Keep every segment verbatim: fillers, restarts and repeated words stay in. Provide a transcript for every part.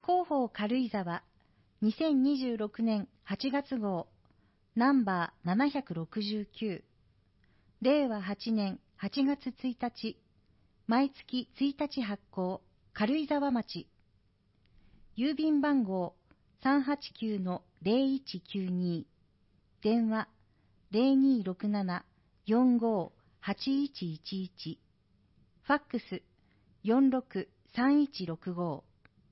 広報軽井沢にせんにじゅうろくねんはちがつ号ナンバーななひゃくろくじゅうきゅう、れいわはちねんはちがつついたち、毎月ついたち発行、軽井沢町。郵便番号 さんはちきゅうのぜろいちきゅうに、電話 ゼロにーろくななよんごはちいちいちいち、ファックスよんろくさんいちろくご。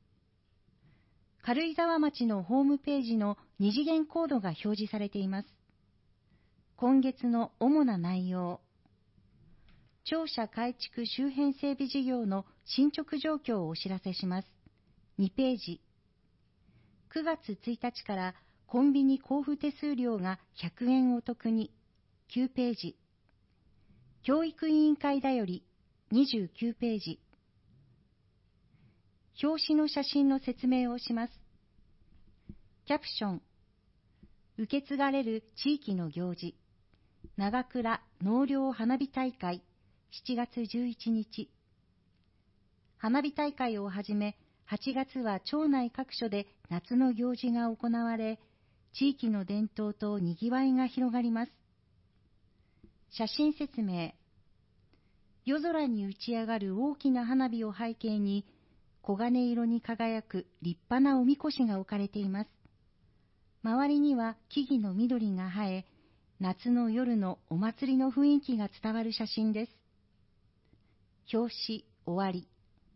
軽井沢町のホームページの二次元コードが表示されています。今月の主な内容。庁舎改築周辺整備事業の進捗状況をお知らせします。にページ。くがつついたちからコンビニ交付手数料がひゃくえんお得に。きゅうページ。教育委員会だよりにじゅうきゅうページ。表紙の写真の説明をします。キャプション。受け継がれる地域の行事。長倉納涼花火大会しちがつじゅういちにち。花火大会をはじめ、はちがつは町内各所で夏の行事が行われ、地域の伝統とにぎわいが広がります。写真説明。夜空に打ち上がる大きな花火を背景に、黄金色に輝く立派なおみこしが置かれています。周りには木々の緑が生え、夏の夜のお祭りの雰囲気が伝わる写真です。表紙終わり。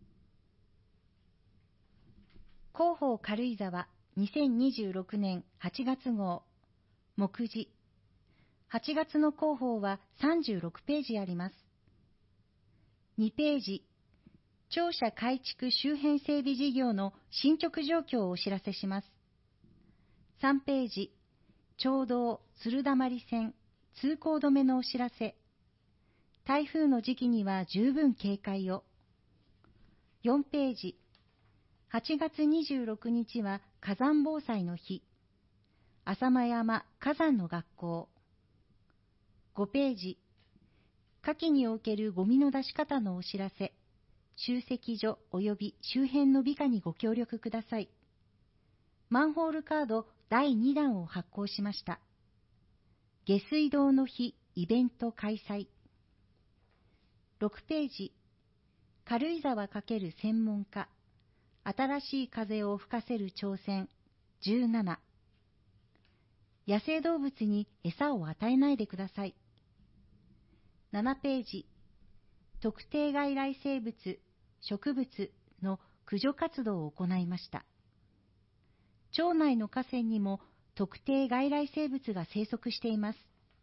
広報軽井沢にせんにじゅうろくねんはちがつ号目次。はちがつの広報はさんじゅうろくページあります。にページ。庁舎改築周辺整備事業の進捗状況をお知らせします。さんページ。町道鶴溜線通行止めのお知らせ。台風の時期には十分警戒を。よんページ。はちがつにじゅうろくにちは火山防災の日。浅間山火山の学校。ごページ。夏季におけるゴミの出し方のお知らせ。集積所及び周辺の美化にご協力ください。マンホールカードだいにだんを発行しました。下水道の日イベント開催。ろくページ。軽井沢×専門家。新しい風を吹かせる挑戦じゅうなな。野生動物に餌を与えないでください。ななページ。特定外来生物、植物の駆除活動を行いました。町内の河川にも特定外来生物が生息しています。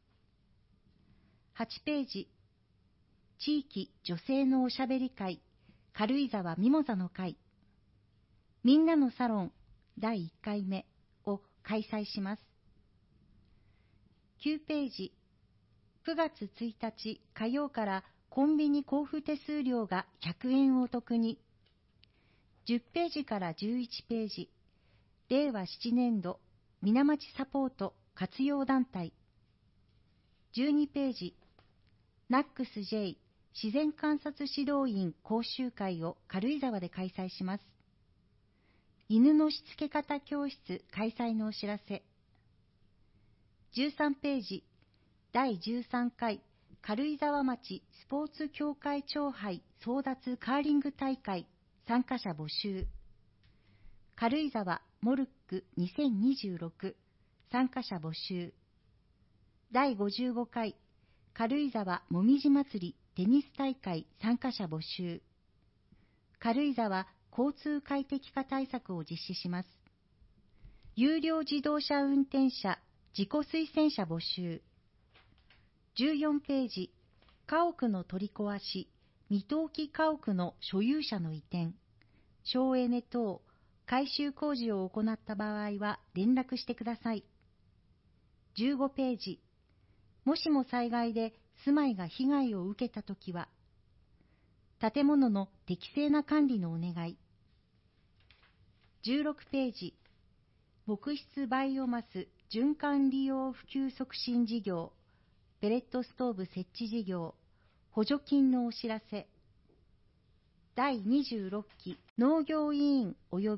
はちページ。地域女性のおしゃべり会、軽井沢ミモザの会。みんなのサロンだいいっかいめを開催します。きゅうページ。くがつついたち火曜からコンビニ交付手数料がひゃくえんお得に。じゅっページからじゅういちページ。れいわななねんど水町サポート活用団体。じゅうにページ。ナックスジェイ 自然観察指導員講習会を軽井沢で開催します。犬のしつけ方教室開催のお知らせ。じゅうさんページ。だいじゅうさんかい軽井沢町スポーツ協会長杯争奪カーリング大会参加者募集。軽井沢モルックにせんにじゅうろく参加者募集。だいごじゅうごかい軽井沢もみじ祭りテニス大会参加者募集。軽井沢交通快適化対策を実施します。有料自動車運転者自己推薦者募集。じゅうよんページ。家屋の取り壊し、未登記家屋の所有者の移転、省エネ等、改修工事を行った場合は連絡してください。じゅうごページ。もしも災害で住まいが被害を受けたときは、建物の適正な管理のお願い。じゅうろくページ。木質バイオマス循環利用普及促進事業、ペレットストーブ設置事業、補助金のお知らせ。だいにじゅうろっき農業委員及び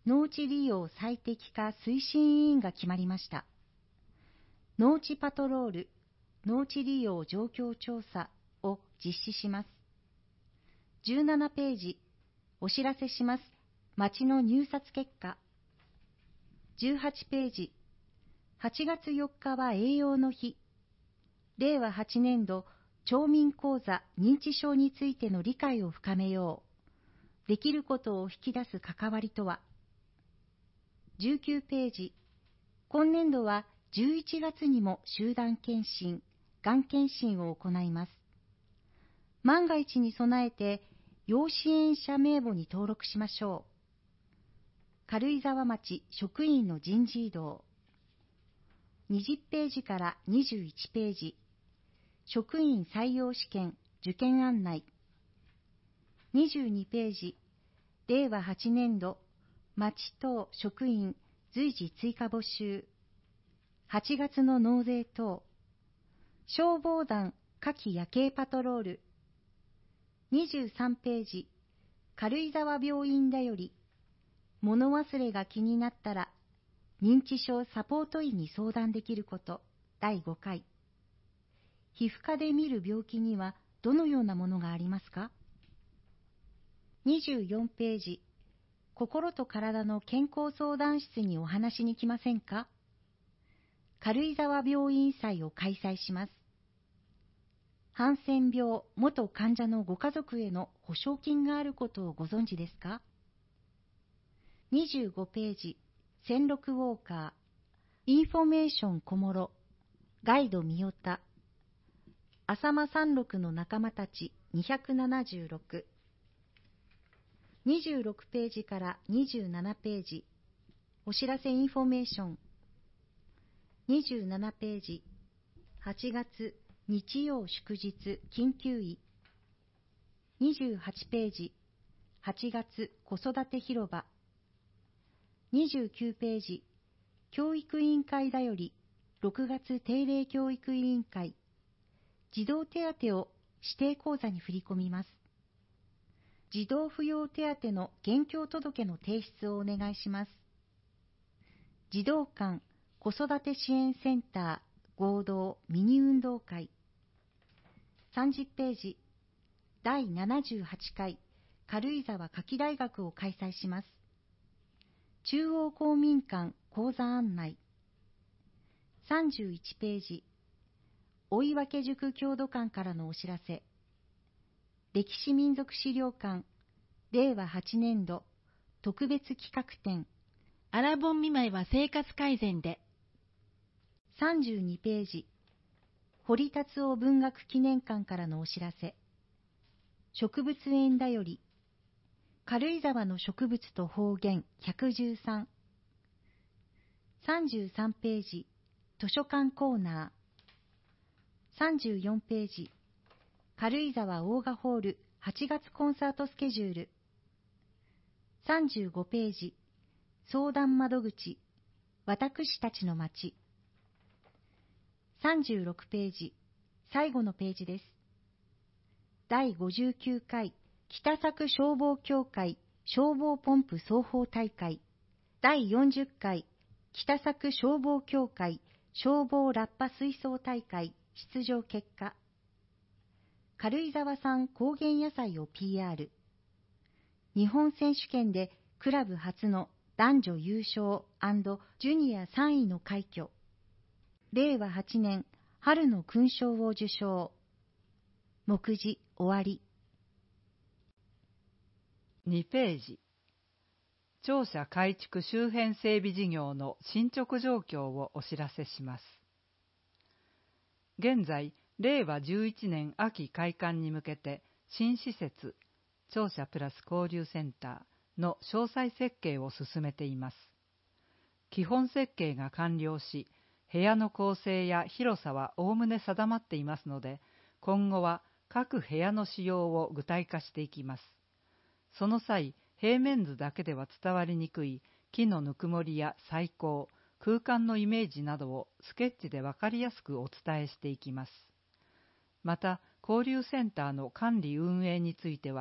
農地利用最適化推進委員が決まりました。農地パトロール、農地利用状況調査を実施します。じゅうななページ、お知らせします。町の入札結果。じゅうはちページ、はちがつよっかは栄養の日。れいわはちねんど町民講座認知症についての理解を深めよう。できることを引き出す関わりとは。じゅうきゅうページ、今年度はじゅういちがつにも集団検診、がん検診を行います。万が一に備えて、要支援者名簿に登録しましょう。軽井沢町職員の人事異動。にじゅっページからにじゅういちページ、職員採用試験受験案内。にじゅうにページ、れいわはちねんど町等職員随時追加募集。はちがつの納税等。消防団夏季夜景パトロール。にじゅうさんページ、軽井沢病院だより、物忘れが気になったら、認知症サポート員に相談できること、だいごかい。皮膚科で見る病気にはどのようなものがありますか？にじゅうよんページ、心と体の健康相談室にお話に来ませんか？軽井沢病院祭を開催します。ハンセン病元患者のご家族への保証金があることをご存知ですか？にじゅうごページ、千六ウォーカー、インフォメーション小諸、ガイド三代田、浅間山麓の仲間たちにひゃくななじゅうろく。にじゅうろくページからにじゅうななページ、お知らせインフォメーション。にじゅうななページ、はちがつ日曜祝日緊急医。にじゅうはちページ、はちがつ子育て広場。にじゅうきゅうページ、教育委員会だよりろくがつ定例教育委員会。児童手当を指定口座に振り込みます。児童扶養手当の現況届の提出をお願いします。児童館子育て支援センター合同ミニ運動会。さんじゅっページ、だいななじゅうはちかい軽井沢夏季大学を開催します。中央公民館講座案内。さんじゅういちページ、追分塾郷土館からのお知らせ。歴史民族資料館れいわはちねんど特別企画展。 アラボン見舞いは生活改善で。 さんじゅうにページ、堀達夫文学記念館からのお知らせ。植物園だより、軽井沢の植物と方言ひゃくじゅうさん。さんじゅうさんページ、図書館コーナー。さんじゅうよんページ、軽井沢オーガホールはちがつコンサートスケジュール。さんじゅうごページ、相談窓口、私たちの街。さんじゅうろくページ、最後のページです。だいごじゅうきゅうかい北佐久消防協会消防ポンプ奏法大会。だいよんじゅっかい北佐久消防協会消防ラッパ水槽大会出場結果。軽井沢産高原野菜を ピーアール。日本選手権でクラブ初の男女優勝&ジュニアさんいの快挙。れいわはちねん春の勲章を受章。目次終わり。 にページ、庁舎改築周辺整備事業の進捗状況をお知らせします。現在、れいわじゅういちねん秋開館に向けて新施設、庁舎プラス交流センターの詳細設計を進めています。基本設計が完了し、部屋の構成や広さはおおむね定まっていますので、今後は各部屋の仕様を具体化していきます。その際、平面図だけでは伝わりにくい木のぬくもりや採光、空間のイメージなどをスケッチでわかりやすくお伝えしていきます。また、交流センターの管理運営については、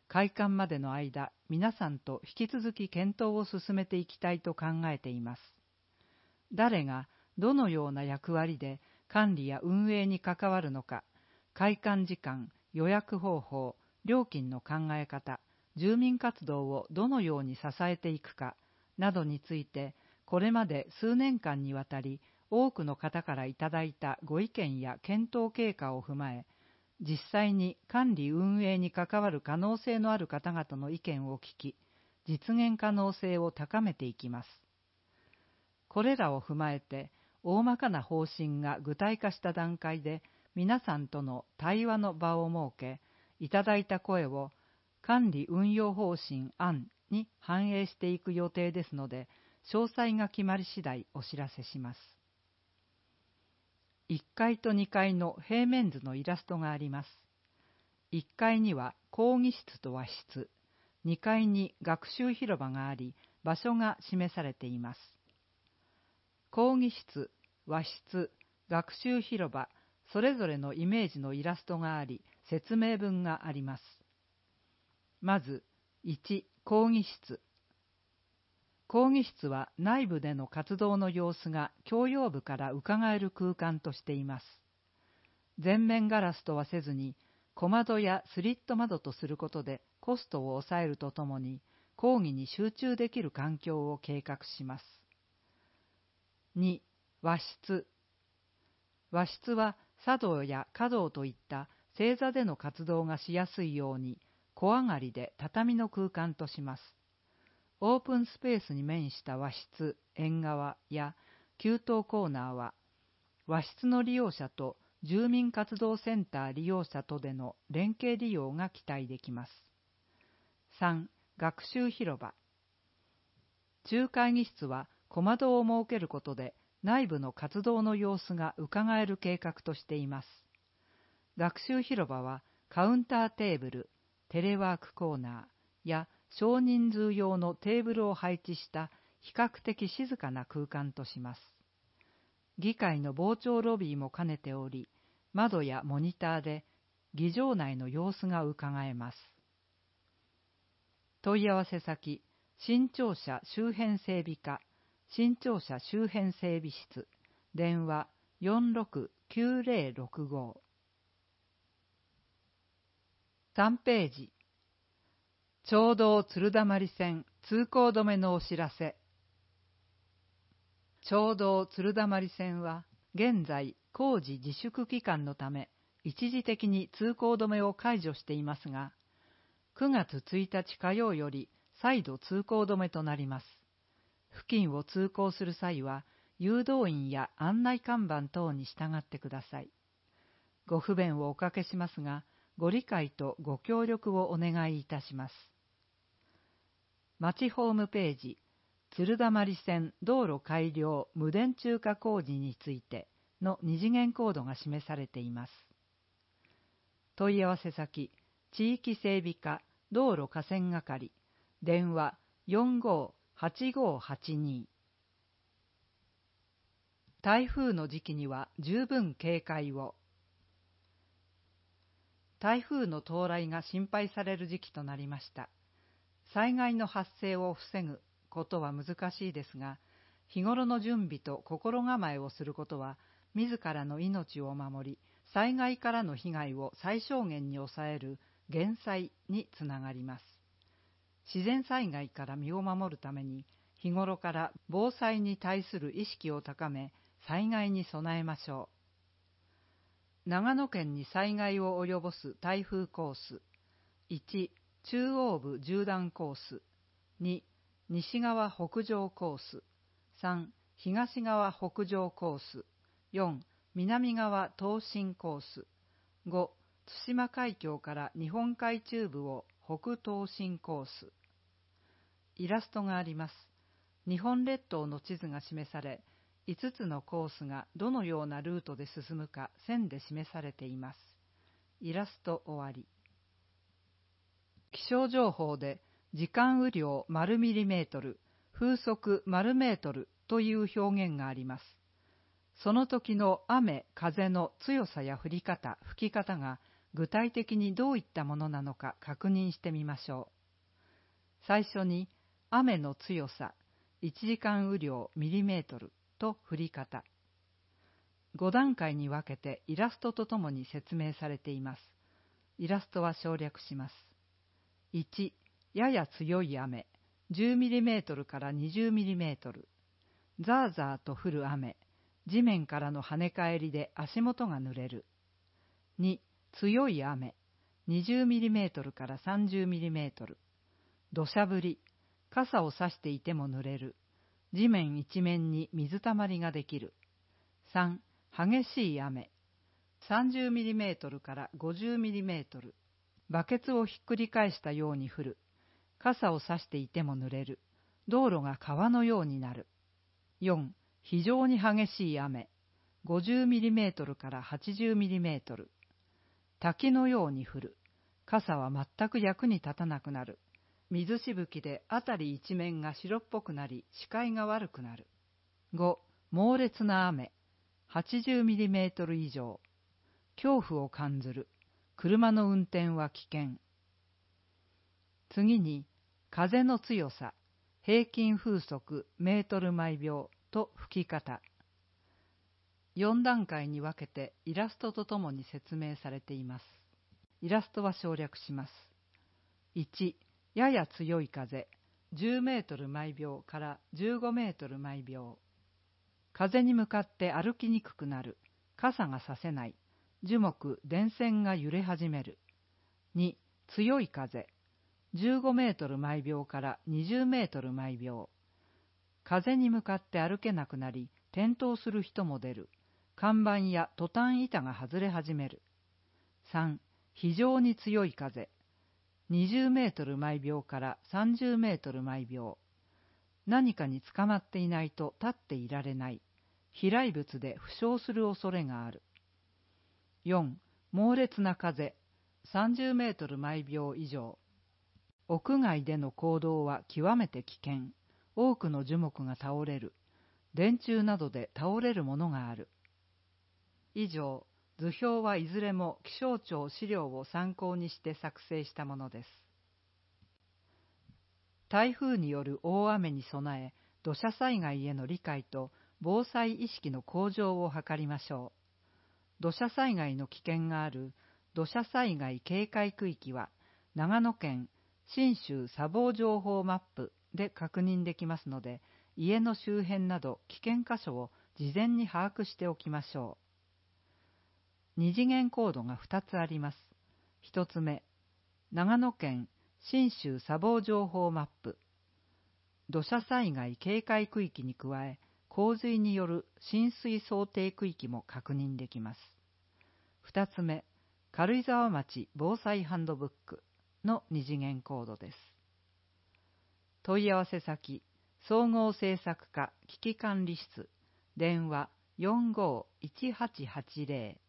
開館までの間、皆さんと引き続き検討を進めていきたいと考えています。誰がどのような役割で管理や運営に関わるのか、開館時間、予約方法、料金の考え方、住民活動をどのように支えていくかなどについて、これまで数年間にわたり多くの方からいただいたご意見や検討経過を踏まえ、実際に管理運営に関わる可能性のある方々の意見を聞き、実現可能性を高めていきます。これらを踏まえて、大まかな方針が具体化した段階で、皆さんとの対話の場を設け、いただいた声を管理運用方針案に反映していく予定ですので、詳細が決まり次第お知らせします。いっかいとにかいの平面図のイラストがあります。いっかいには講義室と和室、にかいに学習広場があり、場所が示されています。講義室、和室、学習広場、それぞれのイメージのイラストがあり、説明文があります。まず、いち、講義室。講義室は内部での活動の様子が教養部から伺える空間としています。全面ガラスとはせずに、小窓やスリット窓とすることでコストを抑えるとともに、講義に集中できる環境を計画します。に、和室。和室は茶道や華道といった正座での活動がしやすいように、小上がりで畳の空間とします。オープンスペースに面した和室、縁側や給湯コーナーは、和室の利用者と住民活動センター利用者とでの連携利用が期待できます。さん、学習広場。中会議室は小窓を設けることで内部の活動の様子が伺える計画としています。学習広場はカウンターテーブル、テレワークコーナーや少人数用のテーブルを配置した比較的静かな空間とします。議会の傍聴ロビーも兼ねており、窓やモニターで議場内の様子が伺えます。問い合わせ先、新庁舎周辺整備課、新庁舎周辺整備室、電話 よんろくきゅうぜろろくご。さんページ。町道鶴溜線通行止めのお知らせ。町道鶴溜線は現在工事自粛期間のため一時的に通行止めを解除していますが、くがつついたち火曜より再度通行止めとなります。付近を通行する際は誘導員や案内看板等に従ってください。ご不便をおかけしますが、ご理解とご協力をお願いいたします。町ホームページ、鶴溜線道路改良無電柱化工事についての二次元コードが示されています。問い合わせ先、地域整備課道路河川係、電話 よんごはちごはちに。台風の時期には十分警戒を。台風の到来が心配される時期となりました。災害の発生を防ぐことは難しいですが、日頃の準備と心構えをすることは、自らの命を守り、災害からの被害を最小限に抑える減災につながります。自然災害から身を守るために、日頃から防災に対する意識を高め、災害に備えましょう。長野県に災害を及ぼす台風コース。いち、中央部縦断コース。に、西側北上コース。さん、東側北上コース。よん、南側東進コース。ご、対馬海峡から日本海中部を北東進コース。イラストがあります。日本列島の地図が示され、いつつのコースがどのようなルートで進むか線で示されています。イラスト終わり。気象情報で時間雨量丸ミリメートル、風速丸メートルという表現があります。その時の雨、風の強さや降り方、吹き方が具体的にどういったものなのか確認してみましょう。最初に雨の強さ、いちじかん雨量ミリメートルと降り方。ご段階に分けてイラストとともに説明されています。イラストは省略します。いち、やや強い雨、じゅうミリメートルからにじゅうミリメートル。ザーザーと降る雨、地面からの跳ね返りで足元が濡れる。に、強い雨、にじゅうミリメートルからさんじゅうミリメートル。土砂降り、傘を差していても濡れる。地面一面に水たまりができる。さん、激しい雨、さんじゅうミリメートルからごじゅうミリメートル。バケツをひっくり返したように降る。傘を差していても濡れる。道路が川のようになる。よん、非常に激しい雨、ごじゅうミリメートルからはちじゅうミリメートル。滝のように降る。傘は全く役に立たなくなる。水しぶきで辺り一面が白っぽくなり、視界が悪くなる。ご、猛烈な雨、はちじゅうミリメートル以上。恐怖を感ずる。車の運転は危険。次に、風の強さ、平均風速メートル毎秒と吹き方。よん段階に分けてイラストとともに説明されています。イラストは省略します。いち、やや強い風、じゅうメートル毎秒からじゅうごメートル毎秒。風に向かって歩きにくくなる。傘がさせない。樹木、電線が揺れ始める。に、強い風、じゅうごメートル毎秒からにじゅうメートル毎秒。風に向かって歩けなくなり、転倒する人も出る。看板やトタン板が外れ始める。さん、非常に強い風、にじゅうメートル毎秒からさんじゅうメートル毎秒。何かに捕まっていないと立っていられない。飛来物で負傷する恐れがある。よん、猛烈な風、さんじゅうメートル毎秒以上。屋外での行動は極めて危険。多くの樹木が倒れる。電柱などで倒れるものがある。以上、図表はいずれも気象庁資料を参考にして作成したものです。台風による大雨に備え、土砂災害への理解と防災意識の向上を図りましょう。土砂災害の危険がある土砂災害警戒区域は長野県信州砂防情報マップで確認できますので、家の周辺など危険箇所を事前に把握しておきましょう。二次元コードがふたつあります。ひとつめ、長野県信州砂防情報マップ。土砂災害警戒区域に加え、洪水による浸水想定区域も確認できます。ふたつめ、軽井沢町防災ハンドブックの二次元コードです。問い合わせ先、総合政策課危機管理室、電話 よんごーいちはちはちぜ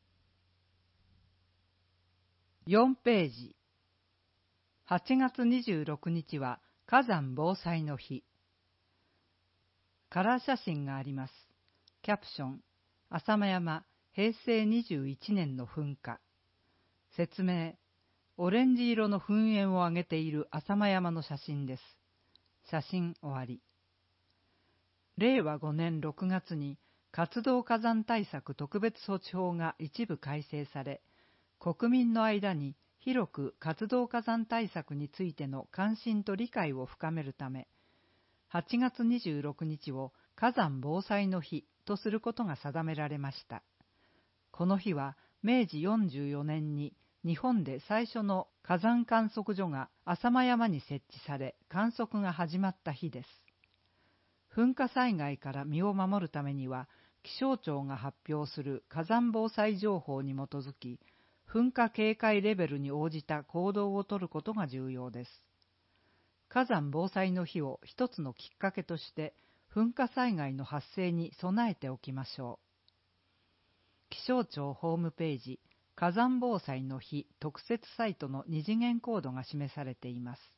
ろ。よんページ。はちがつにじゅうろくにちは火山防災の日。カラー写真があります。キャプション、浅間山、へいせいにじゅういちねんの噴火。説明、オレンジ色の噴煙を上げている浅間山の写真です。写真終わり。れいわごねんろくがつに活動火山対策特別措置法が一部改正され、国民の間に広く活動火山対策についての関心と理解を深めるため、はちがつにじゅうろくにちを火山防災の日とすることが定められました。この日はめいじよんじゅうよねんに日本で最初の火山観測所が浅間山に設置され、観測が始まった日です。噴火災害から身を守るためには、気象庁が発表する火山防災情報に基づき、噴火警戒レベルに応じた行動をとることが重要です。火山防災の日を一つのきっかけとして、噴火災害の発生に備えておきましょう。気象庁ホームページ、火山防災の日特設サイトの二次元コードが示されています。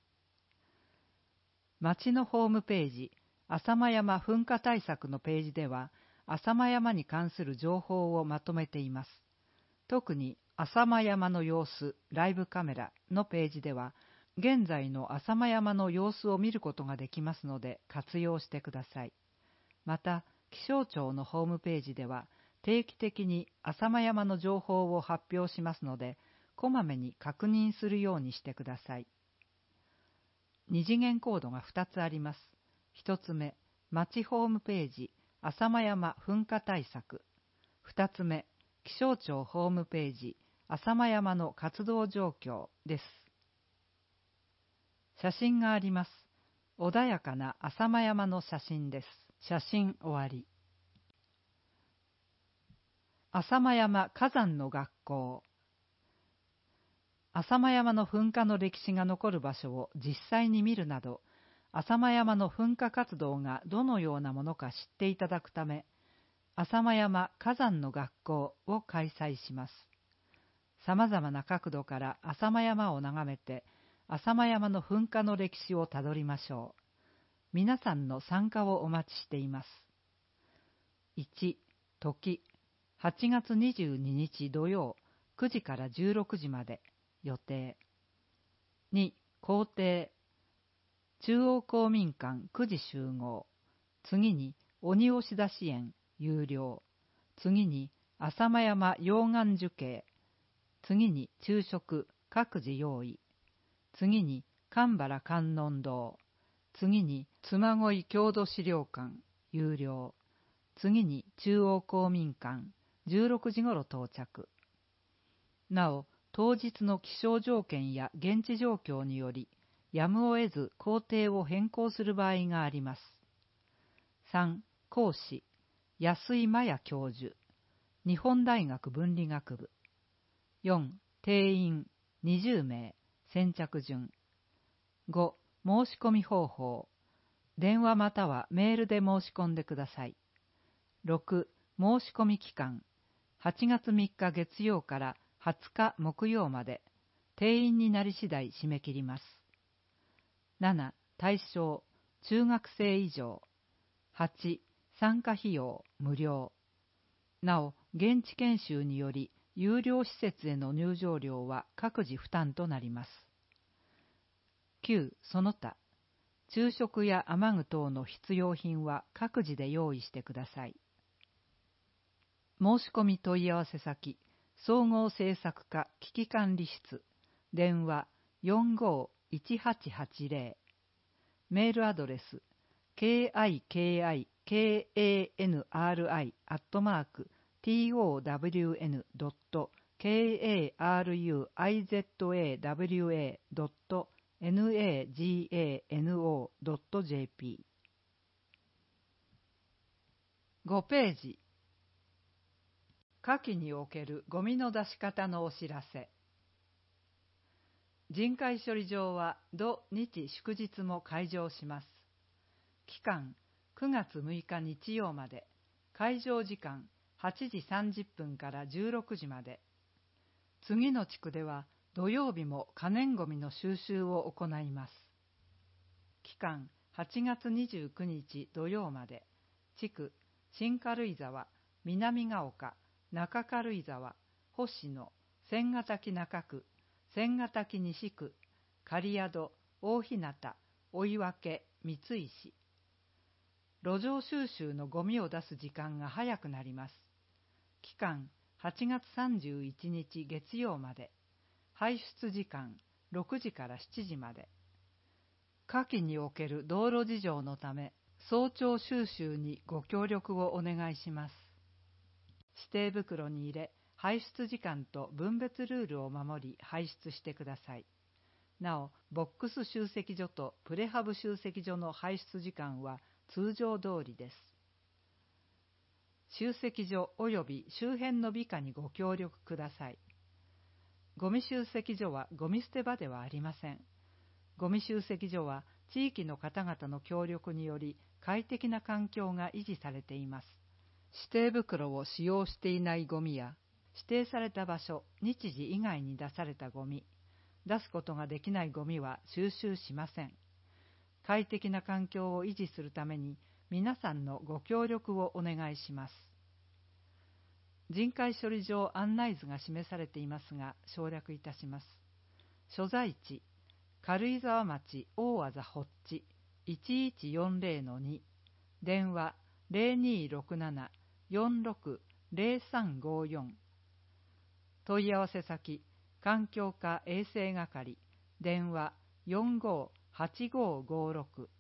町のホームページ、浅間山噴火対策のページでは、浅間山に関する情報をまとめています。特に浅間山の様子ライブカメラのページでは、現在の浅間山の様子を見ることができますので活用してください。また、気象庁のホームページでは定期的に浅間山の情報を発表しますので、こまめに確認するようにしてください。二次元コードがふたつあります。ひとつめ、町ホームページ浅間山噴火対策。ふたつめ、気象庁ホームページ浅間山の活動状況です。写真があります。穏やかな浅間山の写真です。写真終わり。浅間山火山の学校。浅間山の噴火の歴史が残る場所を実際に見るなど、浅間山の噴火活動がどのようなものか知っていただくため、浅間山火山の学校を開催します。さまざまな角度から浅間山を眺めて、浅間山の噴火の歴史をたどりましょう。皆さんの参加をお待ちしています。いち、時、はちがつにじゅうににち土曜くじからじゅうろくじまで予定。に、工程、中央公民館くじ集合。次に鬼押出し園有料。次に浅間山溶岩樹形。次に昼食各自用意。次に神原観音堂。次に妻恋郷土資料館有料。次に中央公民館じゅうろくじごろ到着。なお、当日の気象条件や現地状況により、やむを得ず行程を変更する場合があります。さん、講師、安井真也教授、日本大学文理学部。よん、定員にじゅうめい、先着順。ご、申し込み方法、電話またはメールで申し込んでください。ろく、申し込み期間、はちがつみっか月曜からはつか木曜まで、定員になり次第締め切ります。なな、対象、中学生以上。はち、参加費用、無料。なお、現地研修により、有料施設への入場料は各自負担となります。きゅう、その他、昼食や雨具等の必要品は各自で用意してください。申し込み問い合わせ先、総合政策課危機管理室、電話 よんごーいちはちはちぜろ、メールアドレス キキキカンリ アットマーク トウダブリューエヌ ドット カルイザワ ドット ナガノ ドット ジェーピー。 ごページ、下記におけるゴミの出し方のお知らせ。人海処理場は土日祝日も開場します。期間くがつむいか日曜まで、開場時間はちじさんじゅっぷんからじゅうろくじまで。次の地区では土曜日も可燃ごみの収集を行います。期間はちがつにじゅうくにち土曜まで、地区新軽井沢、南ヶ丘、中軽井沢、星野、千ヶ滝中区、千ヶ滝西区、狩宿、大日向、追分、三石。路上収集のゴミを出す時間が早くなります。期間はちがつさんじゅういちにち月曜まで、排出時間ろくじからしちじまで。下記における道路事情のため、早朝収集にご協力をお願いします。指定袋に入れ、排出時間と分別ルールを守り排出してください。なお、ボックス集積所とプレハブ集積所の排出時間は通常通りです。集積所及び周辺の美化にご協力ください。ゴミ集積所はゴミ捨て場ではありません。ゴミ集積所は地域の方々の協力により快適な環境が維持されています。指定袋を使用していないゴミや、指定された場所、日時以外に出されたゴミ、出すことができないゴミは収集しません。快適な環境を維持するために皆さんのご協力をお願いします。 人海処理場案内図が示されていますが、省略いたします。所在地、軽井沢町大字ホッチ いちいちよんぜろのに、電話 ゼロにーろくなな よんろく ゼロさんごよん、問い合わせ先、環境課衛生係、電話 よんごーはちごーごーろく。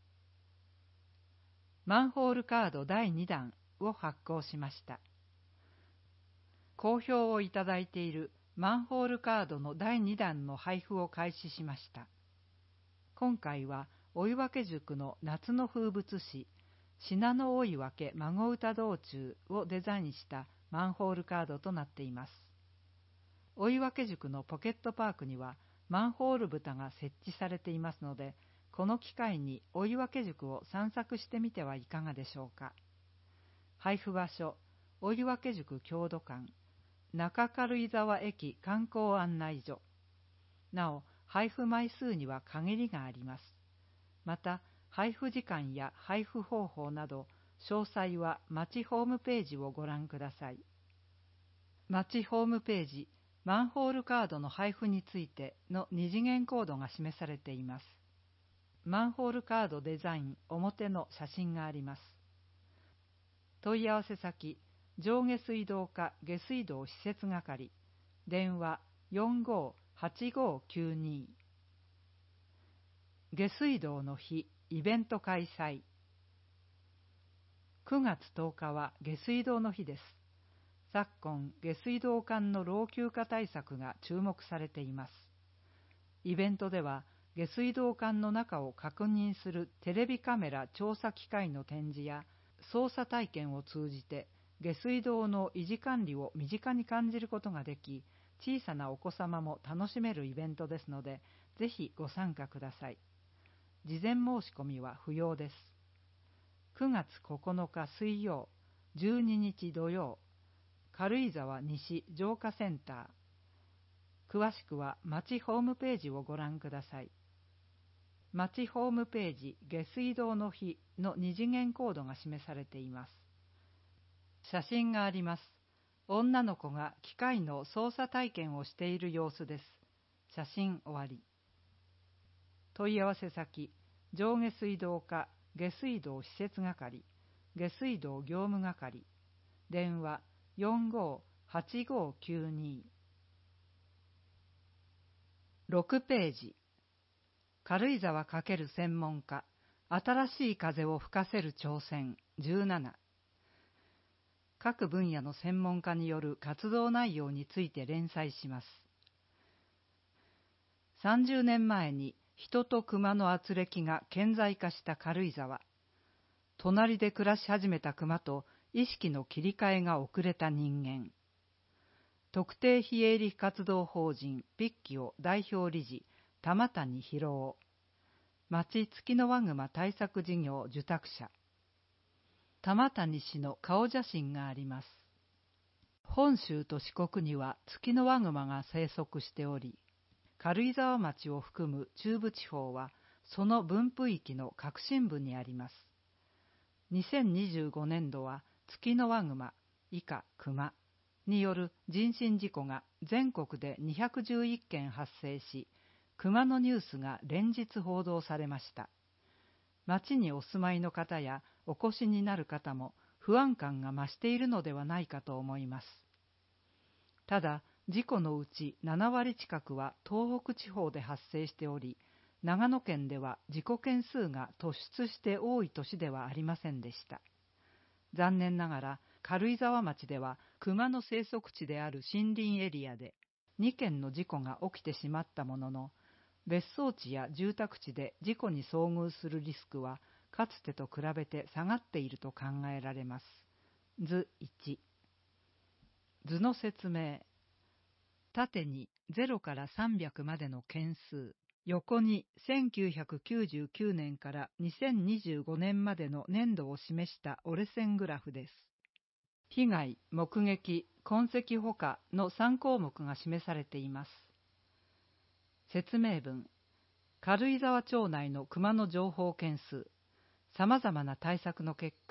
マンホールカードだいにだんを発行しました。好評をいただいているマンホールカードのだいにだんの配布を開始しました。今回は追分塾の夏の風物詩、信濃追分孫歌道中をデザインしたマンホールカードとなっています。追分塾のポケットパークにはマンホール蓋が設置されていますので、この機会に追分塾を散策してみてはいかがでしょうか。配布場所、追分塾郷土館、中軽井沢駅観光案内所。なお、配布枚数には限りがあります。また、配布時間や配布方法など、詳細は町ホームページをご覧ください。町ホームページ、マンホールカードの配布についての二次元コードが示されています。マンホールカードデザイン表の写真があります。問い合わせ先、上下水道課下水道施設係、電話 よんごーはちごーきゅうに。下水道の日イベント開催。くがつとおかは下水道の日です。昨今、下水道管の老朽化対策が注目されています。イベントでは、下水道管の中を確認するテレビカメラ調査機械の展示や、操作体験を通じて、下水道の維持管理を身近に感じることができ、小さなお子様も楽しめるイベントですので、ぜひご参加ください。事前申し込みは不要です。くがつここのか水曜、じゅうににち土曜、軽井沢西浄化センター。詳しくは町ホームページをご覧ください。町ホームページ下水道の日の二次元コードが示されています。写真があります。女の子が機械の操作体験をしている様子です。写真終わり。問い合わせ先、上下水道課下水道施設係、下水道業務係、電話 よんごーはちごーきゅうに。ろくページ。軽井沢×専門家、新しい風を吹かせる挑戦じゅうなな。各分野の専門家による活動内容について連載します。さんじゅうねんまえに人と熊の圧力が顕在化した軽井沢。隣で暮らし始めた熊と意識の切り替えが遅れた人間。特定非営利活動法人ピッキオ代表理事玉谷博夫。町月の輪熊対策事業受託者。玉谷氏の顔写真があります。本州と四国には月の輪熊が生息しており、軽井沢町を含む中部地方はその分布域の核心部にあります。にせんにじゅうごねんどは月の輪熊以下熊による人身事故が全国でにひゃくじゅういっけん発生し、熊のニュースが連日報道されました。町にお住まいの方やお越しになる方も不安感が増しているのではないかと思います。ただ、事故のうちななわり近くは東北地方で発生しており、長野県では事故件数が突出して多い年ではありませんでした。残念ながら軽井沢町では熊の生息地である森林エリアでにけんの事故が起きてしまったものの、別荘地や住宅地で事故に遭遇するリスクはかつてと比べて下がっていると考えられます。図いち。図の説明。縦にゼロからさんびゃくまでの件数、横にせんきゅうひゃくきゅうじゅうきゅうねんからにせんにじゅうごねんまでの年度を示した折れ線グラフです。被害、目撃、痕跡保管のさんこうもくが示されています。説明文。軽井沢町内の熊の情報件数。さまざまな対策の結果、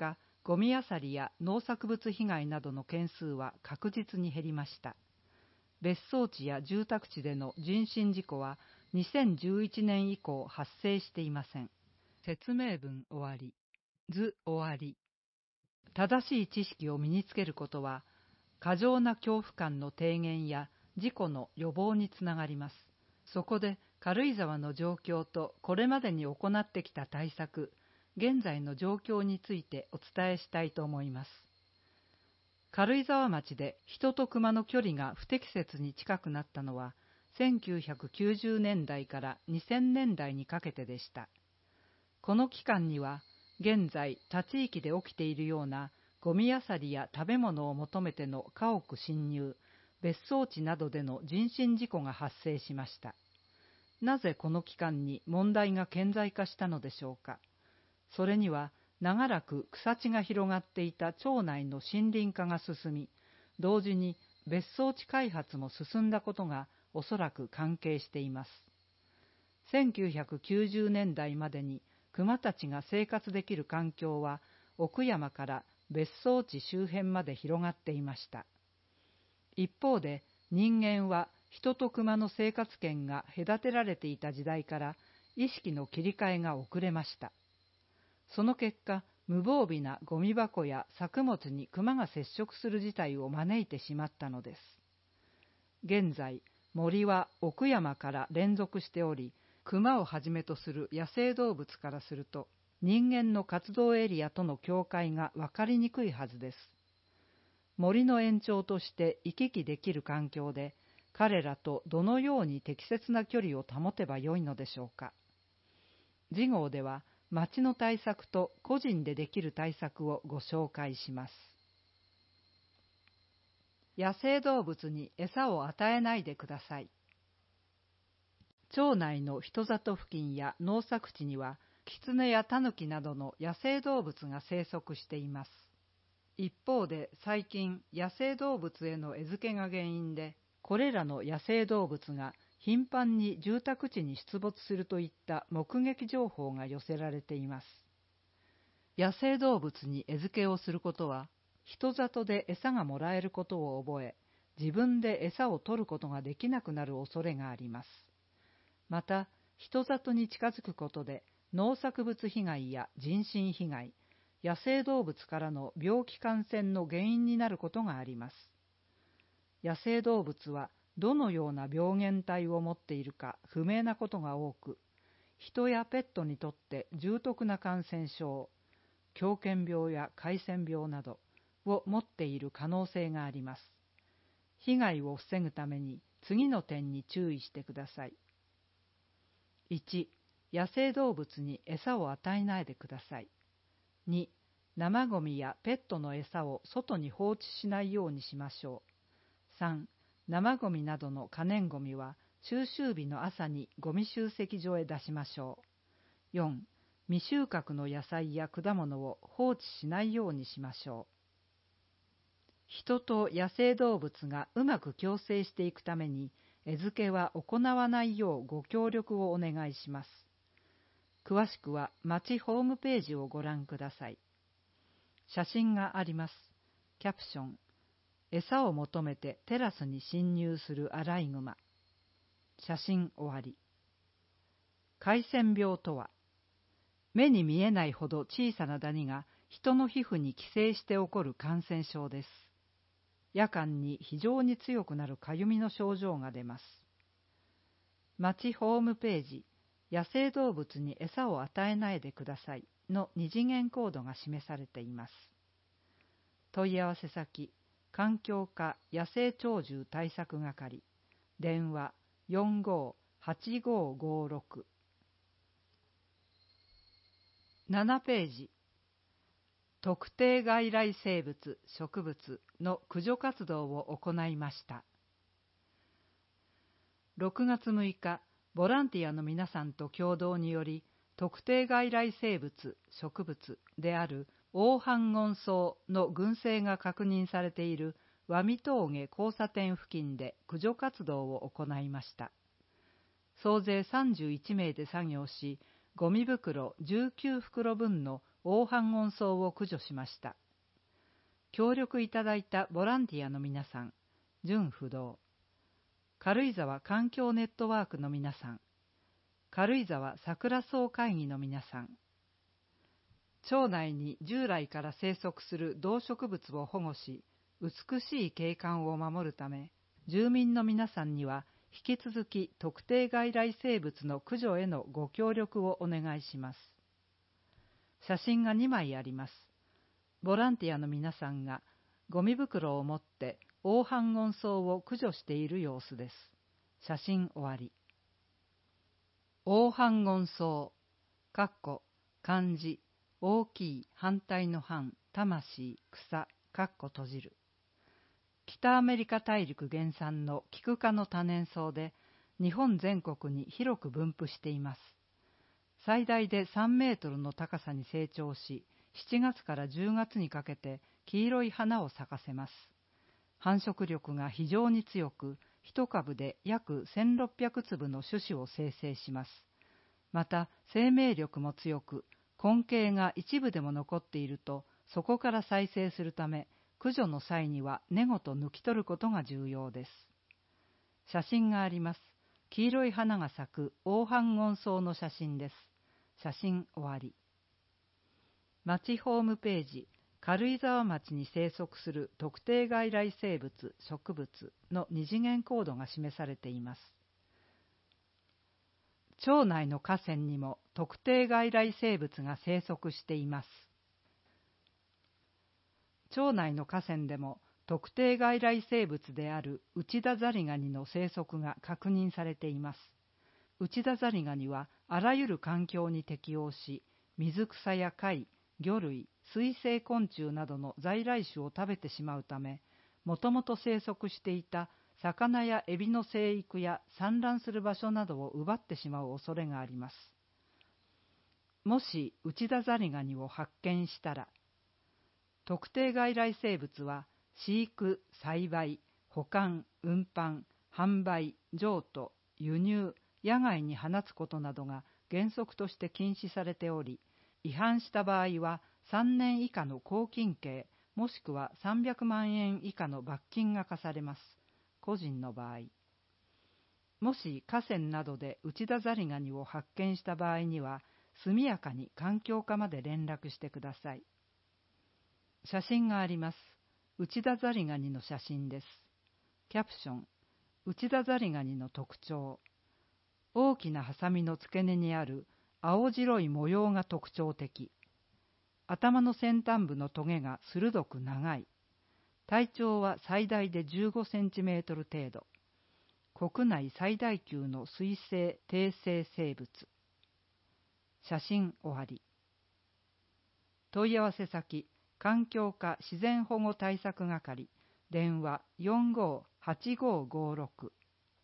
ゴミ漁りや農作物被害などの件数は確実に減りました。別荘地や住宅地での人身事故はにせんじゅういちねん以降発生していません。説明文終わり。図終わり。正しい知識を身につけることは、過剰な恐怖感の低減や事故の予防につながります。そこで軽井沢の状況とこれまでに行ってきた対策、現在の状況についてお伝えしたいと思います。軽井沢町で人と熊の距離が不適切に近くなったのはせんきゅうひゃくきゅうじゅうねんだいからにせんねんだいにかけてでした。この期間には現在他地域で起きているようなゴミ漁りや食べ物を求めての家屋侵入、別荘地などでの人身事故が発生しました。なぜこの期間に問題が顕在化したのでしょうか。それには長らく草地が広がっていた町内の森林化が進み、同時に別荘地開発も進んだことがおそらく関係しています。せんきゅうひゃくきゅうじゅうねんだいまでに熊たちが生活できる環境は奥山から別荘地周辺まで広がっていました。一方で人間は人と熊の生活圏が隔てられていた時代から意識の切り替えが遅れました。その結果、無防備なゴミ箱や作物に熊が接触する事態を招いてしまったのです。現在、森は奥山から連続しており、熊をはじめとする野生動物からすると、人間の活動エリアとの境界が分かりにくいはずです。森の延長として行き来できる環境で、彼らとどのように適切な距離を保てばよいのでしょうか。次号では、町の対策と個人でできる対策をご紹介します。野生動物に餌を与えないでください。町内の人里付近や農作地には、キツネやタヌキなどの野生動物が生息しています。一方で最近、野生動物への餌付けが原因で、これらの野生動物が頻繁に住宅地に出没するといった目撃情報が寄せられています。野生動物に餌付けをすることは、人里で餌がもらえることを覚え、自分で餌を取ることができなくなる恐れがあります。また、人里に近づくことで農作物被害や人身被害、野生動物からの病気感染の原因になることがあります。野生動物はどのような病原体を持っているか不明なことが多く、人やペットにとって重篤な感染症、狂犬病や海鮮病などを持っている可能性があります。被害を防ぐために次の点に注意してください。いち. 野生動物に餌を与えないでください。に. 生ゴミやペットの餌を外に放置しないようにしましょう。さん. 生ゴミなどの可燃ゴミは収集日の朝にゴミ集積所へ出しましょう。よん. 未収穫の野菜や果物を放置しないようにしましょう。人と野生動物がうまく共生していくために、餌付けは行わないようご協力をお願いします。詳しくは町ホームページをご覧ください。写真があります。キャプション。餌を求めてテラスに侵入するアライグマ。写真終わり。海鮮病とは、目に見えないほど小さなダニが人の皮膚に寄生して起こる感染症です。夜間に非常に強くなるかゆみの症状が出ます。町ホームページ、野生動物に餌を与えないでくださいの二次元コードが示されています。問い合わせ先、環境課野生鳥獣対策係、電話 よんごーはちごーごーろく。ななページ、特定外来生物・植物の駆除活動を行いました。ろくがつむいか、ボランティアの皆さんと共同により、特定外来生物・植物であるオオハンゴンソウの群生が確認されているワミ峠交差点付近で駆除活動を行いました。総勢さんじゅういちめいで作業し、ゴミ袋じゅうきゅうふくろぶんの黄斑温草を駆除しました。協力いただいたボランティアの皆さん、純不動。軽井沢環境ネットワークの皆さん、軽井沢桜草会議の皆さん、町内に従来から生息する動植物を保護し、美しい景観を守るため、住民の皆さんには引き続き特定外来生物の駆除へのご協力をお願いします。写真がにまいあります。ボランティアの皆さんがゴミ袋を持って黄斑温草を駆除している様子です。写真終わり。黄斑温草、かっこ漢字、大きい反対の反、魂、草、かっこ閉じる。北アメリカ大陸原産のキク科の多年草で、日本全国に広く分布しています。最大でさんメートルの高さに成長し、しちがつからじゅうがつにかけて黄色い花を咲かせます。繁殖力が非常に強く、一株で約せんろっぴゃくつぶの種子を生成します。また、生命力も強く、根茎が一部でも残っていると、そこから再生するため、駆除の際には根ごと抜き取ることが重要です。写真があります。黄色い花が咲く黄斑温草の写真です。写真終わり。町ホームページ、軽井沢町に生息する特定外来生物・植物の二次元コードが示されています。町内の河川にも特定外来生物が生息しています。町内の河川でも特定外来生物であるウチダザリガニの生息が確認されています。ウチダザリガニはあらゆる環境に適応し、水草や貝、魚類、水生昆虫などの在来種を食べてしまうため、もともと生息していた魚やエビの生育や産卵する場所などを奪ってしまう恐れがあります。もしウチダザリガニを発見したら、特定外来生物は飼育、栽培、保管、運搬、販売、譲渡、輸入、野外に放つことなどが原則として禁止されており、違反した場合はさんねん以下の拘禁刑もしくはさんびゃくまんえん以下の罰金が課されます。個人の場合。もし河川などでウチダザリガニを発見した場合には、速やかに環境課まで連絡してください。写真があります。ウチダザリガニの写真です。キャプション、ウチダザリガニの特徴。大きなハサミの付け根にある青白い模様が特徴的。頭の先端部のトゲが鋭く長い。体長は最大でじゅうごセンチメートル程度。国内最大級の水生低生生物。写真終わり。問い合わせ先、環境課自然保護対策係、電話 よんごーはちごーごーろく。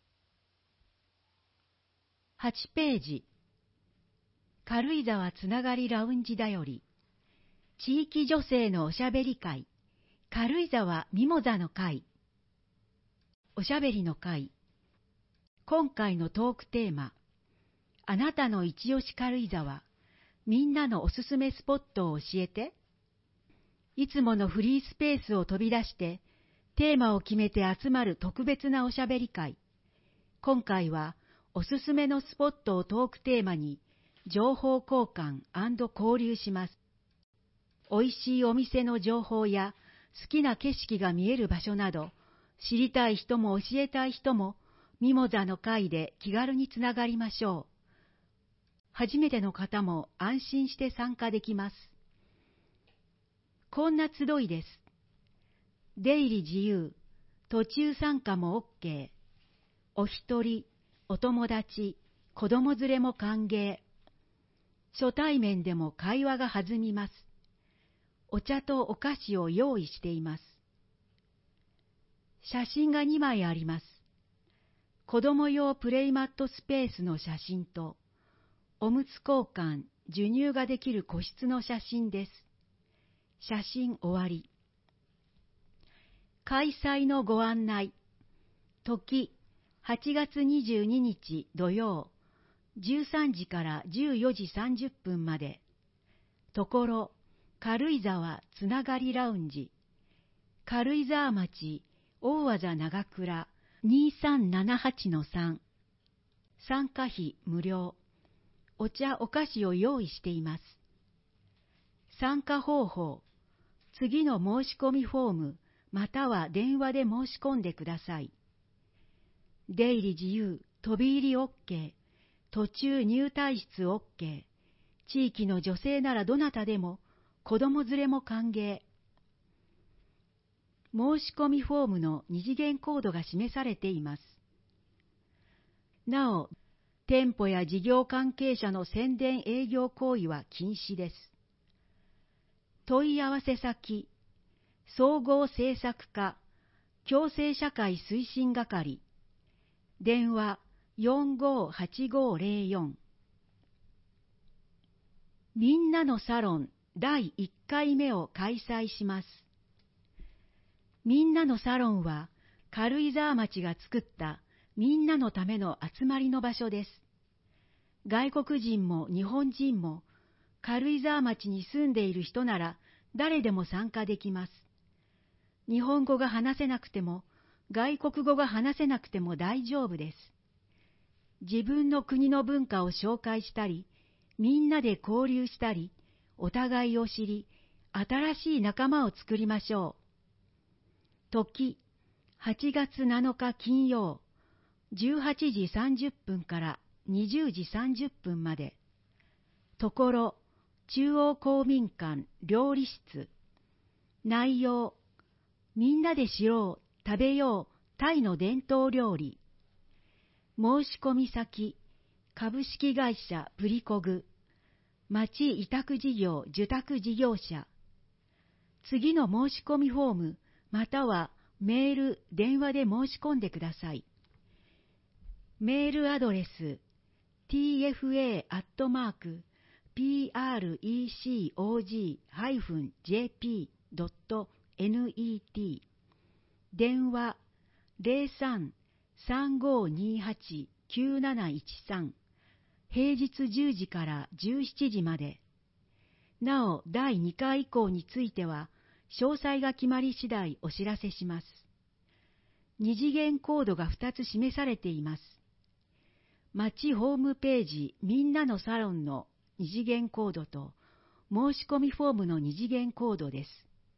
はちページ。軽井沢つながりラウンジだより、地域女性のおしゃべり会、軽井沢ミモザの会。おしゃべりの会。今回のトークテーマ、あなたの一押し軽井沢、みんなのおすすめスポットを教えて。いつものフリースペースを飛び出して、テーマを決めて集まる特別なおしゃべり会。今回は、おすすめのスポットをトークテーマに、情報交換&交流します。おいしいお店の情報や、好きな景色が見える場所など、知りたい人も教えたい人も、ミモザの会で気軽につながりましょう。初めての方も安心して参加できます。こんな集いです。出入り自由、途中参加も OK。お一人、お友達、子供連れも歓迎。初対面でも会話が弾みます。お茶とお菓子を用意しています。写真がにまいあります。子供用プレイマットスペースの写真と、おむつ交換、授乳ができる個室の写真です。写真終わり。開催のご案内。時、はちがつにじゅうににち土曜、じゅうさんじからじゅうよじさんじゅっぷんまで。 ところ、軽井沢つながりラウンジ、軽井沢町大技長倉 にさんななはちのさん、参加費無料、お茶お菓子を用意しています。参加方法、次の申し込みフォームまたは電話で申し込んでください。出入り自由、飛び入り OK、途中入退室 OK、地域の女性ならどなたでも、子供連れも歓迎。申し込みフォームの二次元コードが示されています。なお、店舗や事業関係者の宣伝営業行為は禁止です。問い合わせ先、総合政策課、共生社会推進係、電話 よんごーはちごーぜろよん。みんなのサロンだいいっかいめを開催します。みんなのサロンは軽井沢町が作ったみんなのための集まりの場所です。外国人も日本人も軽井沢町に住んでいる人なら誰でも参加できます。日本語が話せなくても外国語が話せなくても大丈夫です。自分の国の文化を紹介したり、みんなで交流したり、お互いを知り、新しい仲間を作りましょう。時、はちがつなのか金曜、じゅうはちじさんじゅっぷんからにじゅうじさんじゅっぷんまで。ところ、中央公民館料理室。内容、みんなで知ろう、食べよう、タイの伝統料理。申し込み先、株式会社プリコグ、町委託事業受託事業者。次の申し込みフォームまたはメール、電話で申し込んでください。メールアドレス ティーエフエー アットマーク ピーアールイーシーオージー ハイフン ジェーピー ドット ネット 電話 ゼロさん さんごーにーはち きゅうなないちさん、平日じゅうじからじゅうしちじまで。なお、だいにかい以降については、詳細が決まり次第お知らせします。二次元コードがふたつ示されています。町ホームページみんなのサロンの二次元コードと、申し込みフォームの二次元コードです。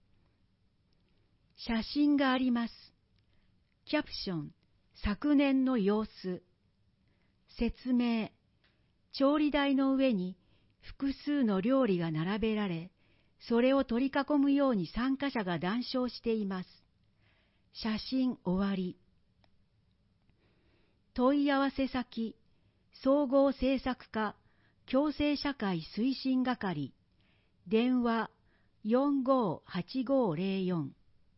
写真があります。キャプション、昨年の様子。説明、調理台の上に複数の料理が並べられ、それを取り囲むように参加者が談笑しています。写真終わり。問い合わせ先、総合政策課、共生社会推進係、電話 よんごーはちごーぜろよん。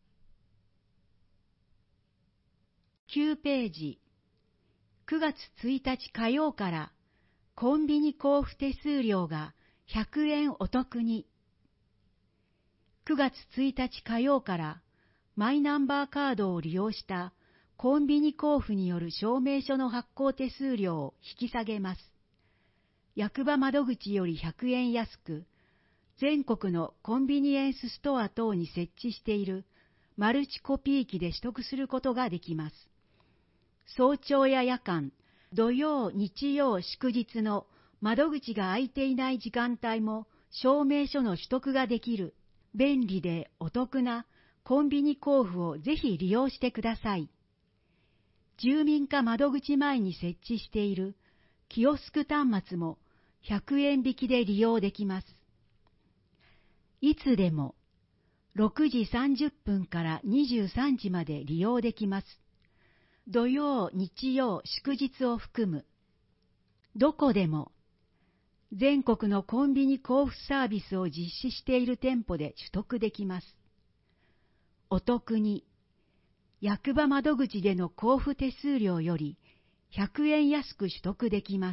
きゅうページ、くがつついたち火曜からコンビニ交付手数料がひゃくえんお得に。くがつついたち火曜からマイナンバーカードを利用したコンビニ交付による証明書の発行手数料を引き下げます。役場窓口よりひゃくえん安く、全国のコンビニエンスストア等に設置しているマルチコピー機で取得することができます。早朝や夜間、土曜、日曜、祝日の窓口が開いていない時間帯も証明書の取得ができる便利でお得なコンビニ交付をぜひ利用してください。住民課窓口前に設置しているキオスク端末もひゃくえん引きで利用できます。いつでもろくじさんじゅっぷんからにじゅうさんじまで利用できます。土曜、日曜、祝日を含む。どこでも、全国のコンビニ交付サービスを実施している店舗で取得できます。お得に、役場窓口での交付手数料よりひゃくえん安く取得できます。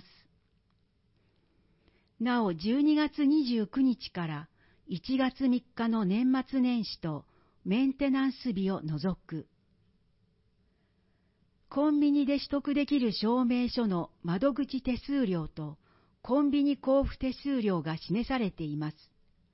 なお、じゅうにがつにじゅうくにちからいちがつみっかの年末年始とメンテナンス日を除く。コンビニで取得できる証明書の窓口手数料とコンビニ交付手数料が示されています。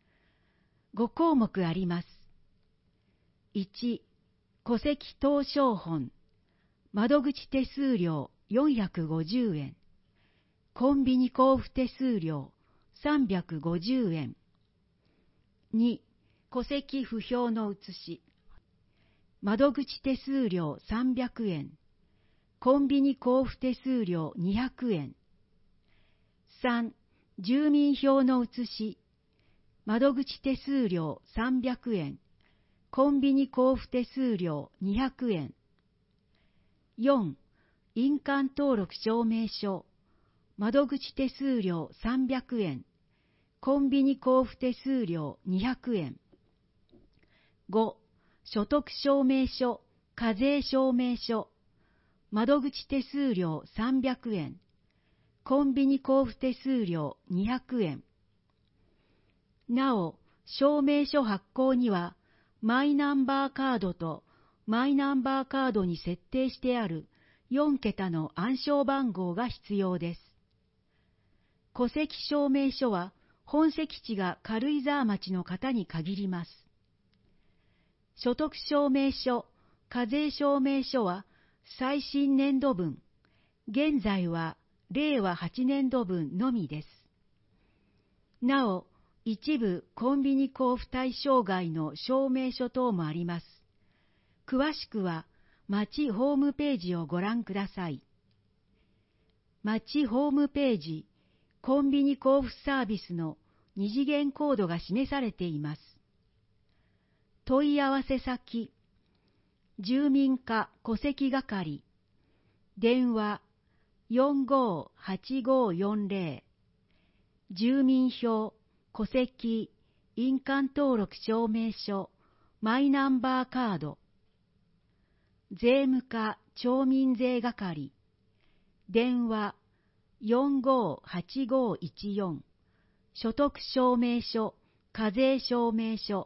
ごこうもくあります。いち、戸籍謄商本、窓口手数料よんひゃくごじゅうえん、コンビニ交付手数料さんびゃくごじゅうえん。に、戸籍不評の写し、窓口手数料さんびゃくえん、コンビニ交付手数料にひゃくえん。さん、住民票の写し、窓口手数料さんびゃくえん、コンビニ交付手数料にひゃくえん。よん、印鑑登録証明書、窓口手数料さんびゃくえん、コンビニ交付手数料にひゃくえん。ご、所得証明書、課税証明書、窓口手数料さんびゃくえん、コンビニ交付手数料にひゃくえん。なお、証明書発行には、マイナンバーカードとマイナンバーカードに設定してあるよんけたの暗証番号が必要です。戸籍証明書は本籍地が軽井沢町の方に限ります。所得証明書、課税証明書は最新年度分、現在はれいわはちねんどぶんのみです。なお、一部コンビニ交付対象外の証明書等もあります。詳しくは町ホームページをご覧ください。町ホームページ、コンビニ交付サービスの二次元コードが示されています。問い合わせ先、住民課戸籍係、電話よんごーはちごーよんぜろ、住民票、戸籍、印鑑登録証明書、マイナンバーカード、税務課町民税係、電話よんごーはちごーいちよん、所得証明書、課税証明書。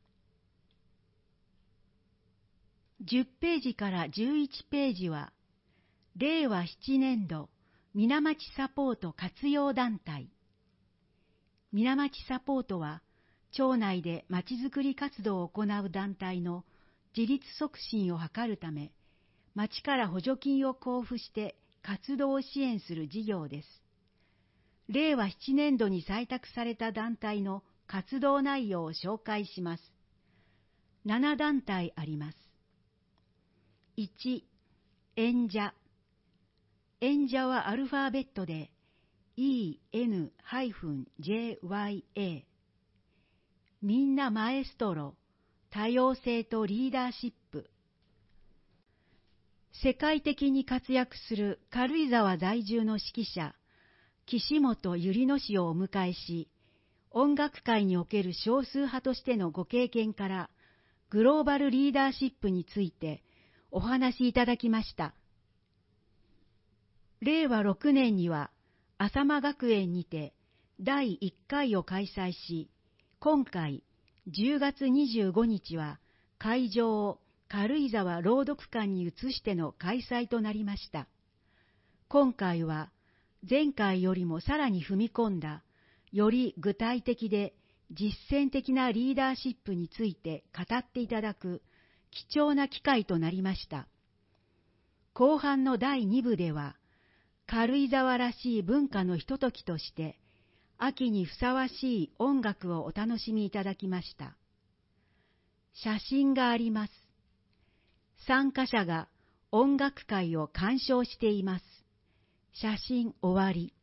じゅっページからじゅういちページは、れいわななねんど水町サポート活用団体。水町サポートは、町内でまちづくり活動を行う団体の自立促進を図るため、町から補助金を交付して活動を支援する事業です。れいわななねんどに採択された団体の活動内容を紹介します。ななだんたいあります。いち、演者。演者はアルファベットで イーエヌジェーワイエー。みんなマエストロ、多様性とリーダーシップ。世界的に活躍する軽井沢在住の指揮者、岸本ゆりの氏をお迎えし、音楽界における少数派としてのご経験から、グローバルリーダーシップについてお話しいただきました。れいわろくねんには、浅間学園にてだいいっかいを開催し、今回じゅうがつにじゅうごにちは会場を軽井沢朗読館に移しての開催となりました。今回は前回よりもさらに踏み込んだ、より具体的で実践的なリーダーシップについて語っていただく貴重な機会となりました。後半のだいにぶでは、軽井沢らしい文化のひとときとして、秋にふさわしい音楽をお楽しみいただきました。写真があります。参加者が音楽会を鑑賞しています。写真終わり。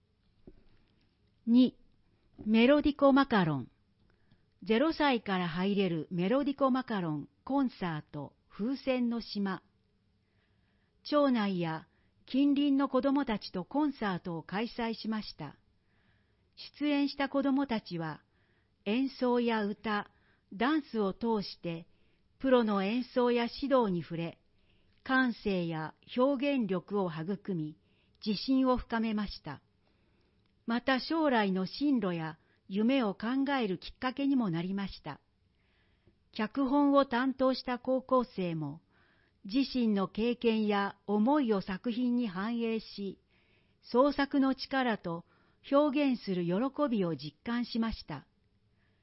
に、メロディコマカロン。ゼロさいから入れるメロディコマカロンコンサート風船の島。町内や近隣の子どもたちとコンサートを開催しました。出演した子どもたちは、演奏や歌、ダンスを通して、プロの演奏や指導に触れ、感性や表現力を育み、自信を深めました。また将来の進路や夢を考えるきっかけにもなりました。脚本を担当した高校生も、自身の経験や思いを作品に反映し、創作の力と表現する喜びを実感しました。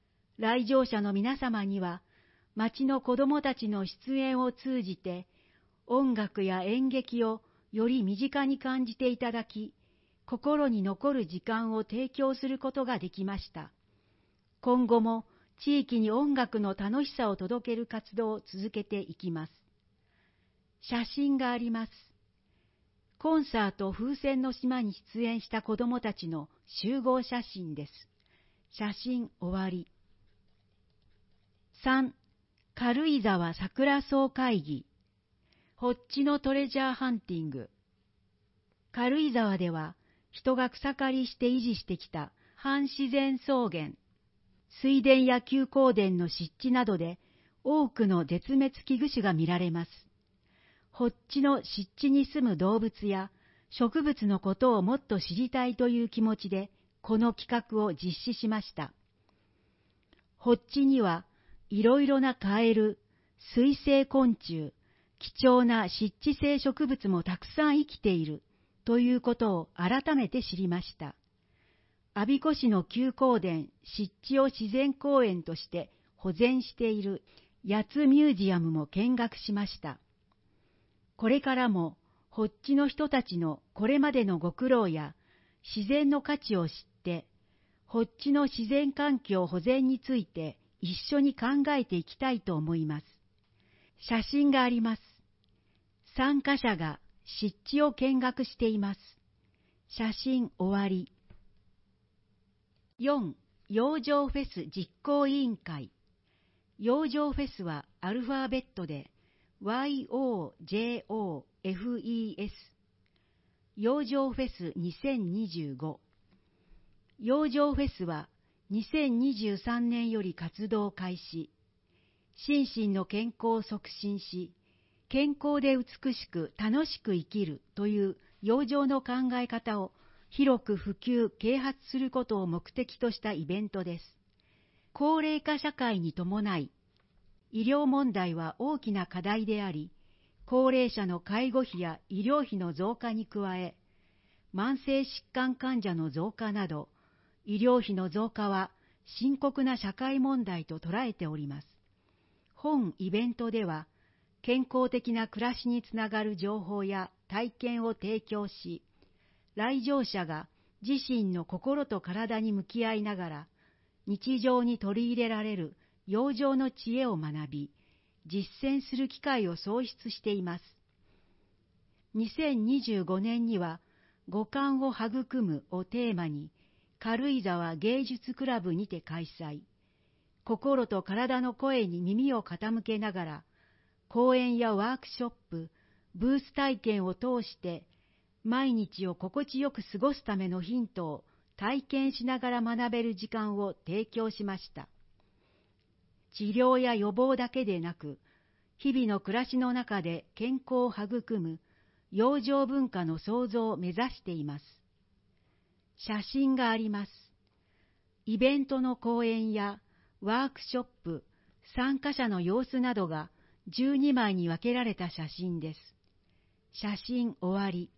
来場者の皆様には、町の子供たちの出演を通じて、音楽や演劇をより身近に感じていただき、心に残る時間を提供することができました。今後も地域に音楽の楽しさを届ける活動を続けていきます。写真があります。コンサート風船の島に出演した子どもたちの集合写真です。写真終わり。さん. 軽井沢桜草会議。ホッチのトレジャーハンティング。軽井沢では人が草刈りして維持してきた半自然草原、水田や休耕田の湿地などで多くの絶滅危惧種が見られます。ホッチの湿地に住む動物や植物のことをもっと知りたいという気持ちでこの企画を実施しました。ホッチにはいろいろなカエル、水生昆虫、貴重な湿地性植物もたくさん生きているということを改めて知りました。我孫子市の休耕田湿地を自然公園として保全している八津ミュージアムも見学しました。これからもホッチの人たちのこれまでのご苦労や自然の価値を知って、ホッチの自然環境保全について一緒に考えていきたいと思います。写真があります。参加者が湿地を見学しています。写真終わり。よん. 洋上フェス実行委員会。洋上フェスはアルファベットで ワイオージェーオーエフイーエス。洋上フェスにせんにじゅうご。洋上フェスはにせんにじゅうさんねんより活動開始。心身の健康を促進し、健康で美しく楽しく生きるという洋上の考え方を広く普及・啓発することを目的としたイベントです。高齢化社会に伴い、医療問題は大きな課題であり、高齢者の介護費や医療費の増加に加え、慢性疾患患者の増加など、医療費の増加は深刻な社会問題と捉えております。本イベントでは、健康的な暮らしにつながる情報や体験を提供し、来場者が自身の心と体に向き合いながら、日常に取り入れられる洋上の知恵を学び、実践する機会を創出しています。にせんにじゅうごねんには、五感を育むをテーマに、軽井沢芸術クラブにて開催。心と体の声に耳を傾けながら、講演やワークショップ、ブース体験を通して、毎日を心地よく過ごすためのヒントを体験しながら学べる時間を提供しました。治療や予防だけでなく、日々の暮らしの中で健康を育む洋上文化の創造を目指しています。写真があります。イベントの講演やワークショップ、参加者の様子などがじゅうにまいに分けられた写真です。写真終わり。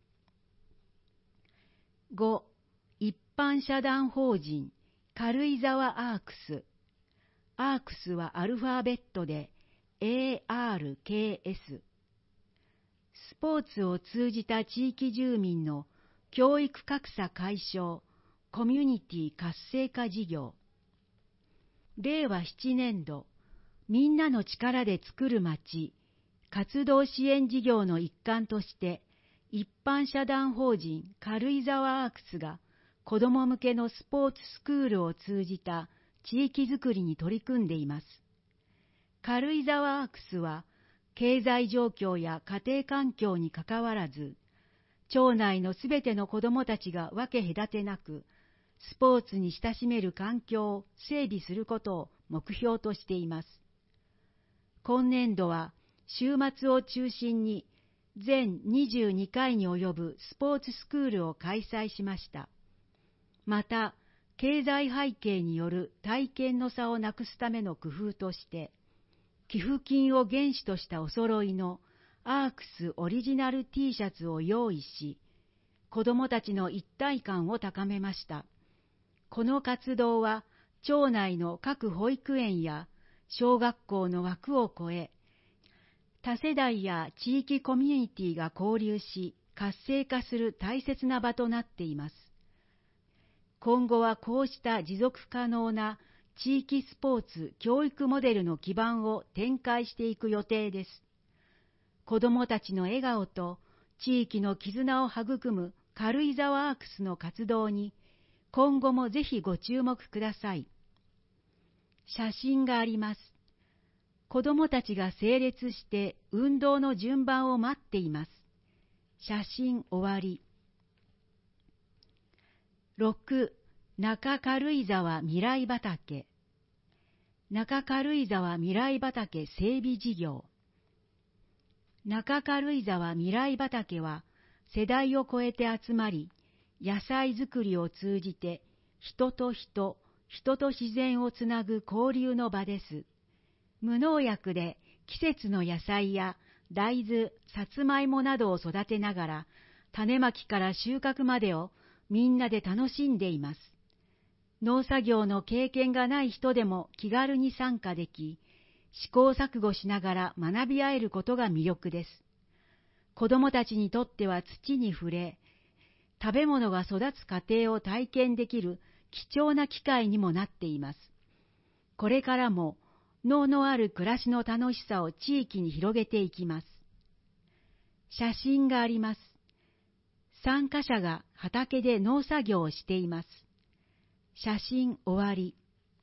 ご. 一般社団法人軽井沢アークス。アークスはアルファベットで エーアールケーエス。スポーツを通じた地域住民の教育格差解消、コミュニティ活性化事業。れいわななねんど、みんなの力で作る街、活動支援事業の一環として、一般社団法人軽井沢アークスが子ども向けのスポーツスクールを通じた地域づくりに取り組んでいます。軽井沢アークスは経済状況や家庭環境にかかわらず、町内のすべての子どもたちが分け隔てなく、スポーツに親しめる環境を整備することを目標としています。今年度は週末を中心に全にじゅうにかいに及ぶスポーツスクールを開催しました。また、経済背景による体験の差をなくすための工夫として、寄付金を原資としたお揃いのアークスオリジナル T シャツを用意し、子どもたちの一体感を高めました。この活動は町内の各保育園や小学校の枠を超え、多世代や地域コミュニティが交流し、活性化する大切な場となっています。今後はこうした持続可能な地域スポーツ教育モデルの基盤を展開していく予定です。子どもたちの笑顔と地域の絆を育む軽井沢アークスの活動に今後もぜひご注目ください。写真があります。子どもたちが整列して運動の順番を待っています。写真終わり。ろく. 中軽井沢未来畑。中軽井沢未来畑整備事業。中軽井沢未来畑は世代を超えて集まり、野菜作りを通じて人と人、人と自然をつなぐ交流の場です。無農薬で季節の野菜や大豆、さつまいもなどを育てながら、種まきから収穫までをみんなで楽しんでいます。農作業の経験がない人でも気軽に参加でき、試行錯誤しながら学び合えることが魅力です。子どもたちにとっては土に触れ、食べ物が育つ過程を体験できる貴重な機会にもなっています。これからも農のある暮らしの楽しさを地域に広げていきます。写真があります。参加者が畑で農作業をしています。写真終わり。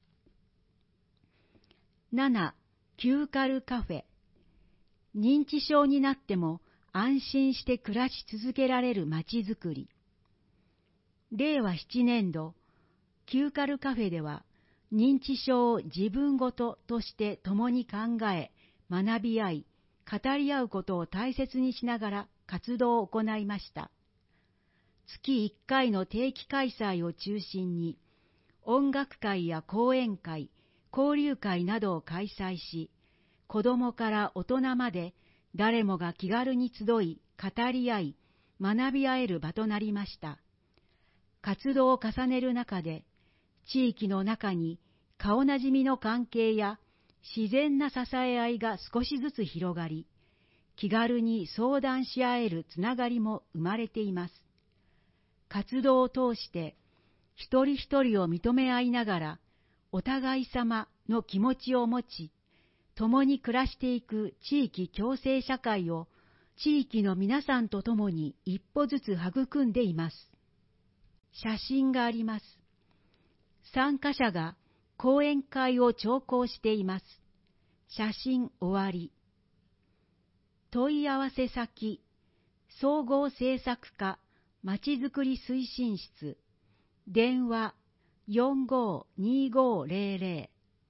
なな. 旧カルカフェ。認知症になっても安心して暮らし続けられるまちづくり。れいわななねんど、旧カルカフェでは認知症を自分ごととして共に考え、学び合い、語り合うことを大切にしながら活動を行いました。月いっかいの定期開催を中心に、音楽会や講演会、交流会などを開催し、子どもから大人まで誰もが気軽に集い、語り合い、学び合える場となりました。活動を重ねる中で、地域の中に顔なじみの関係や自然な支え合いが少しずつ広がり、気軽に相談し合えるつながりも生まれています。活動を通して一人一人を認め合いながらお互い様の気持ちを持ち、共に暮らしていく地域共生社会を地域の皆さんと共に一歩ずつ育んでいます。写真があります。参加者が講演会を聴講しています。写真終わり。問い合わせ先、総合政策課まちづくり推進室、電話 よんごーにーごーぜろぜろ。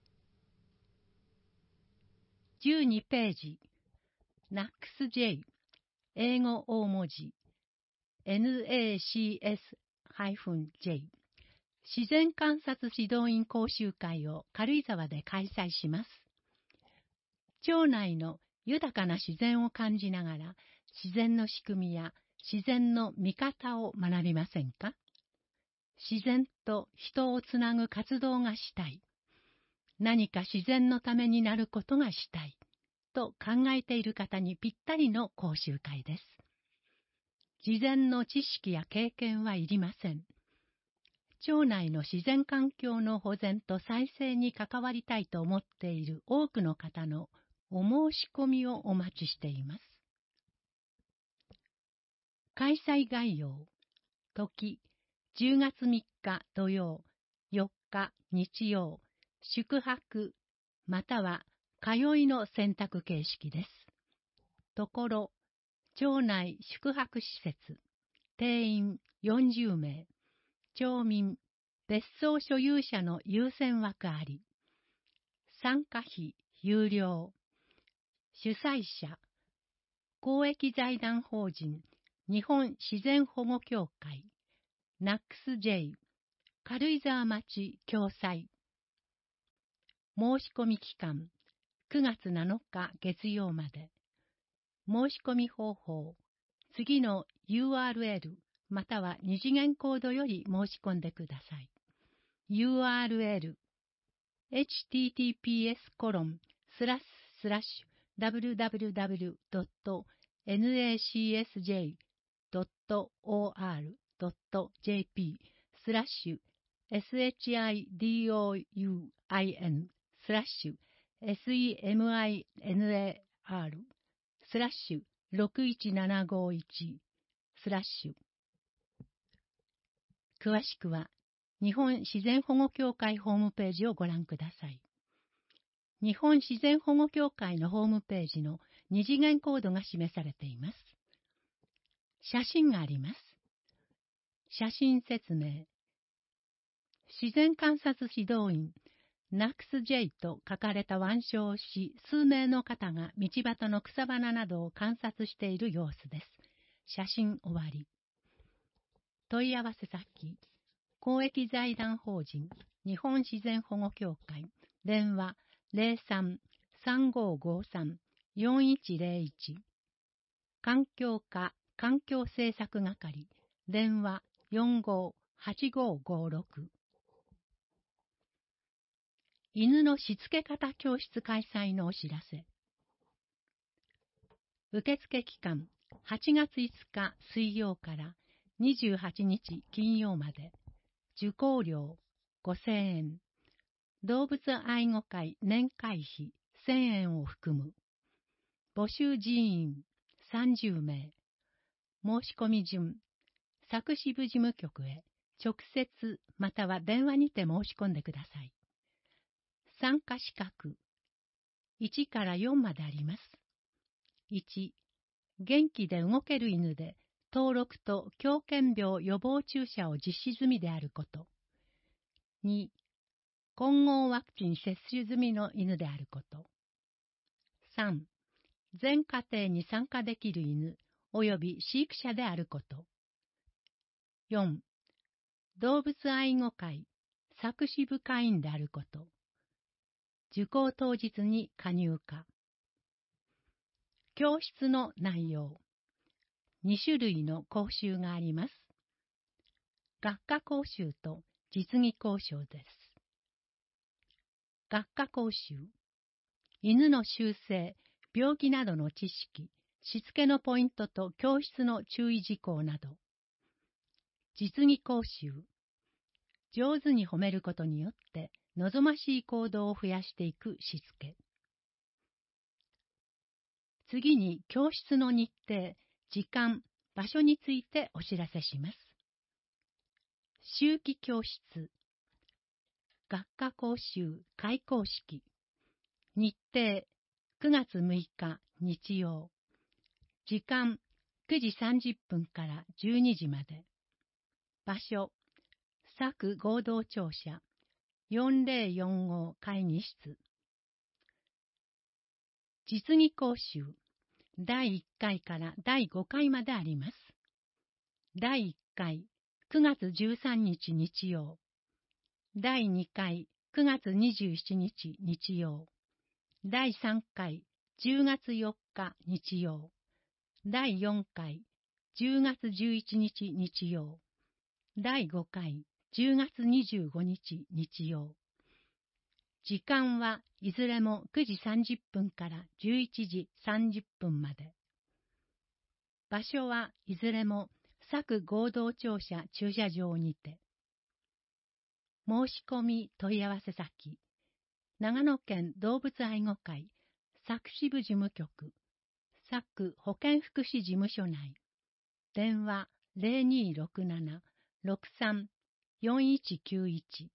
じゅうにページ ナックスジェイ 英語大文字 ナックスジェイ 自然観察指導員講習会を軽井沢で開催します。町内の豊かな自然を感じながら自然の仕組みや自然の見方を学びませんか？自然と人をつなぐ活動がしたい。何か自然のためになることがしたい。と考えている方にぴったりの講習会です。事前の知識や経験はいりません。町内の自然環境の保全と再生に関わりたいと思っている多くの方のお申し込みをお待ちしています。開催概要。時、じゅうがつみっか土曜、よっか日曜、宿泊、または通いの選択形式です。ところ、町内宿泊施設、定員よんじゅうめい、町民、別荘所有者の優先枠あり。参加費有料。主催者、公益財団法人日本自然保護協会、ナックスジェイ、軽井沢町共催。申し込み期間、くがつなのか月曜まで。申し込み方法、次の ユーアールエル または二次元コードより申し込んでください。ユーアールエルエイチティーティーピーエスコロンスラッシュスラッシュダブリューダブリューダブリュードットナクスジェイドットオーアールドットジェーピースラッシュ エスエイチアイディーオーユーアイエヌ スラッシュ エスイーエムアイエヌエーアール スラッシュろくいちななごいちスラッシュ。詳しくは日本自然保護協会ホームページをご覧ください。日本自然保護協会のホームページの二次元コードが示されています。写真があります。写真説明。自然観察指導員、ナックスジェイと書かれた腕章をし、数名の方が道端の草花などを観察している様子です。写真終わり。問い合わせ先、公益財団法人日本自然保護協会、電話 ゼロさん さんごごさん よんいちゼロいち、環境課環境政策係、電話 よんごはちごごろく。犬のしつけ方教室開催のお知らせ。受付期間はちがついつか水曜からにじゅうはちにち金曜まで。受講料ごせんえん。動物愛護会年会費せんえんを含む。募集人員さんじゅうめい。申し込み順、佐久支部事務局へ直接または電話にて申し込んでください。参加資格いちからよんまであります。いち、元気で動ける犬で登録と狂犬病予防注射を実施済みであること。に、混合ワクチン接種済みの犬であること。さん、全家庭に参加できる犬及び飼育者であること。よん、動物愛護会佐久支部会員であること。受講当日に加入か。教室の内容。にしゅるいの講習があります。学科講習と実技講習です。学科講習。犬の習性、病気などの知識、しつけのポイントと教室の注意事項など。実技講習。上手に褒めることによって望ましい行動を増やしていくしつけ。次に教室の日程、時間、場所についてお知らせします。秋季教室。学科講習開講式。日程くがつむいか日曜。時間くじさんじゅっぷんからじゅうにじまで。場所佐久合同庁舎よんぜろよんご会議室。実技講習だいいっかいからだいごかいまであります。だいいっかいくがつじゅうさんにち日曜。だいにかいくがつにじゅうしちにち日曜。だいさんかいじゅうがつよっか日曜。だいよんかいじゅうがつじゅういちにち日曜。だいごかいじゅうがつにじゅうごにち日曜。時間はいずれもくじさんじゅっぷんからじゅういちじさんじゅっぷんまで。場所はいずれも佐久合同庁舎駐車場にて。申し込み問い合わせ先、長野県動物愛護会佐久支部事務局、佐久保健福祉事務所内。電話ゼロにーろくなな ろくさん よんいちきゅういち。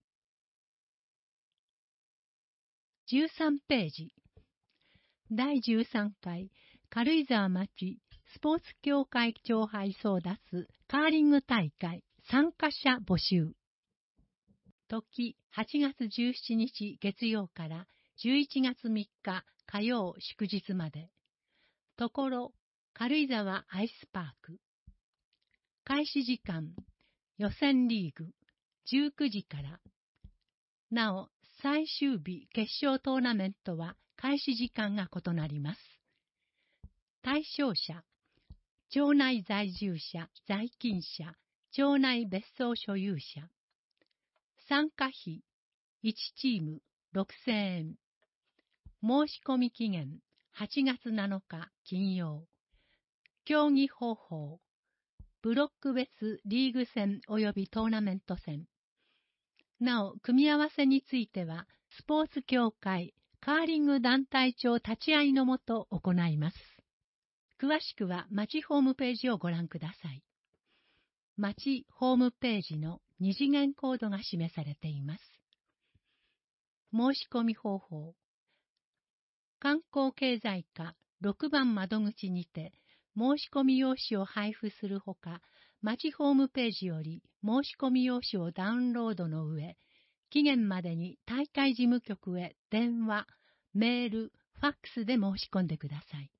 じゅうさんページ。だいじゅうさんかい軽井沢町スポーツ協会長杯争奪カーリング大会参加者募集。時はちがつじゅうしちにち月曜からじゅういちがつみっか火曜祝日まで。ところ軽井沢アイスパーク。開始時間予選リーグじゅうくじから。なお最終日決勝トーナメントは開始時間が異なります。対象者、町内在住者、在勤者、町内別荘所有者。参加費いちチームろくせんえん。申し込み期限はちがつなのか金曜。競技方法。ブロック別リーグ戦及びトーナメント戦。なお、組み合わせについては、スポーツ協会カーリング団体長立ち会いのもと行います。詳しくは町ホームページをご覧ください。町ホームページの二次元コードが示されています。申し込み方法。観光経済課ろくばん窓口にて申し込み用紙を配布するほか、町ホームページより申し込み用紙をダウンロードの上、期限までに大会事務局へ電話、メール、ファックスで申し込んでください。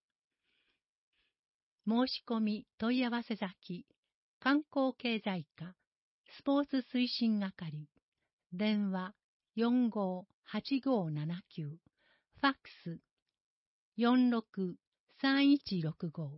申し込み問い合わせ先、観光経済課スポーツ推進係、電話 よんごーはちごーななきゅう、ファックス よんろくさんいちろくご。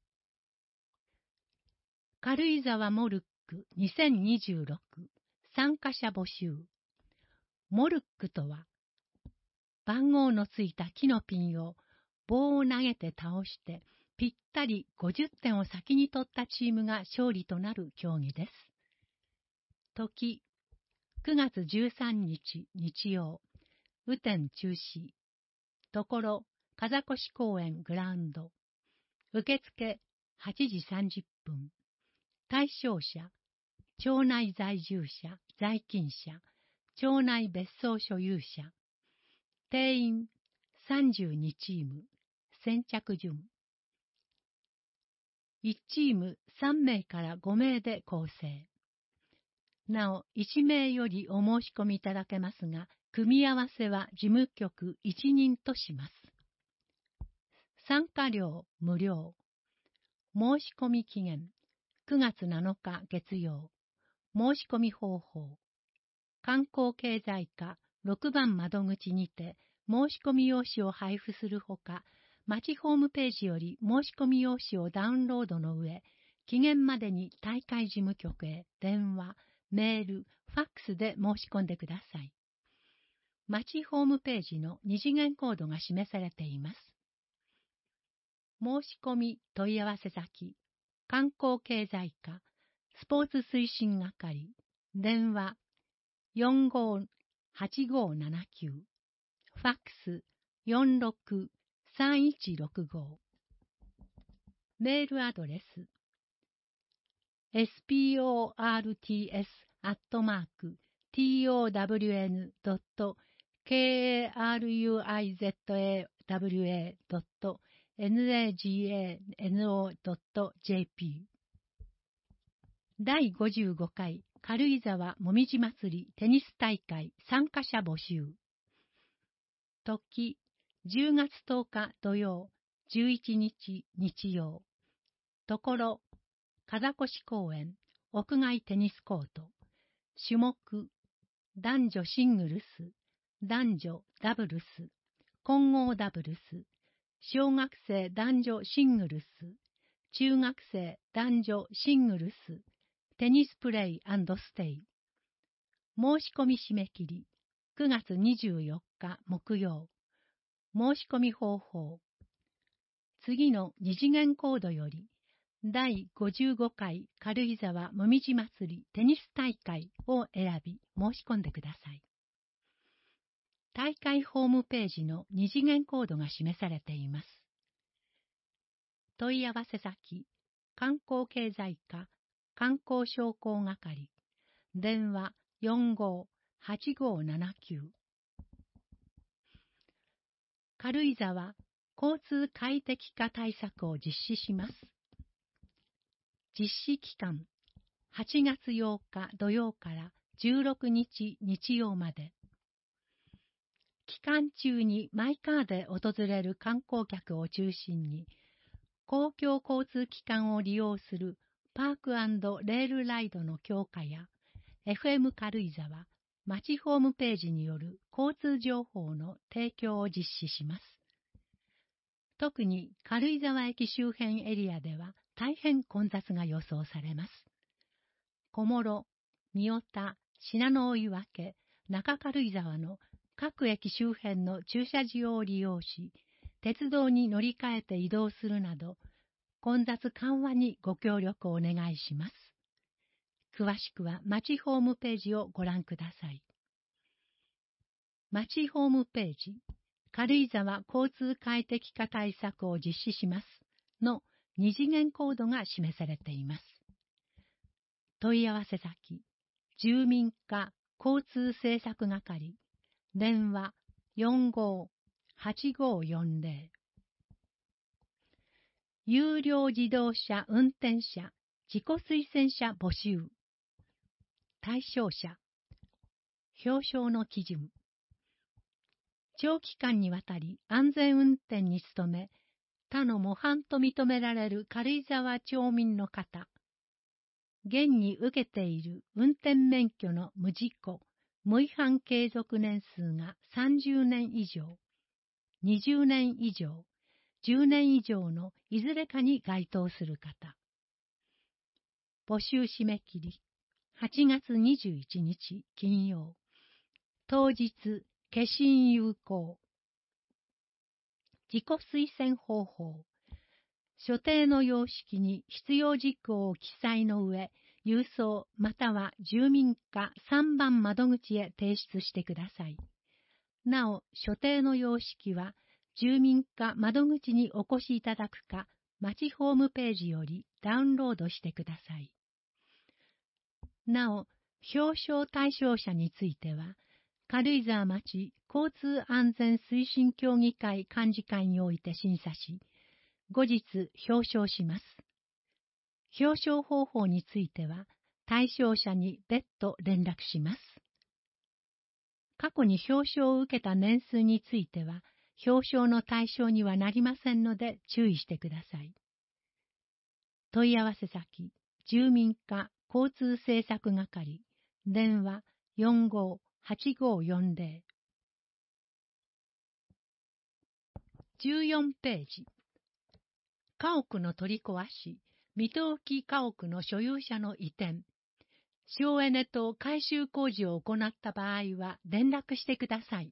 軽井沢モルックにせんにじゅうろく参加者募集。モルックとは、番号のついた木のピンを棒を投げて倒してぴったりごじゅってんを先に取ったチームが勝利となる競技です。時、くがつじゅうさんにち日曜、雨天中止。ところ、風越公園グラウンド。受付はちじさんじゅっぷん。対象者、町内在住者、在勤者、町内別荘所有者。定員さんじゅうにチーム。先着順。いちチームさんめいからごめいで構成。なお、いちめいよりお申し込みいただけますが、組み合わせは事務局いちにんとします。参加料無料。申し込み期限くがつなのか月曜。申し込み方法。観光経済課ろくばん窓口にて申し込み用紙を配布するほか、町ホームページより申し込み用紙をダウンロードの上、期限までに大会事務局へ電話、メール、ファックスで申し込んでください。町ホームページの二次元コードが示されています。申し込み問い合わせ先、観光経済課、スポーツ推進係、電話よんごーはちごーななきゅう、ファックスよんろくさんいちろくご。メールアドレス エスポーツ アットマーク トウドット ケーアールユーアイゼットエーダブリューエードット ナガノドット ジェーピー。 第ごじゅうごかい軽井沢もみじ祭りテニス大会参加者募集。時、じゅうがつとおか土曜、じゅういちにち日曜。ところ、風越公園屋外テニスコート。種目、男女シングルス、男女ダブルス、混合ダブルス、小学生男女シングルス、中学生男女シングルス、テニスプレイ&ステイ。申し込み締め切り、くがつにじゅうよっか木曜。申し込み方法。次の二次元コードより、第ごじゅうごかい軽井沢もみじ祭りテニス大会を選び申し込んでください。大会ホームページの二次元コードが示されています。問い合わせ先、観光経済課観光商工係、電話よんごーはちごーななきゅう。軽井沢交通快適化対策を実施します。実施期間、はちがつようか土曜からじゅうろくにち日曜まで。期間中にマイカーで訪れる観光客を中心に、公共交通機関を利用するパーク&レールライドの強化や、エフエム 軽井沢、町ホームページによる交通情報の提供を実施します。特に軽井沢駅周辺エリアでは大変混雑が予想されます。小諸、三代田、信濃追分、中軽井沢の各駅周辺の駐車場を利用し、鉄道に乗り換えて移動するなど、混雑緩和にご協力をお願いします。詳しくは町ホームページをご覧ください。町ホームページ、軽井沢交通快適化対策を実施しますの二次元コードが示されています。問い合わせ先、住民課交通政策係、電話 よんごーはちごーよんぜろ。有料自動車運転者自己推薦者募集。対象者、表彰の基準。長期間にわたり安全運転に努め、他の模範と認められる軽井沢町民の方、現に受けている運転免許の無事故、無違反継続年数がさんじゅうねん以上、にじゅうねん以上、じゅうねん以上のいずれかに該当する方。募集締め切り、はちがつにじゅういちにち金曜。当日、消印有効。自己推薦方法。所定の様式に必要事項を記載の上、郵送または住民課さんばん窓口へ提出してください。なお、所定の様式は、住民課窓口にお越しいただくか、町ホームページよりダウンロードしてください。なお、表彰対象者については、軽井沢町交通安全推進協議会幹事会において審査し、後日表彰します。表彰方法については、対象者に別途連絡します。過去に表彰を受けた年数については、表彰の対象にはなりませんので注意してください。問い合わせ先、住民課交通政策係、電話 よんごーはちごーよんぜろ。じゅうよんページ。家屋の取り壊し、未登記家屋の所有者の移転、省エネと改修工事を行った場合は連絡してください。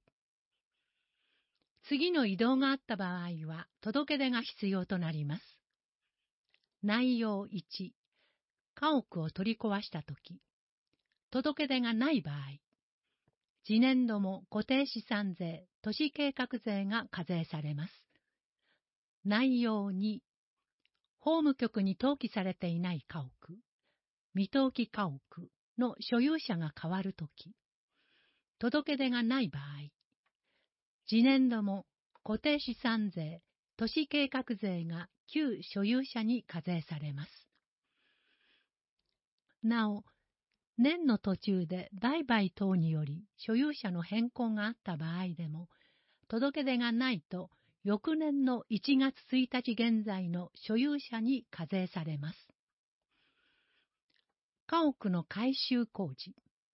次の移動があった場合は届け出が必要となります。内容いち、家屋を取り壊したとき、届け出がない場合、次年度も固定資産税、都市計画税が課税されます。内容に、法務局に登記されていない家屋、未登記家屋の所有者が変わるとき、届け出がない場合、次年度も固定資産税、都市計画税が旧所有者に課税されます。なお、年の途中で売買等により所有者の変更があった場合でも、届け出がないと翌年のいちがつついたち現在の所有者に課税されます。家屋の改修工事。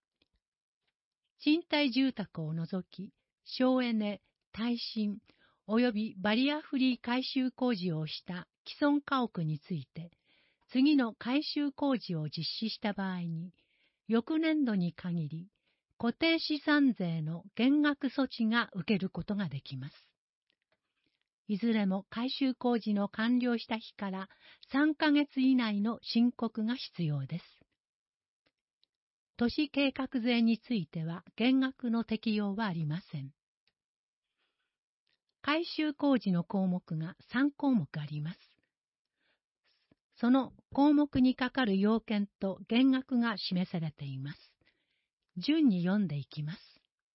賃貸住宅を除き、省エネ、耐震及びバリアフリー改修工事をした既存家屋について、次の改修工事を実施した場合に、翌年度に限り、固定資産税の減額措置が受けることができます。いずれも改修工事の完了した日からさんかげつ以内の申告が必要です。都市計画税については減額の適用はありません。改修工事の項目がさんこうもくあります。その項目にかかる要件と減額が示されています。順に読んでいきます。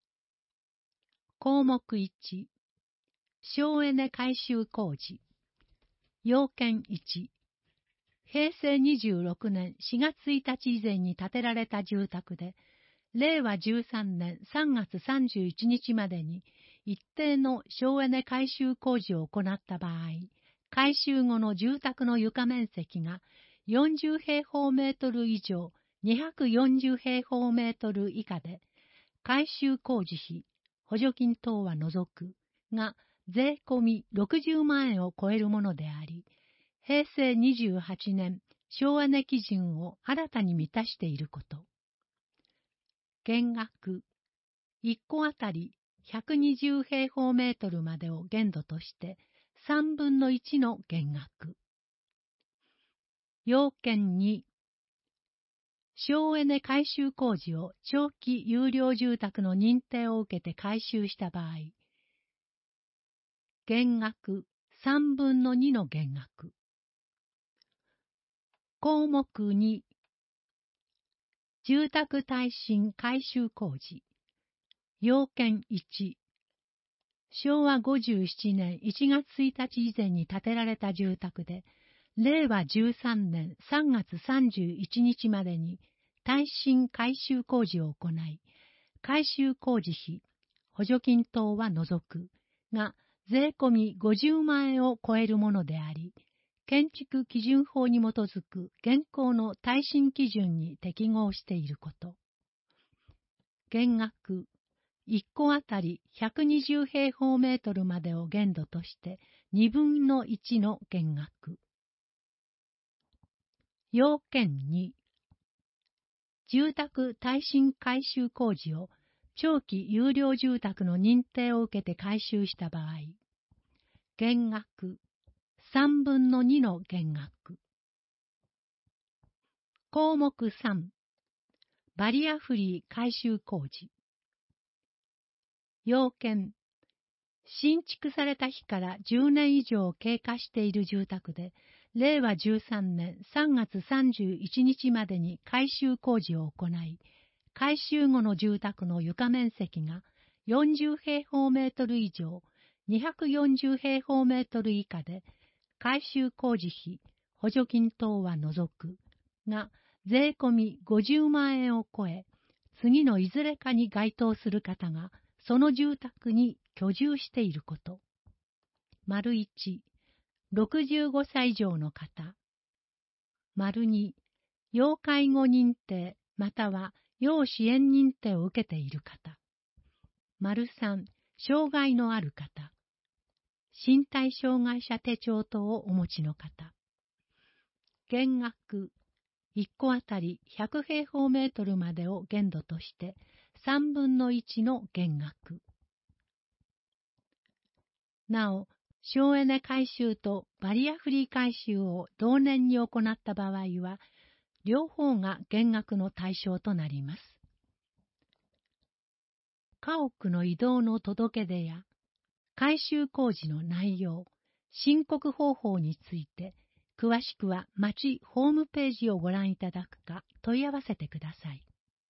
項目いち、省エネ改修工事。要件いち、へいせいにじゅうろくねんしがつついたち以前に建てられた住宅で、れいわじゅうさんねんさんがつさんじゅういちにちまでに一定の省エネ改修工事を行った場合、改修後の住宅の床面積がよんじゅうへいほうメートル以上にひゃくよんじゅうへいほうメートル以下で、改修工事費、補助金等は除くが税込みろくじゅうまんえんを超えるものであり、へいせいにじゅうはちねん省エネ基準を新たに満たしていること。減額、いっこあたりひゃくにじゅう平方メートルまでを限度としてさんぶんのいちの減額。要件に、省エネ改修工事を長期有料住宅の認定を受けて改修した場合、減額さんぶんのにの減額。項目に、住宅耐震改修工事。要件いち、しょうわごじゅうななねんいちがつついたち以前に建てられた住宅で、れいわじゅうさんねんさんがつさんじゅういちにちまでに耐震改修工事を行い、改修工事費、補助金等は除くが、税込みごじゅうまんえんを超えるものであり、建築基準法に基づく現行の耐震基準に適合していること。減額、いっこあたりひゃくにじゅう平方メートルまでを限度としてにぶんのいちの減額。要件に、住宅耐震改修工事を長期有料住宅の認定を受けて改修した場合、減額さんぶんのにの減額。項目さん、バリアフリー改修工事。要件、新築された日からじゅうねん以上経過している住宅で、れいわじゅうさんねんさんがつさんじゅういちにちまでに改修工事を行い、改修後の住宅の床面積がよんじゅう平方メートル以上、にひゃくよんじゅう平方メートル以下で、改修工事費、補助金等は除くが、税込みごじゅうまんえんを超え、次のいずれかに該当する方が、その住宅に居住していること。丸いち、ろくじゅうごさい以上の方。丸に、要介護認定または要支援認定を受けている方。丸さん、障害のある方。身体障害者手帳等をお持ちの方。減額、いっこあたりひゃく平方メートルまでを限度としてさんぶんのいちの減額。なお、省エネ改修とバリアフリー改修を同年に行った場合は、両方が減額の対象となります。家屋の移動の届け出や、改修工事の内容、申告方法について、詳しくは町ホームページをご覧いただくか問い合わせてください。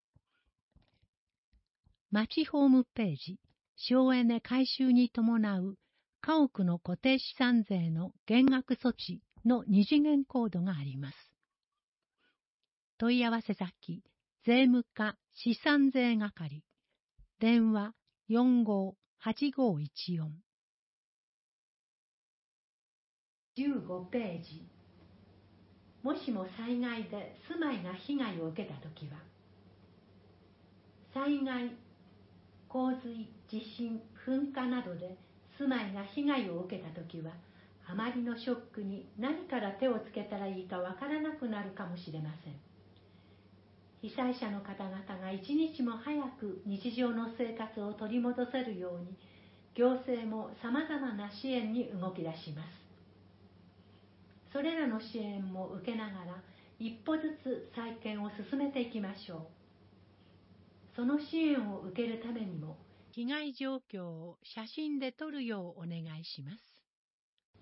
町ホームページ、省エネ改修に伴う家屋の固定資産税の減額措置の二次元コードがあります。問い合わせ先、税務課資産税係、電話 よんごーはちごーいちよん。じゅうごページ。もしも災害で住まいが被害を受けたときは、災害、洪水、地震、噴火などで住まいが被害を受けたときは、あまりのショックに何から手をつけたらいいかわからなくなるかもしれません。被災者の方々が一日も早く日常の生活を取り戻せるように、行政もさまざまな支援に動き出します。それらの支援も受けながら、一歩ずつ再建を進めていきましょう。その支援を受けるためにも、被害状況を写真で撮るようお願いします。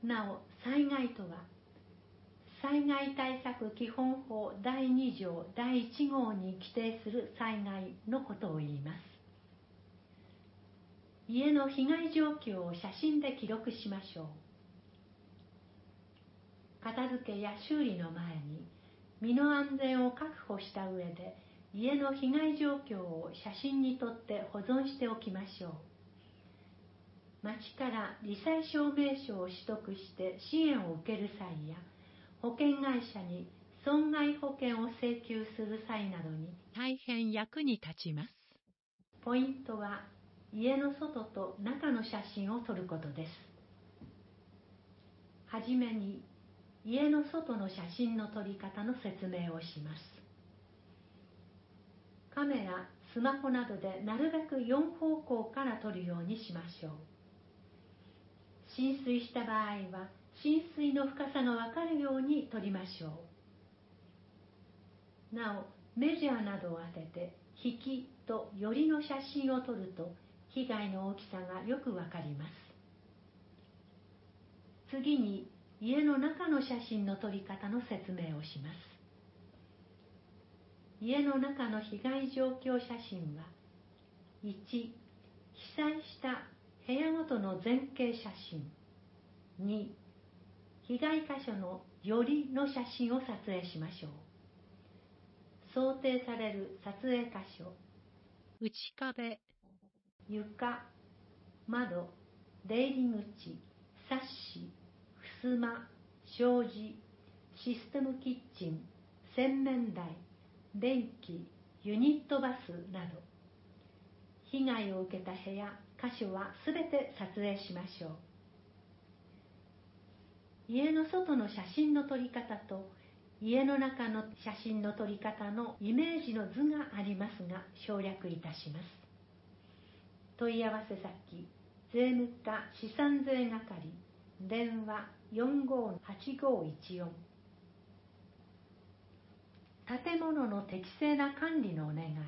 なお、災害とは、災害対策基本法だいにじょうだいいちごうに規定する災害のことを言います。家の被害状況を写真で記録しましょう。片付けや修理の前に身の安全を確保した上で、家の被害状況を写真に撮って保存しておきましょう。町から罹災証明書を取得して支援を受ける際や、保険会社に損害保険を請求する際などに大変役に立ちます。ポイントは、家の外と中の写真を撮ることです。はじめに、家の外の写真の撮り方の説明をします。カメラ、 スマホなどでなるべくよん方向から撮るようにしましょう。浸水した場合は浸水の深さがわかるように撮りましょう。なお、メジャーなどを当てて引きと寄りの写真を撮ると被害の大きさがよくわかります。次に家の中の写真の撮り方の説明をします。家の中の被害状況写真は、いち、被災した部屋ごとの全景写真。に、被害箇所の寄りの写真を撮影しましょう。想定される撮影箇所、 内壁、 床、窓、出入り口、サッシ、襖、障子、システムキッチン、洗面台、電気、ユニットバスなど、被害を受けた部屋、箇所はすべて撮影しましょう。家の外の写真の撮り方と家の中の写真の撮り方のイメージの図がありますが、省略いたします。問い合わせ先、税務課資産税係、電話よんごーはちごーいちよん。建物の適正な管理のお願い。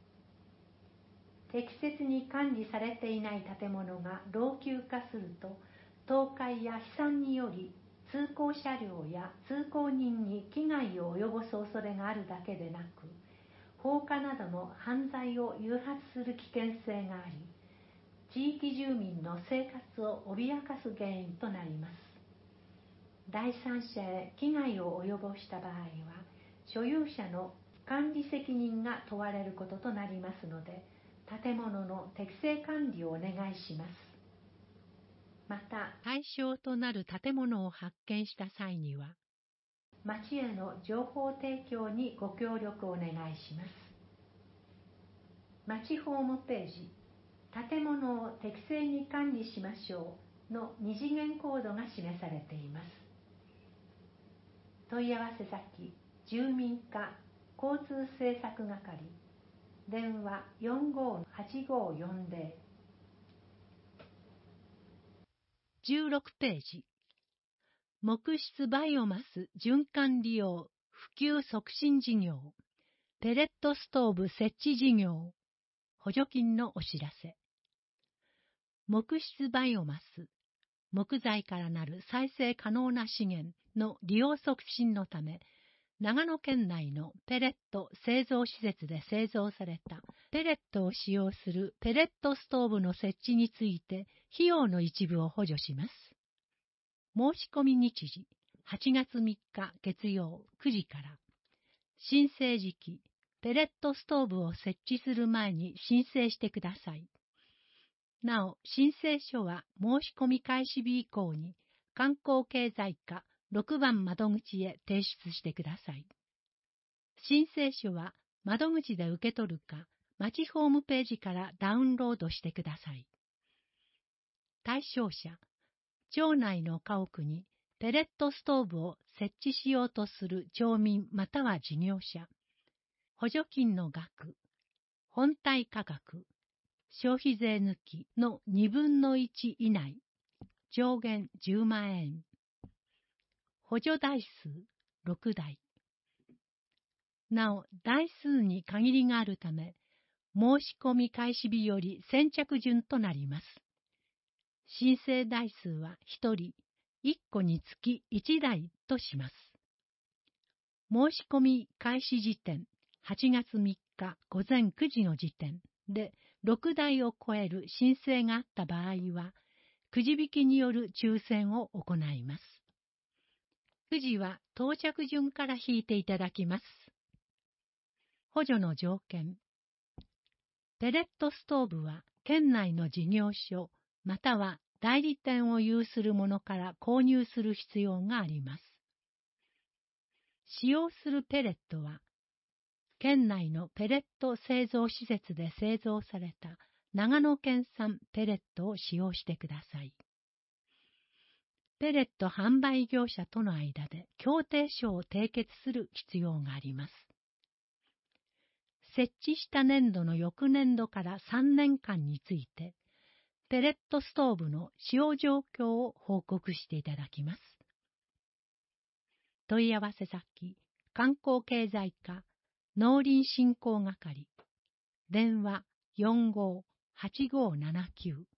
適切に管理されていない建物が老朽化すると、倒壊や飛散により通行車両や通行人に危害を及ぼす恐れがあるだけでなく、放火などの犯罪を誘発する危険性があり、地域住民の生活を脅かす原因となります。第三者へ危害を及ぼした場合は、所有者の管理責任が問われることとなりますので、建物の適正管理をお願いします。また、 対象となる建物を発見した際には、 町への情報提供にご協力をお願いします。町ホームページ、建物を適正に管理しましょうの二次元コードが示されています。問い合わせ先、住民課交通政策係、電話よんごーはちごーよんぜろ。 じゅうろくページ、木質バイオマス循環利用普及促進事業、ペレットストーブ設置事業、補助金のお知らせ。木質バイオマス、木材からなる再生可能な資源の利用促進のため、長野県内のペレット製造施設で製造されたペレットを使用するペレットストーブの設置について費用の一部を補助します。申し込み日時、はちがつみっか月曜くじから。申請時期、ペレットストーブを設置する前に申請してください。なお、申請書は申し込み開始日以降に観光経済課ろくばん窓口へ提出してください。申請書は窓口で受け取るか、町ホームページからダウンロードしてください。対象者、町内の家屋にペレットストーブを設置しようとする町民または事業者、補助金の額、本体価格、消費税抜きのにぶんのいち以内、上限じゅうまんえん、補助台数ろくだい。なお、台数に限りがあるため、申し込み開始日より先着順となります。申請台数はひとりいっこにつきいちだいとします。申し込み開始時点、はちがつみっかごぜんくじの時点でろくだいを超える申請があった場合は、くじ引きによる抽選を行います。くじは到着順から引いていただきます。補助の条件。ペレットストーブは県内の事業所または代理店を有する者から購入する必要があります。使用するペレットは、県内のペレット製造施設で製造された長野県産ペレットを使用してください。ペレット販売業者との間で協定書を締結する必要があります。 設置した年度の翌年度からさんねんかんについて、ペレットストーブの使用状況を報告していただきます。問い合わせ先、観光経済課、農林振興係、電話 よんごーはちごーななきゅう。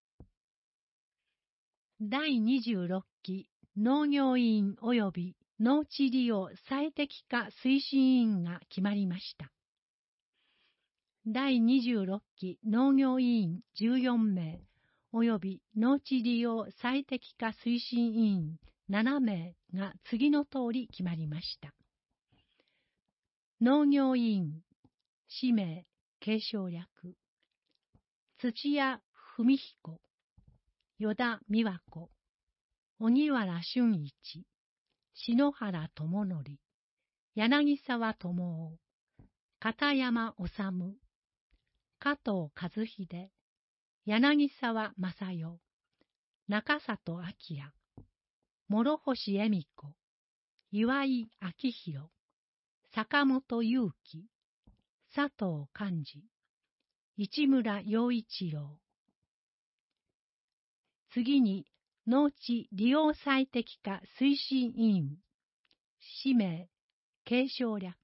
だいにじゅうろっき農業委員及び農地利用最適化推進委員が決まりました。だいにじゅうろっき農業委員じゅうよんめい及び農地利用最適化推進委員ななめいが次の通り決まりました。農業委員、氏名、継承略、土屋文彦、依田美和子、荻原俊一、篠原智則、柳沢智夫、片山治、加藤和秀、柳沢正代、中里明、諸星恵美子、岩井明宏、坂本祐樹、佐藤寛治、市村陽一郎。次に、農地利用最適化推進委員、氏名、継承略、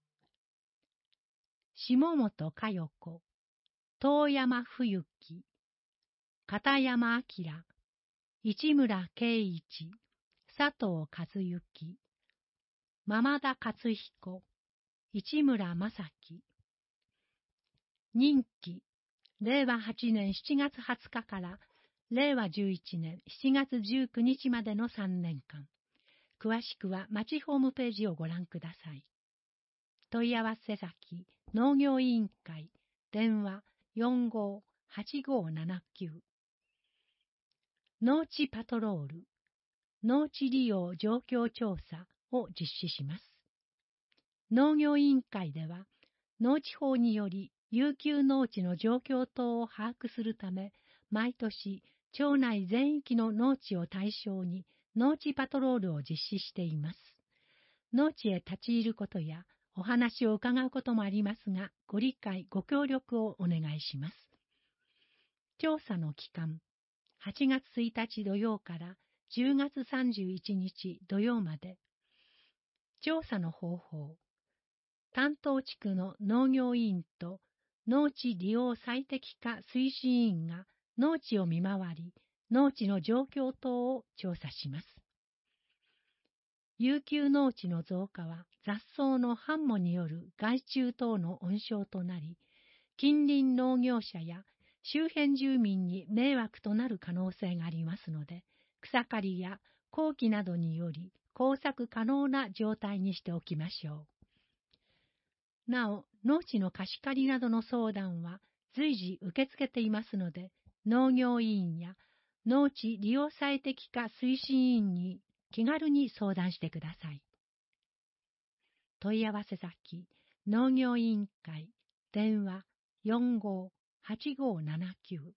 下本佳代子、遠山冬樹、片山明、市村圭一、佐藤和幸、間田勝彦、市村正樹。任期、れいわはちねんしちがつはつかかられいわじゅういちねんしちがつじゅうくにちまでのさんねんかん。詳しくは町ホームページをご覧ください。問い合わせ先、農業委員会、電話 よんごーはちごーななきゅう。農地パトロール、農地利用状況調査を実施します。農業委員会では、農地法により遊休農地の状況等を把握するため、毎年、町内全域の農地を対象に農地パトロールを実施しています。農地へ立ち入ることやお話を伺うこともありますが、ご理解、ご協力をお願いします。調査の期間、はちがつついたち土曜からじゅうがつさんじゅういちにち土曜まで。調査の方法、担当地区の農業委員と農地利用最適化推進委員が農地を見回り、農地の状況等を調査します。遊休農地の増加は雑草の繁茂による害虫等の温床となり、近隣農業者や周辺住民に迷惑となる可能性がありますので、草刈りや工期などにより耕作可能な状態にしておきましょう。なお、農地の貸し借りなどの相談は随時受け付けていますので、農業委員や農地利用最適化推進委員に気軽に相談してください。問い合わせ先、農業委員会、電話 よんごーはちごーななきゅう。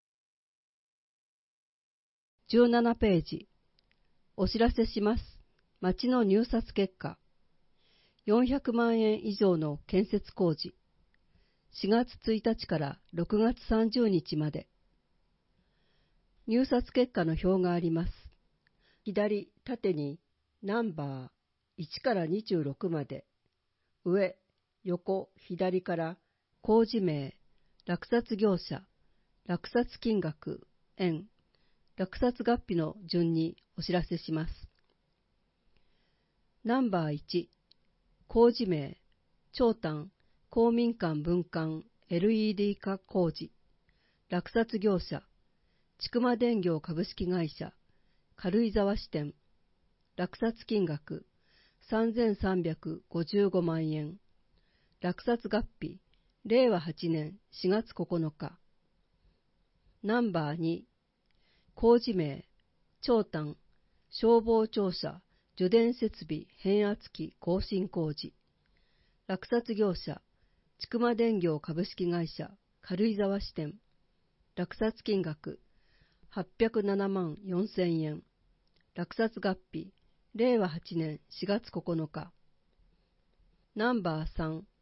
じゅうななページ。お知らせします。町の入札結果。よんひゃくまんえん以上の建設工事。しがつついたちからろくがつさんじゅうにちまで。入札結果の表があります。左、縦にナンバーいちからにじゅうろくまで。上、横、左から工事名、落札業者、落札金額、円、落札月日の順にお知らせします。ナンバーいち、工事名、長丹公民館分館 エルイーディー 化工事、落札業者、千曲電業株式会社、軽井沢支店、落札金額さんぜんさんびゃくごじゅうごまんえん、落札月日、れいわはちねんしがつここのか。ナンバーに、工事名、長丹消防庁舎受電設備変圧器更新工事、落札業者、千曲電業株式会社軽井沢支店、落札金額はっぴゃくななまんよんせんえん、落札月日、れいわはちねんしがつここのか。ナンバーさん、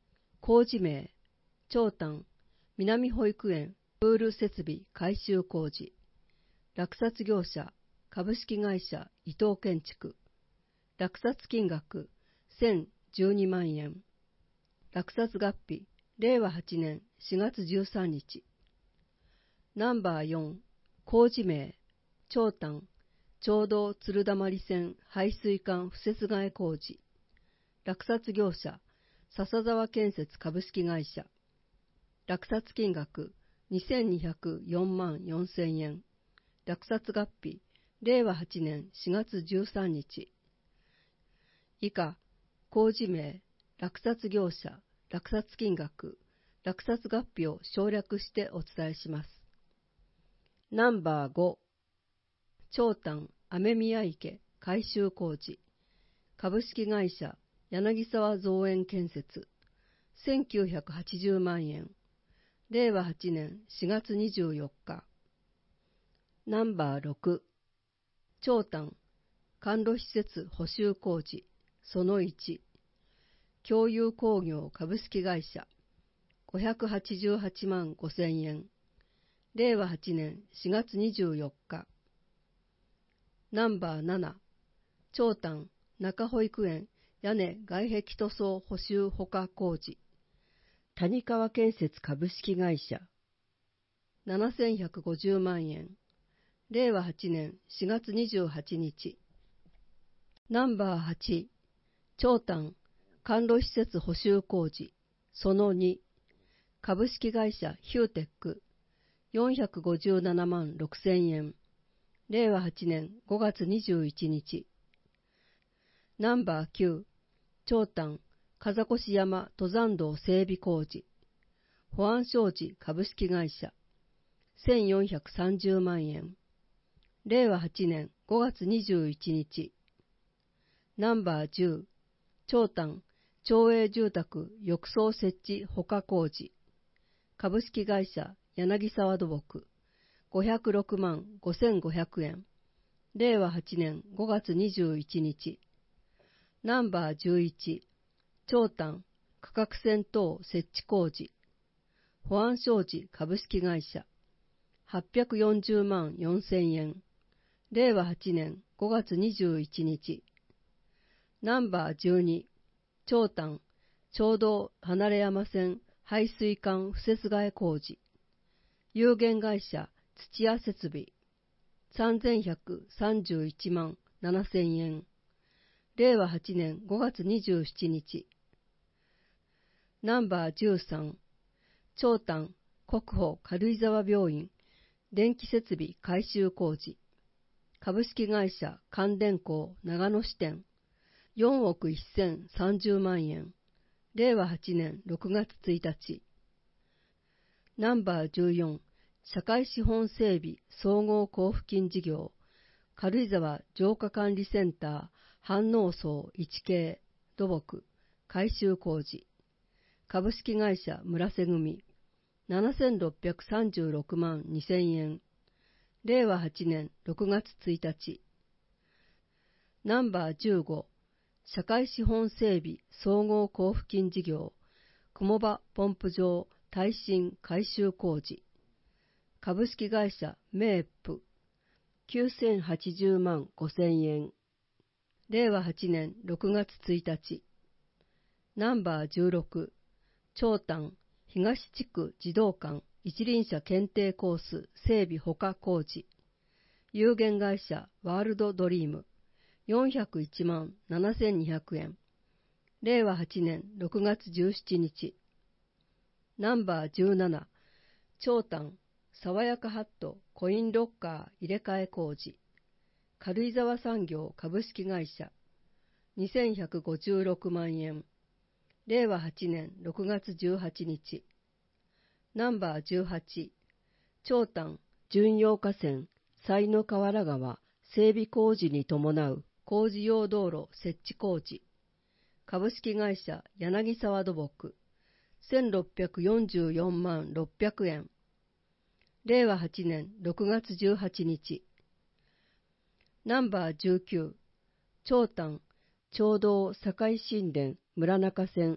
工事名、長丹、南保育園、プール設備改修工事。落札業者、株式会社伊藤建築。落札金額、せんじゅうにまんえん。落札月日、れいわはちねんしがつじゅうさんにち。ナンバーよん、工事名、長丹、町道鶴溜線排水管敷設替え工事。落札業者、笹沢建設株式会社。落札金額、にせんにひゃくよんまんよんせんえん。落札月日、れいわはちねんしがつじゅうさんにち。以下、工事名、落札業者、落札金額、落札月日を省略してお伝えします。ナンバーご、長丹雨宮池改修工事。株式会社柳沢造園建設。せんきゅうひゃくはちじゅうまんえん。れいわはちねんしがつにじゅうよっか。ナンバーろく、長丹甘露施設補修工事そのいち。共有工業株式会社ごひゃくはちじゅうはちまんごせんえん。れいわはちねんしがつにじゅうよっか。ナンバーなな、長丹中保育園屋根外壁塗装補修ほか工事。谷川建設株式会社ななせんひゃくごじゅうまんえん。れいわはちねんしがつにじゅうはちにち。ナンバーはち、長丹甘露施設補修工事そのに。株式会社ヒューテックよんひゃくごじゅうななまんろくせんえん。れいわはちねんごがつにじゅういちにち。ナンバーきゅう、長丹風越山登山道整備工事。保安商事株式会社せんよんひゃくさんじゅうまんえん。れいわはちねんごがつにじゅういちにち。ナンバーじゅう、長丹町営住宅浴槽設置ほか工事。株式会社柳沢土木ごひゃくろくまんごせんごひゃくえん。れいわはちねんごがつにじゅういちにち。ナンバーじゅういち、長丹価格線等設置工事。保安商事株式会社はっぴゃくよんじゅうまんよんせんえん。れいわはちねんごがつにじゅういちにち。ナンバーじゅうに、長丹町道離山線排水管敷設替え工事。有限会社土屋設備さんぜんひゃくさんじゅういちまんななせんえん。れいわはちねんごがつにじゅうしちにち。ナンバーじゅうさん、長丹国保軽井沢病院電気設備改修工事。株式会社関電工長野支店よんおくせんさんじゅうまんえん。れいわはちねんろくがつついたち。ナンバーじゅうよん、社会資本整備総合交付金事業軽井沢浄化管理センター反応層いち系土木改修工事。株式会社村瀬組ななせんろっぴゃくさんじゅうろくまんにせんえん。れいわはちねんろくがつついたち。ナンバーじゅうご、社会資本整備総合交付金事業雲場ポンプ場耐震改修工事。株式会社メープきゅうせんはちじゅうまんごせんえん。れいわはちねんろくがつついたち。ナンバーじゅうろく、長丹東地区児童館一輪車検定コース整備ほか工事。有限会社ワールドドリームよんひゃくいちまんななせんにひゃくえん。れいわはちねんろくがつじゅうしちにち。ナンバーじゅうなな、長丹爽やかハットコインロッカー入れ替え工事。軽井沢産業株式会社にせんひゃくごじゅうろくまんえん。れいわはちねんろくがつじゅうはちにち。ナンバーじゅうはち、長丹巡洋河川犀野河原川整備工事に伴う工事用道路設置工事。株式会社柳沢土木せんろっぴゃくよんじゅうよんまんろっぴゃくえん。れいわはちねんろくがつじゅうはちにち。ナンバーじゅうきゅう、長丹町道堺新田村中線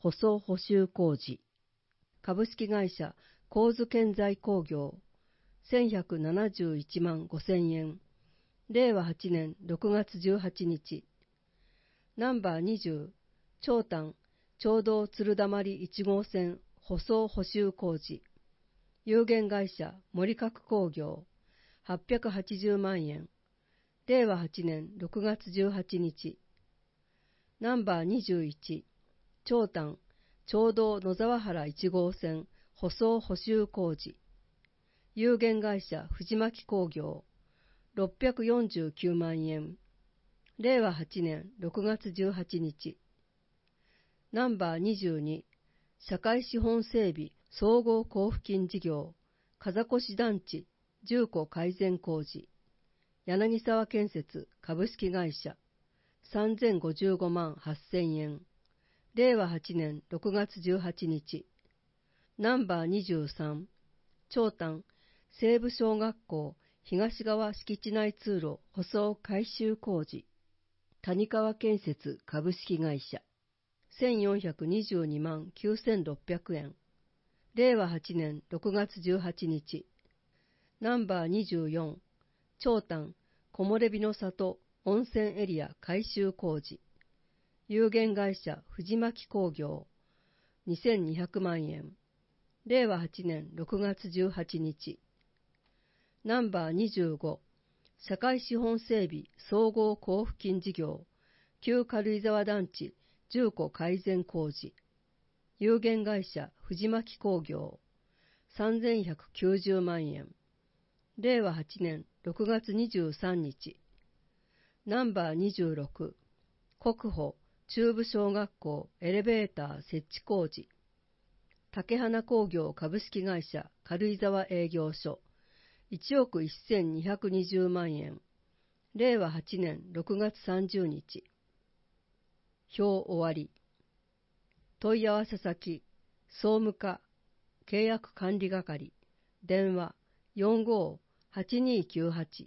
舗装補修工事。株式会社神津建材工業、せんひゃくななじゅういちまんごせんえん。れいわはちねんろくがつじゅうはちにち。ナンバーにじゅう、長丹町道鶴溜いち号線舗装補修工事。有限会社森角工業、はっぴゃくはちじゅうまんえん。れいわはちねんろくがつじゅうはちにち。ナンバーにじゅういち、長丹町道野沢原いち号線舗装補修工事。有限会社藤巻工業、ろっぴゃくよんじゅうきゅうまんえん。れいわはちねんろくがつじゅうはちにち。ナンバーにじゅうに、社会資本整備総合交付金事業、風越団地住戸改善工事。柳沢建設株式会社、さんぜんごじゅうごまんはっせんえん。れいわはちねんろくがつじゅうはちにち。ナンバーにじゅうさん、長丹西部小学校東側敷地内通路舗装改修工事。谷川建設株式会社、せんよんひゃくにじゅうにまんきゅうせんろっぴゃくえん。れいわはちねんろくがつじゅうはちにち。ナンバーにじゅうよん、長丹木漏れ日の里温泉エリア改修工事。有限会社藤巻工業、にせんにひゃくまんえん。れいわはちねんろくがつじゅうはちにち。ナンバーにじゅうご、社会資本整備総合交付金事業、旧軽井沢団地住戸改善工事。有限会社藤巻工業、さんぜんひゃくきゅうじゅうまんえん。れいわはちねんろくがつにじゅうさんにち。ナンバーにじゅうろく、国保中部小学校エレベーター設置工事。竹花工業株式会社軽井沢営業所、いちおくせんにひゃくにじゅうまんえん。れいわはちねんろくがつさんじゅうにち。表終わり。問い合わせ先、総務課、契約管理係、電話よんごーはちにーきゅうはち。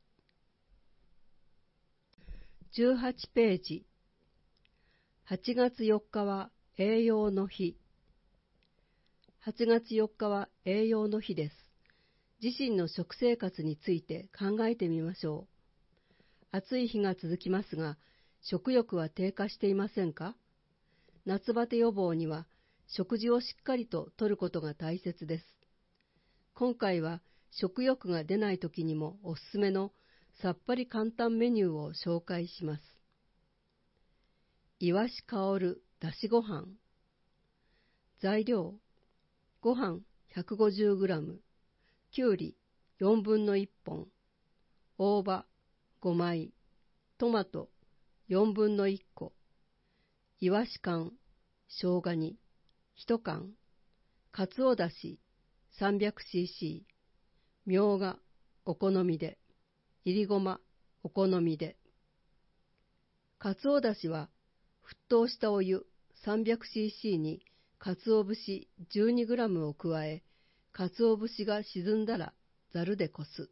じゅうはちページ。はちがつよっかは栄養の日。はちがつよっかは栄養の日です。自身の食生活について考えてみましょう。暑い日が続きますが、食欲は低下していませんか？夏バテ予防には食事をしっかりととることが大切です。今回は食欲が出ない時にもおすすめのさっぱり簡単メニューを紹介します。いわし香るだしごはん。材料、ご飯 ひゃくごじゅうグラム、きゅうりよんぶんのいっぽん、大葉ごまい、トマトよんぶんのいっこ、いわし缶、生姜煮いちかん、かつおだし さんびゃくシーシー、みょうがお好みで、いりごまお好みで。かつおだしは沸騰したお湯 さんびゃくシーシー にかつお節 じゅうにグラム を加え、かつお節が沈んだらざるでこす。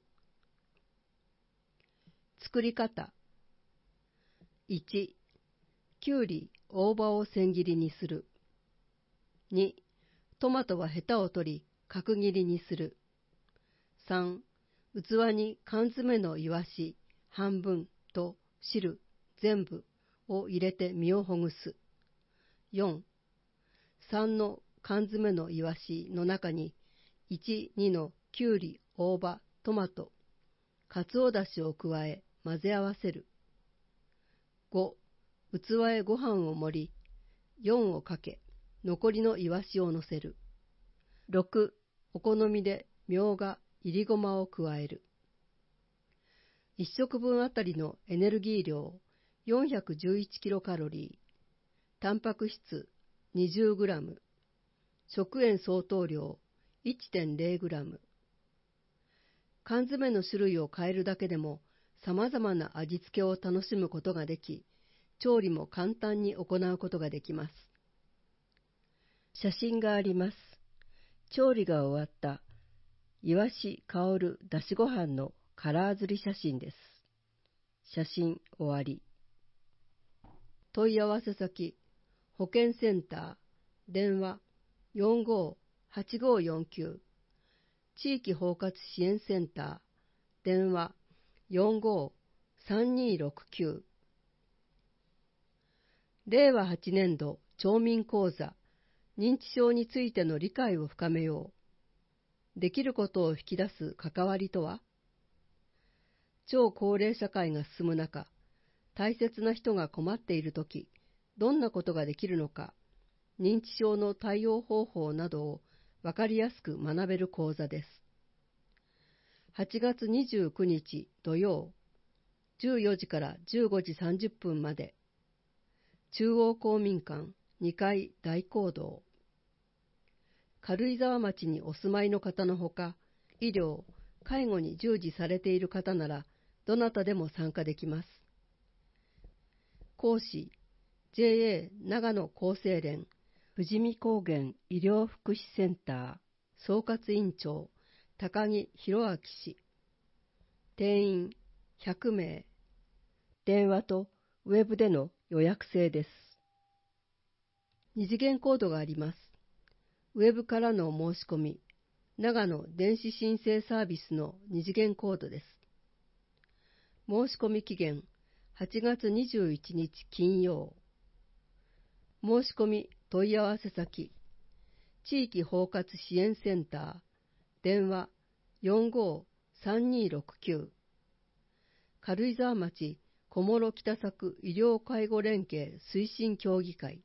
作り方。いち、きゅうり、大葉を千切りにする。に、トマトはヘタを取り角切りにする。さん、器に缶詰のいわし半分と汁全部を入れて身をほぐす。よん、さんの缶詰のいわしの中にいち、にのきゅうり、大葉、トマト、かつおだしを加え混ぜ合わせる。ご、器へご飯を盛り、よんをかけ、残りのいわしをのせる。ろく、お好みでみょうが、いりごまを加える。いっしょくぶんあたりのエネルギー量よんひゃくじゅういちキロカロリー、タンパク質にじゅうグラム、食塩相当量 いってんれいグラム。缶詰の種類を変えるだけでも様々な味付けを楽しむことができ、調理も簡単に行うことができます。写真があります。調理が終わったいわし香るだしごはんのカラー刷り写真です。写真終わり。問い合わせ先、保健センター電話よんごーはちごーよんきゅう、地域包括支援センター、電話よんごーさんにーろくきゅう。れいわはちねんど町民講座、認知症についての理解を深めよう。できることを引き出す関わりとは？超高齢社会が進む中、大切な人が困っているとき、どんなことができるのか、認知症の対応方法などをわかりやすく学べる講座です。はちがつにじゅうくにち土曜、じゅうよじからじゅうごじさんじゅっぷんまで、中央公民館にかい大講堂。軽井沢町にお住まいの方のほか、医療、介護に従事されている方なら、どなたでも参加できます。講師、ジェーエー 長野厚生連富士見高原医療福祉センター総括委員長、高木博明氏。定員ひゃくめい。電話とウェブでの予約制です。二次元コードがあります。ウェブからの申し込み、長野電子申請サービスの二次元コードです。申し込み期限はちがつにじゅういちにち金曜。申し込み問い合わせ先、地域包括支援センター、電話よんごーさんにーろくきゅう。軽井沢町小諸北作医療介護連携推進協議会。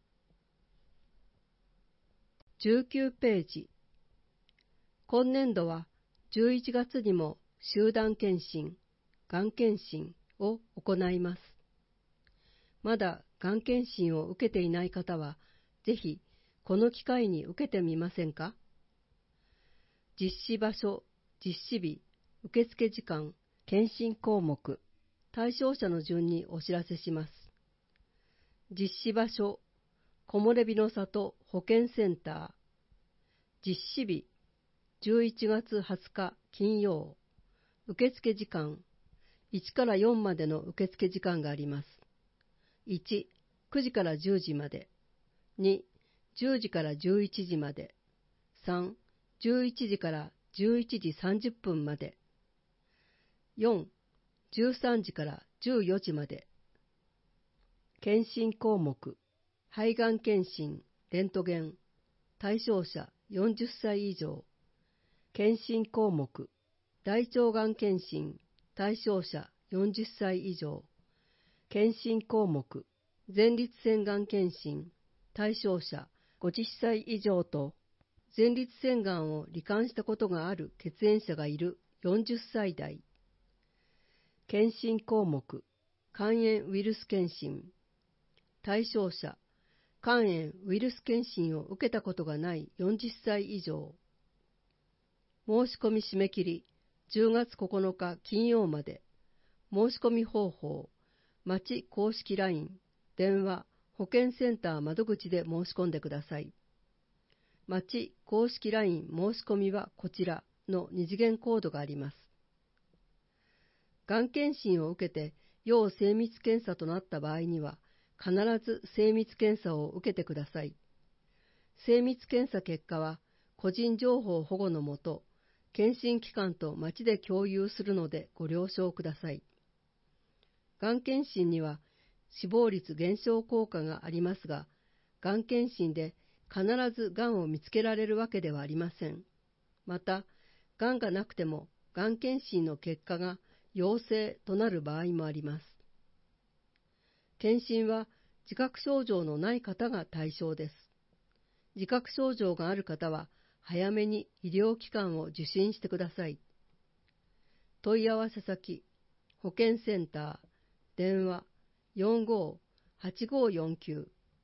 じゅうきゅうページ。今年度はじゅういちがつにも集団検診、がん検診を行います。まだがん検診を受けていない方は、ぜひこの機会に受けてみませんか？実施場所、実施日、受付時間、検診項目、対象者の順にお知らせします。実施場所、木漏れ日の里保健センター。実施日、じゅういちがつはつか金曜。受付時間、いちからよんまでの受付時間があります。いち、くじからじゅうじまで。に、じゅうじからじゅういちじまで。さん、じゅういちじからじゅういちじさんじゅっぷんまで。よん、じゅうさんじからじゅうよじまで。検診項目、肺がん検診、レントゲン、対象者よんじゅっさい以上。検診項目、大腸がん検診、対象者よんじゅっさい以上。検診項目、前立腺がん検診、対象者ごじゅっさい以上と、前立腺がんを罹患したことがある血縁者がいるよんじゅっさい代。検診項目、肝炎ウイルス検診、対象者、肝炎ウイルス検診を受けたことがないよんじゅっさい以上。申し込み締め切り、じゅうがつここのか金曜まで。申し込み方法、町公式 ライン、電話、保健センター窓口で申し込んでください。町公式 ライン 申し込みはこちらの二次元コードがあります。がん検診を受けて要精密検査となった場合には、必ず精密検査を受けてください。精密検査結果は、個人情報保護のもと、検診機関と町で共有するのでご了承ください。がん検診には死亡率減少効果がありますが、がん検診で必ずがんを見つけられるわけではありません。また、がんがなくてもがん検診の結果が陽性となる場合もあります。検診は自覚症状のない方が対象です。自覚症状がある方は早めに医療機関を受診してください。問い合わせ先、保健センター、電話よんごーはちごーよんきゅう。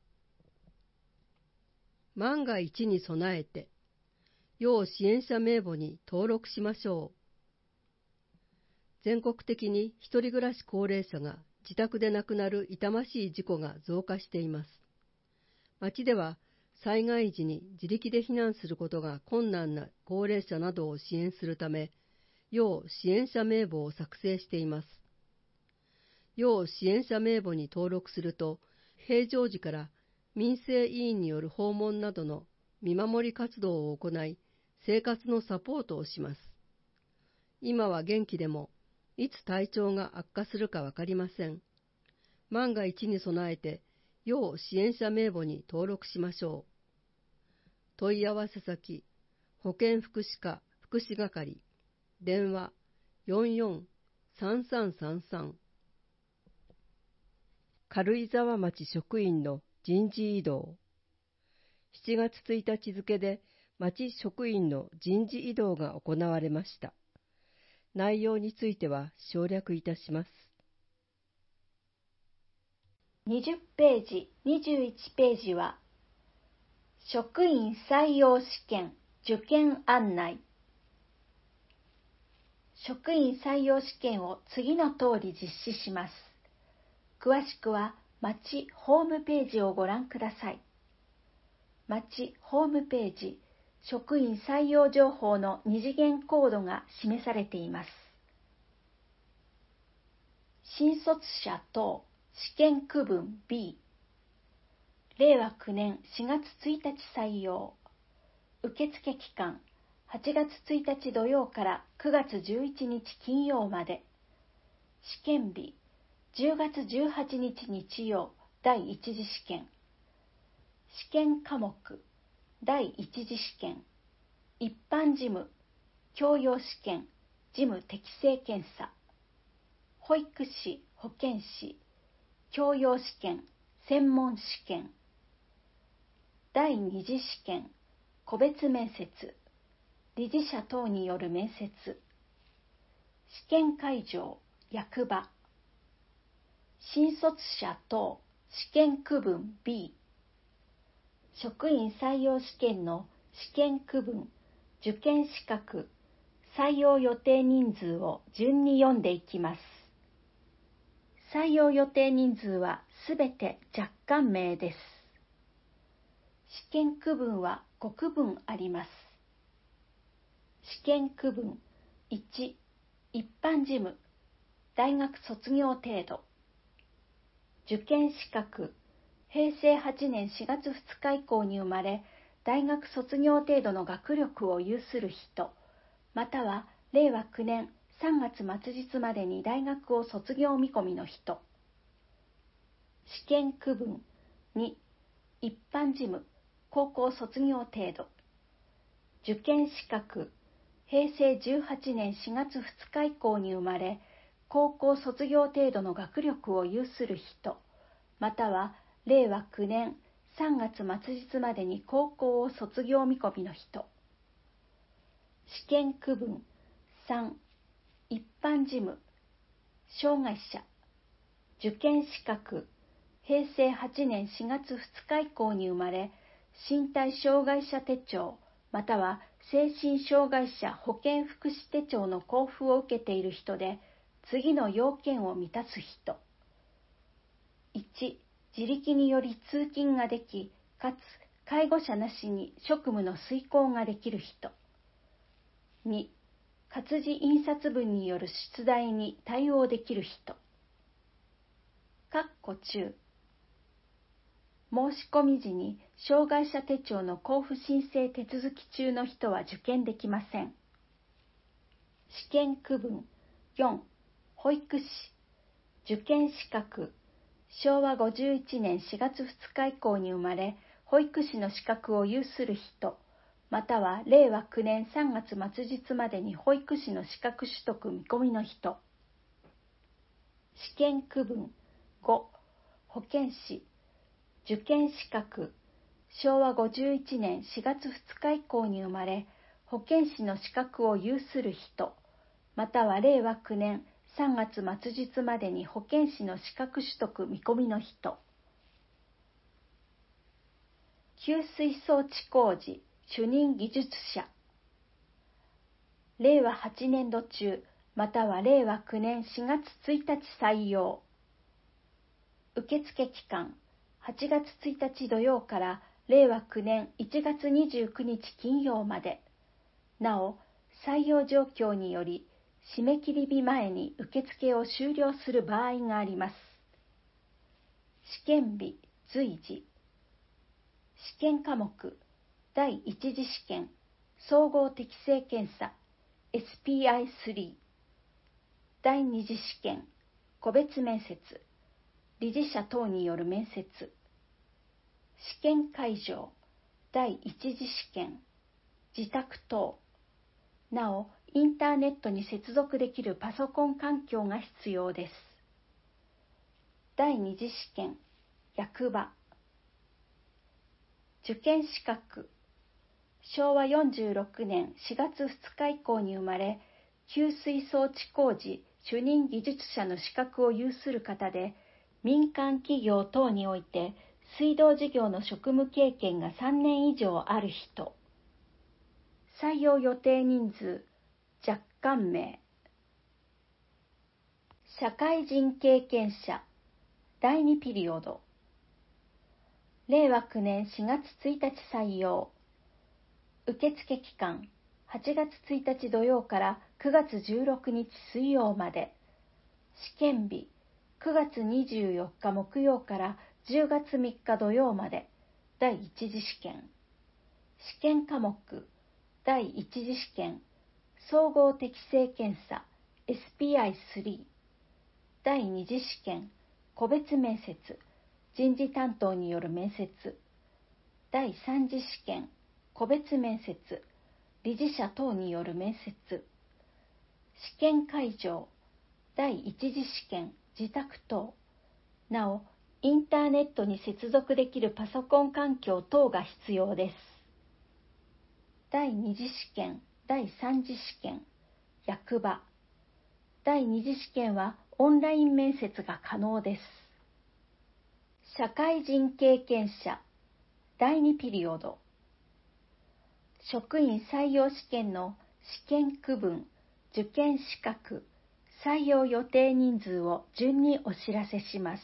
万が一に備えて、要支援者名簿に登録しましょう。全国的に一人暮らし高齢者が自宅で亡くなる痛ましい事故が増加しています。町では災害時に自力で避難することが困難な高齢者などを支援するため、要支援者名簿を作成しています。要支援者名簿に登録すると、平常時から民生委員による訪問などの見守り活動を行い、生活のサポートをします。今は元気でも、いつ体調が悪化するかわかりません。万が一に備えて、要支援者名簿に登録しましょう。問い合わせ先、保健福祉課福祉係、電話 よんよんさんさんさんさん。軽井沢町職員の人事異動。しちがつついたち付で町職員の人事異動が行われました。内容については省略いたします。 にじゅっページ、にじゅういちページは、職員採用試験受験案内。職員採用試験を次の通り実施します。詳しくは町ホームページをご覧ください。町ホームページ、職員採用情報の二次元コードが示されています。新卒者等試験区分 ビー、れいわきゅうねんしがつついたち採用。受付期間、はちがつついたち土曜からくがつじゅういちにち金曜まで。試験日、じゅうがつじゅうはちにち日曜、第一次試験。試験科目、第一次試験。一般事務、教養試験、事務適正検査。保育士、保健師、教養試験、専門試験。第二次試験、個別面接、理事者等による面接。試験会場、役場。新卒者等試験区分 ビー、職員採用試験の試験区分、受験資格、採用予定人数を順に読んでいきます。採用予定人数はすべて若干名です。試験区分はご区分あります。試験区分いち、一般事務、大学卒業程度。受験資格、へいせいはちねんしがつふつか以降に生まれ、大学卒業程度の学力を有する人、またはれいわきゅうねんさんがつ末日までに大学を卒業見込みの人。試験区分に、一般事務、高校卒業程度。受験資格、へいせいじゅうはちねんしがつふつか以降に生まれ、高校卒業程度の学力を有する人、またはれいわきゅうねんさんがつ末日までに高校を卒業見込みの人。試験区分さん、一般事務、障害者。受験資格、へいせいはちねんしがつふつか以降に生まれ、身体障害者手帳、または精神障害者保健福祉手帳の交付を受けている人で、次の要件を満たす人。いち、自力により通勤ができ、かつ介護者なしに職務の遂行ができる人。に、活字印刷分による出題に対応できる人。括弧中。申し込み時に障害者手帳の交付申請手続き中の人は受験できません。試験区分よん、保育士。受験資格、しょうわごじゅういちねんしがつふつか以降に生まれ、保育士の資格を有する人、またはれいわきゅうねんさんがつ末日までに保育士の資格取得見込みの人。試験区分ご、保健師。受験資格、しょうわごじゅういちねんしがつふつか以降に生まれ、保健師の資格を有する人、またはれいわきゅうねんさんがつ末日までに保健師の資格取得見込みの人。給水装置工事主任技術者。れいわはちねんど中、またはれいわきゅうねんしがつついたち採用。受付期間、はちがつついたち土曜かられいわきゅうねんいちがつにじゅうくにち金曜まで。なお、採用状況により、締め切り日前に受付を終了する場合があります。試験日、随時。 試験科目第一次試験総合適性検査 エスピーアイスリー 第二次試験個別面接理事者等による面接試験会場第一次試験自宅等なおインターネットに接続できるパソコン環境が必要です。第二次試験役場受験資格しょうわよんじゅうろくねんしがつふつか以降に生まれ給水装置工事主任技術者の資格を有する方で民間企業等において水道事業の職務経験がさんねん以上ある人採用予定人数若干名社会人経験者だいにピリオドれいわきゅうねんしがつついたち採用受付期間はちがつついたち土曜からくがつじゅうろくにち水曜まで試験日くがつにじゅうよっか木曜からじゅうがつみっか土曜まで第一次試験試験科目第一次試験総合適性検査 エスピーアイスリー 第二次試験個別面接人事担当による面接第三次試験個別面接理事者等による面接試験会場第一次試験自宅等なおインターネットに接続できるパソコン環境等が必要です。第二次試験第三次試験役場第二次試験はオンライン面接が可能です。社会人経験者だいにピリオド職員採用試験の試験区分受験資格採用予定人数を順にお知らせします。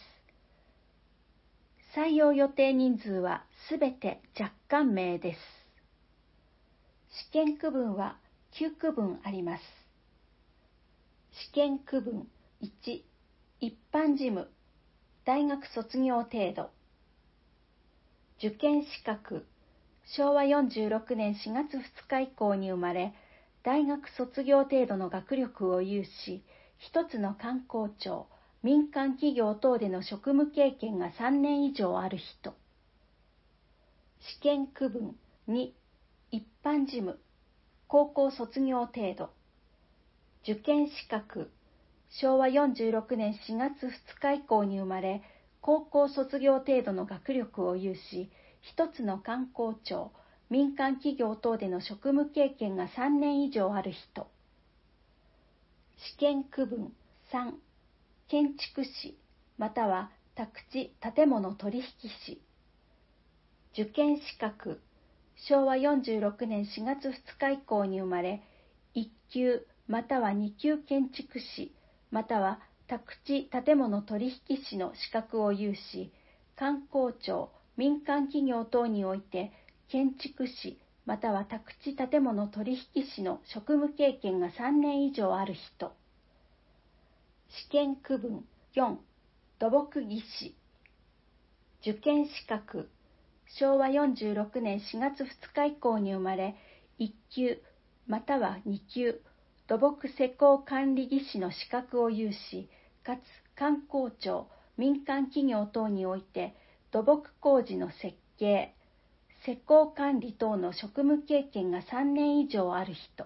採用予定人数はすべて若干名です。試験区分はきゅう区分あります。試験区分いち一般事務大学卒業程度受験資格しょうわよんじゅうろくねんしがつふつか以降に生まれ大学卒業程度の学力を有し一つの官公庁民間企業等での職務経験がさんねん以上ある人試験区分に一般事務高校卒業程度受験資格しょうわよんじゅうろくねんしがつふつか以降に生まれ高校卒業程度の学力を有し一つの官公庁民間企業等での職務経験がさんねん以上ある人試験区分さん建築士または宅地建物取引士受験資格しょうわよんじゅうろくねんしがつふつか以降に生まれいっ級またはに級建築士または宅地建物取引士の資格を有し官公庁民間企業等において建築士または宅地建物取引士の職務経験がさんねん以上ある人試験区分よん土木技師受験資格しょうわよんじゅうろくねんしがつふつか以降に生まれいっ級またはに級土木施工管理技師の資格を有しかつ官公庁民間企業等において土木工事の設計施工管理等の職務経験がさんねん以上ある人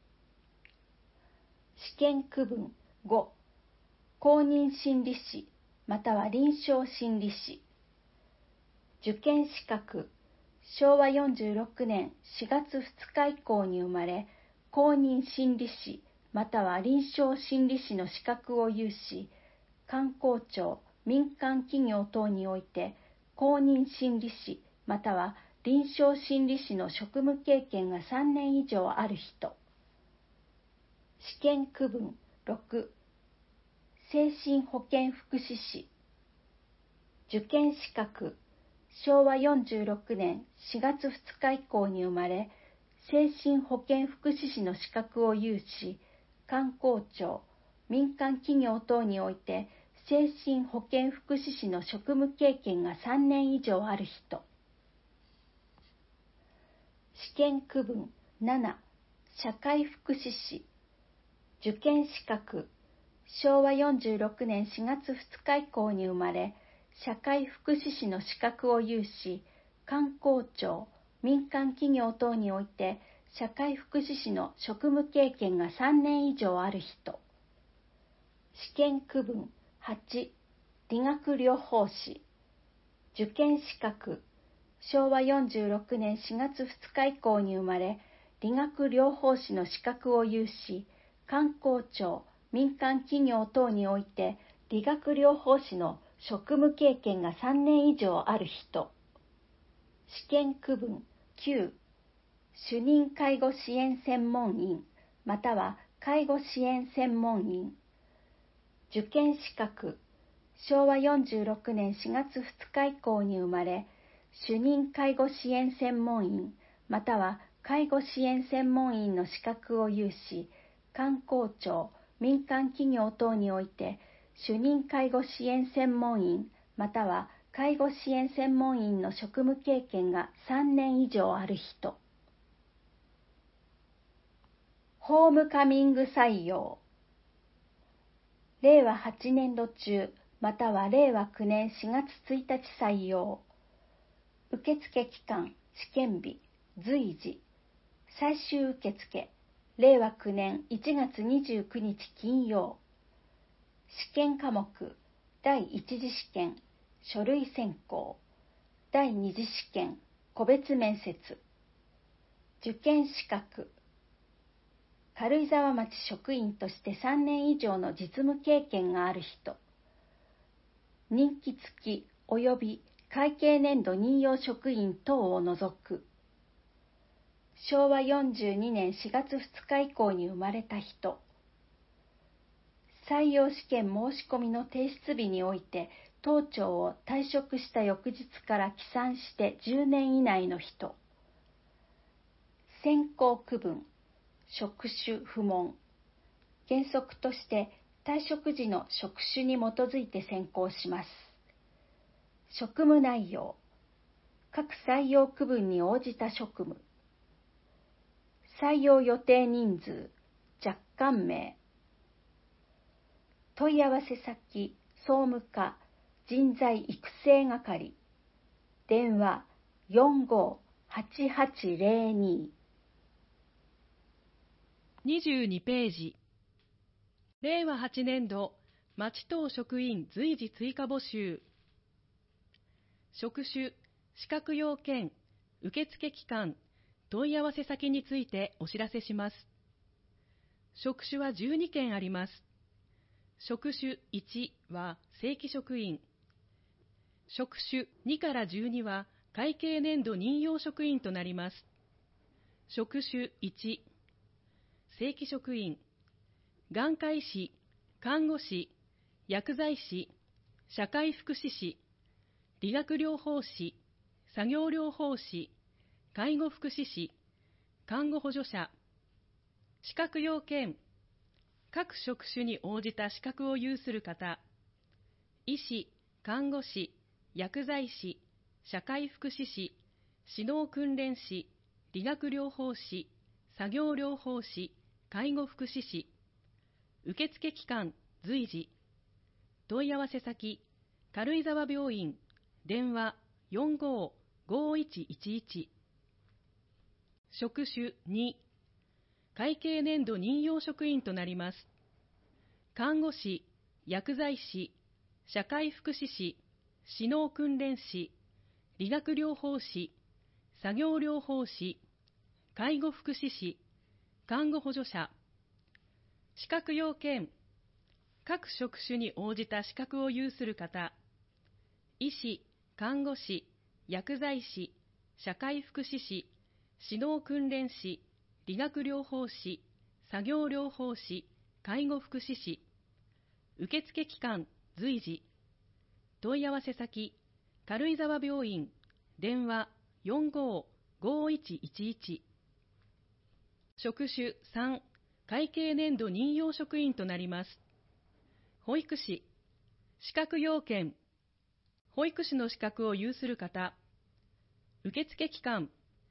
試験区分ご公認心理士または臨床心理士受験資格しょうわよんじゅうろくねんしがつふつか以降に生まれ公認心理士または臨床心理士の資格を有し官公庁民間企業等において公認心理士または臨床心理士の職務経験がさんねん以上ある人試験区分ろく精神保健福祉士受験資格しょうわよんじゅうろくねんしがつふつか以降に生まれ精神保健福祉士の資格を有し官公庁民間企業等において精神保健福祉士の職務経験がさんねん以上ある人試験区分なな、社会福祉士。受験資格、しょうわよんじゅうろくねんしがつふつか以降に生まれ、社会福祉士の資格を有し、官公庁、民間企業等において、社会福祉士の職務経験がさんねん以上ある人。試験区分はち、理学療法士。受験資格、しょうわよんじゅうろくねんしがつふつか以降に生まれ、理学療法士の資格を有し、官公庁、民間企業等において、理学療法士の職務経験がさんねん以上ある人。試験区分きゅう、主任介護支援専門員、または介護支援専門員。受験資格、しょうわよんじゅうろくねんしがつふつか以降に生まれ、主任介護支援専門員、または介護支援専門員の資格を有し、官公庁、民間企業等において、主任介護支援専門員、または介護支援専門員の職務経験がさんねん以上ある人。ホームカミング採用。れいわはちねんど中、またはれいわきゅうねんしがつついたち採用。受付期間、試験日、随時。最終受付、れいわきゅうねんいちがつにじゅうくにち金曜。試験科目、だいいち次試験、書類選考。だいに次試験、個別面接。受験資格、軽井沢町職員としてさんねん以上の実務経験がある人。任期付き及び会計年度任用職員等を除く。しょうわよんじゅうにねんしがつふつか以降に生まれた人。採用試験申し込みの提出日において、当庁を退職した翌日から起算してじゅうねん以内の人。選考区分、職種不問。原則として退職時の職種に基づいて選考します。職務内容、各採用区分に応じた職務。採用予定人数、若干名。問い合わせ先、総務課、人材育成係。電話よんごーはちはちぜろに。 にじゅうにページ。れいわはちねんど町等職員随時追加募集。職種、資格要件、受付期間、問い合わせ先についてお知らせします。職種はじゅうにけんあります。職種いちは正規職員。職種にからじゅうには会計年度任用職員となります。職種いち、正規職員、眼科医師、看護師、薬剤師、社会福祉士、理学療法士、作業療法士、介護福祉士、看護補助者。資格要件、各職種に応じた資格を有する方、医師、看護師、薬剤師、社会福祉士、指導訓練士、理学療法士、作業療法士、介護福祉士。受付期間、随時。問い合わせ先、軽井沢病院、電話よんごーごーいちいちいち。職種に、会計年度任用職員となります。看護師、薬剤師、社会福祉士、指導訓練士、理学療法士、作業療法士、介護福祉士、看護補助者。資格要件、各職種に応じた資格を有する方、医師、看護師、薬剤師、社会福祉士、指導訓練士、理学療法士、作業療法士、介護福祉士。受付期間、随時。問い合わせ先、軽井沢病院、電話よんごーごーいちいちいち。職種さん、会計年度任用職員となります。保育士。資格要件、保育士の資格を有する方。受付期間、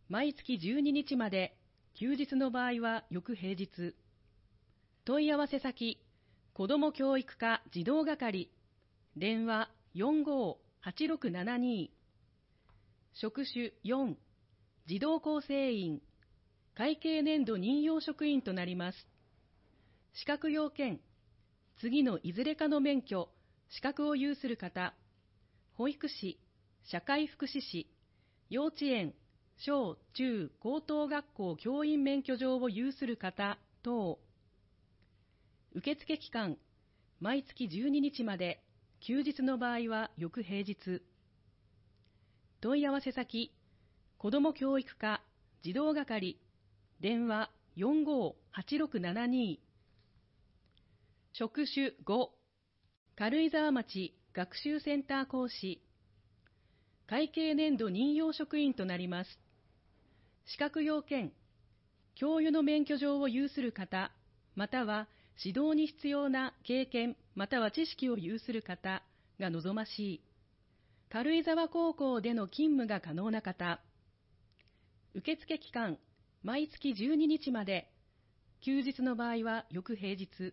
毎月じゅうににちまで、休日の場合は翌平日。問い合わせ先、子ども教育課児童係、電話 よんごーはちろくななに。職種よん、児童構成員、会計年度任用職員となります。資格要件、次のいずれかの免許、資格を有する方、保育士、社会福祉士、幼稚園、小中高等学校教員免許状を有する方等。受付期間、毎月じゅうににちまで、休日の場合は翌平日。問い合わせ先、子ども教育課児童係、電話 よんごーはちろくななに。職種ご、軽井沢町学習センター講師、会計年度任用職員となります。資格要件、教諭の免許状を有する方、または指導に必要な経験または知識を有する方が望ましい。軽井沢高校での勤務が可能な方。受付期間、毎月じゅうににちまで、休日の場合は翌平日。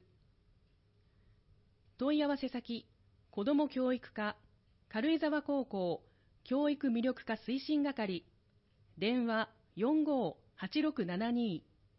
問い合わせ先、子ども教育課軽井沢高校教育魅力化推進係、電話 よんごーはちろくななに。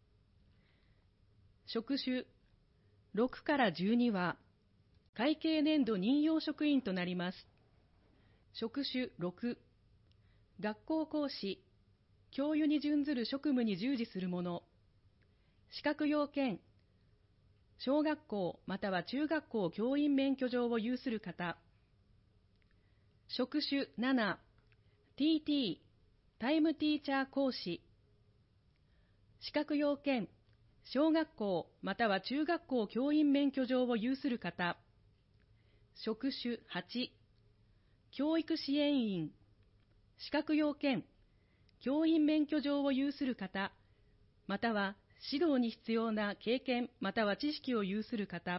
職種ろくからじゅうには会計年度任用職員となります。職種ろく、学校講師、教諭に準ずる職務に従事する者。資格要件、小学校または中学校教員免許状を有する方。職種なな、ティーティー、タイムティーチャー講師。資格要件、小学校または中学校教員免許状を有する方。職種はち、教育支援員。資格要件、教員免許状を有する方、または指導に必要な経験または知識を有する方。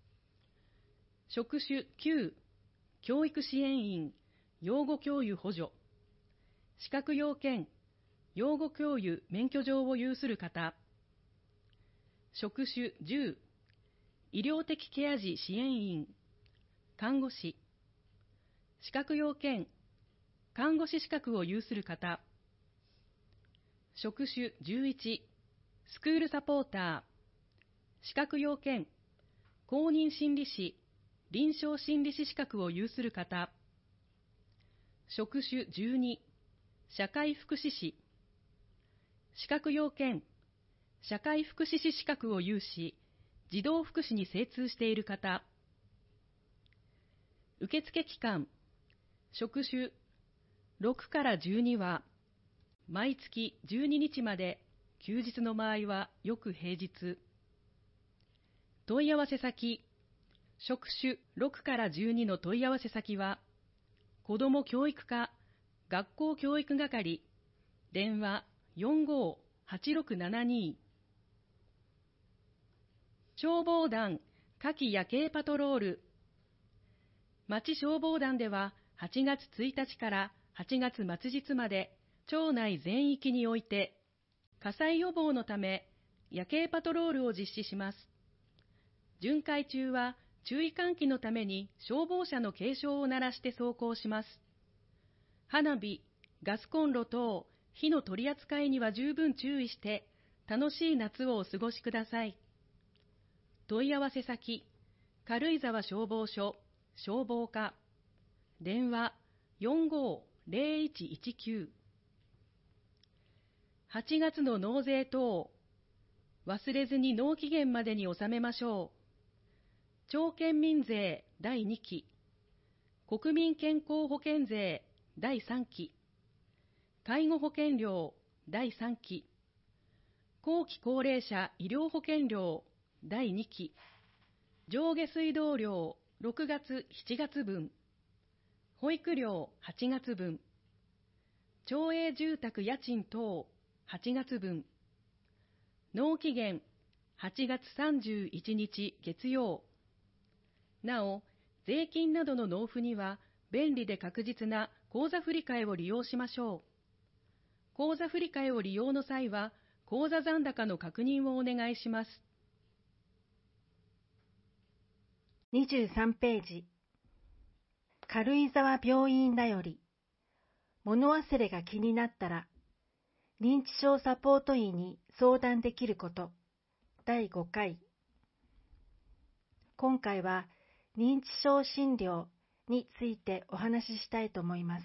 職種きゅう、教育支援員、養護教諭補助。資格要件、養護教諭免許状を有する方。職種じゅう、医療的ケア児支援員、看護師。資格要件、看護師資格を有する方。職種じゅういち、スクールサポーター。資格要件、公認心理師、臨床心理師資格を有する方。職種じゅうに、社会福祉士。資格要件、社会福祉士資格を有し、児童福祉に精通している方。受付期間、職種ろくからじゅうには、毎月じゅうににちまで、休日の場合は翌平日。問い合わせ先、職種ろくからじゅうにの問い合わせ先は、子ども教育課学校教育係、電話 よんごーはちろくななに。消防団夏季夜景パトロール。町消防団でははちがつついたちからはちがつ末日まで町内全域において火災予防のため夜景パトロールを実施します。巡回中は注意喚起のために消防車の警鐘を鳴らして走行します。花火、ガスコンロ等火の取り扱いには十分注意して楽しい夏をお過ごしください。問い合わせ先、軽井沢消防署消防課、電話 よんごーぜろいちいちきゅう。はちがつの納税等、忘れずに納期限までに納めましょう。町県民税だいにき、国民健康保険税だいさんき、介護保険料だいさんき、後期高齢者医療保険料だいにき、上下水道料ろくがつしちがつぶん、保育料はちがつぶん、町営住宅家賃等はちがつぶん、納期限はちがつさんじゅういちにち月曜。なお、税金などの納付には便利で確実な口座振替を利用しましょう。 口座振替を利用の際は、口座残高の確認をお願いします。 にじゅうさんページ、軽井沢病院だより、物忘れが気になったら、認知症サポート医に相談できること、だいごかい。今回は認知症診療についてお話ししたいと思います。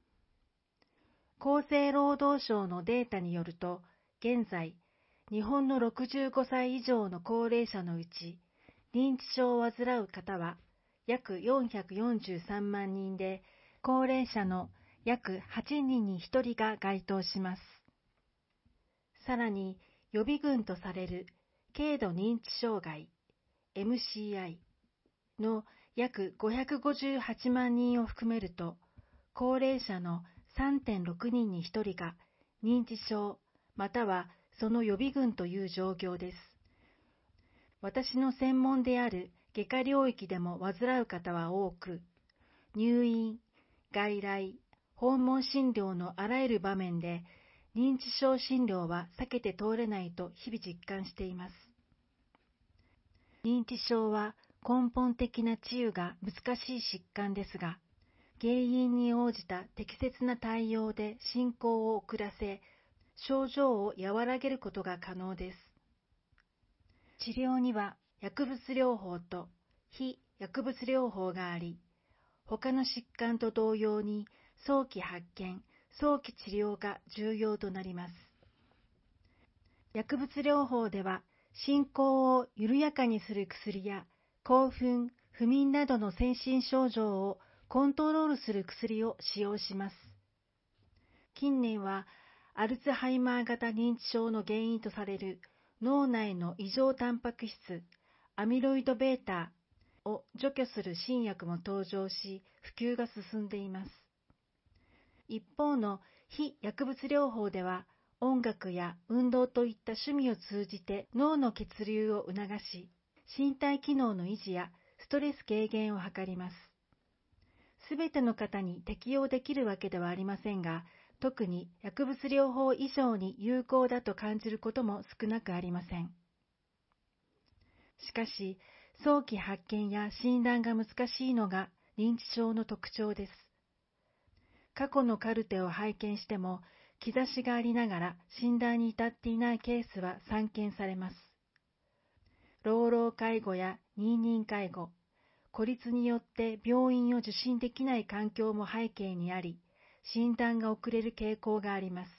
厚生労働省のデータによると、現在、日本のろくじゅうごさい以上の高齢者のうち、認知症を患う方は約よんひゃくよんじゅうさんまんにんで、高齢者の約はちにんにひとりが該当します。さらに、予備軍とされる軽度認知障害 エムシーアイ の約ごひゃくごじゅうはちまんにんを含めると、高齢者の さんてんろくにんにひとりが認知症またはその予備軍という状況です。私の専門である外科領域でも患う方は多く、入院、外来、訪問診療のあらゆる場面で認知症診療は避けて通れないと日々実感しています。認知症は根本的な治癒が難しい疾患ですが、原因に応じた適切な対応で進行を遅らせ、症状を和らげることが可能です。治療には薬物療法と非薬物療法があり、他の疾患と同様に早期発見、早期治療が重要となります。薬物療法では進行を緩やかにする薬や興奮、不眠などの精神症状をコントロールする薬を使用します。近年はアルツハイマー型認知症の原因とされる脳内の異常タンパク質、アミロイド β を除去する新薬も登場し、普及が進んでいます。一方の非薬物療法では、音楽や運動といった趣味を通じて脳の血流を促し、身体機能の維持やストレス軽減を図ります。すべての方に適用できるわけではありませんが、特に薬物療法以上に有効だと感じることも少なくありません。しかし、早期発見や診断が難しいのが認知症の特徴です。過去のカルテを拝見しても、兆しがありながら診断に至っていないケースは散見されます。老老介護や認認介護、孤立によって病院を受診できない環境も背景にあり、診断が遅れる傾向があります。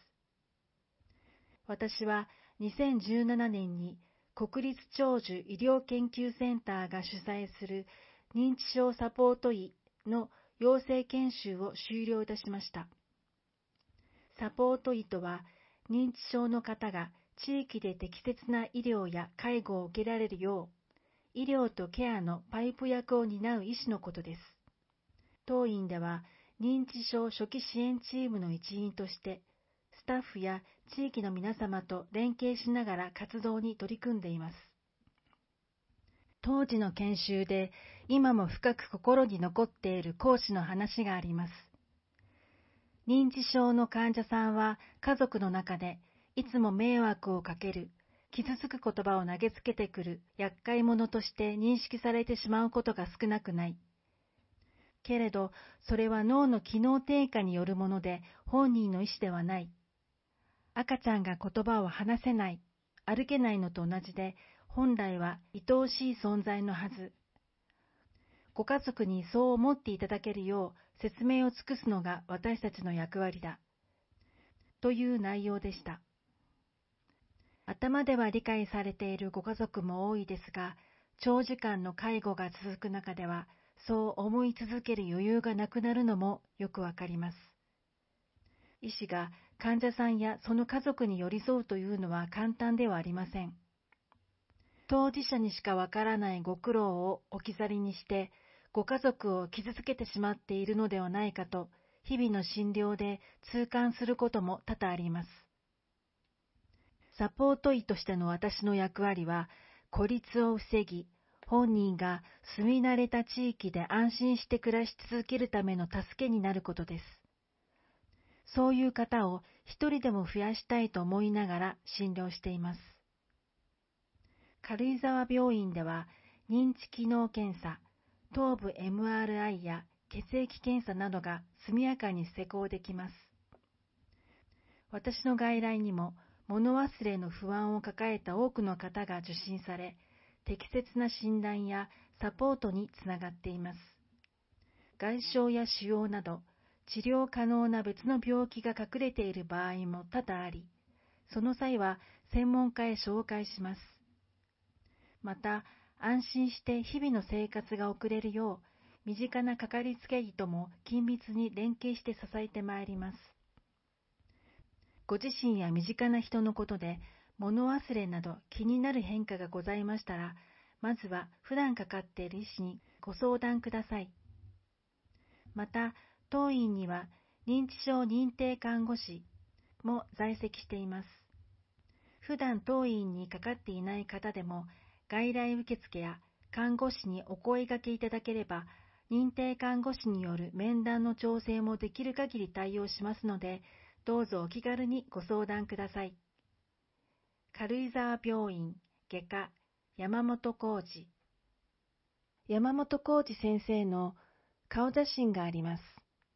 私はにせんじゅうななねんに国立長寿医療研究センターが主催する認知症サポート医の養成研修を終了いたしました。サポート医とは、認知症の方が地域で適切な医療や介護を受けられるよう、医療とケアのパイプ役を担う医師のことです。当院では、認知症初期支援チームの一員として、スタッフや地域の皆様と連携しながら活動に取り組んでいます。当時の研修で、今も深く心に残っている講師の話があります。認知症の患者さんは家族の中でいつも迷惑をかける、傷つく言葉を投げつけてくる厄介者として認識されてしまうことが少なくない。けれど、それは脳の機能低下によるもので本人の意思ではない。赤ちゃんが言葉を話せない、歩けないのと同じで、本来は愛おしい存在のはず。ご家族にそう思っていただけるよう説明を尽くすのが私たちの役割だ。という内容でした。頭では理解されているご家族も多いですが、長時間の介護が続く中では、そう思い続ける余裕がなくなるのもよくわかります。医師が患者さんやその家族に寄り添うというのは簡単ではありません。当事者にしかわからないご苦労を置き去りにして、ご家族を傷つけてしまっているのではないかと、日々の診療で痛感することも多々あります。サポート医としての私の役割は、孤立を防ぎ、本人が住み慣れた地域で安心して暮らし続けるための助けになることです。 そういう方を一人でも増やしたいと思いながら診療しています。軽井沢病院では、認知機能検査、頭部 エムアールアイ や血液検査などが速やかに施行できます。私の外来にも、物忘れの不安を抱えた多くの方が受診され、適切な診断やサポートにつながっています。外傷や腫瘍など、治療可能な別の病気が隠れている場合も多々あり、その際は専門家へ紹介します。また、安心して日々の生活が送れるよう、身近なかかりつけ医とも緊密に連携して支えてまいります。ご自身や身近な人のことで、物忘れなど気になる変化がございましたら、まずは普段かかっている医師にご相談ください。また、当院には認知症認定看護師も在籍しています。普段当院にかかっていない方でも、外来受付や看護師にお声掛けいただければ、認定看護師による面談の調整もできる限り対応しますので、どうぞお気軽にご相談ください。軽井沢病院外科山本浩二。山本浩二先生の顔写真があります。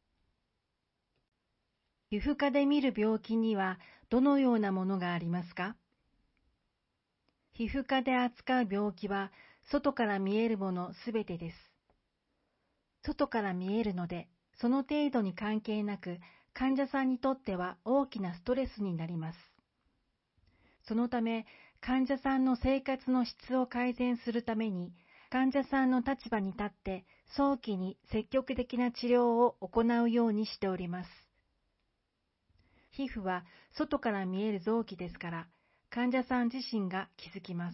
皮膚科で見る病気にはどのようなものがありますか？皮膚科で扱う病気は外から見えるものすべてです。外から見えるので、その程度に関係なく、患者さんにとっては大きなストレスになります。そのため、患者さんの生活の質を改善するために、患者さんの立場に立って早期に積極的な治療を行うようにしております。皮膚は外から見える臓器ですから、患者さん自身が気づきます。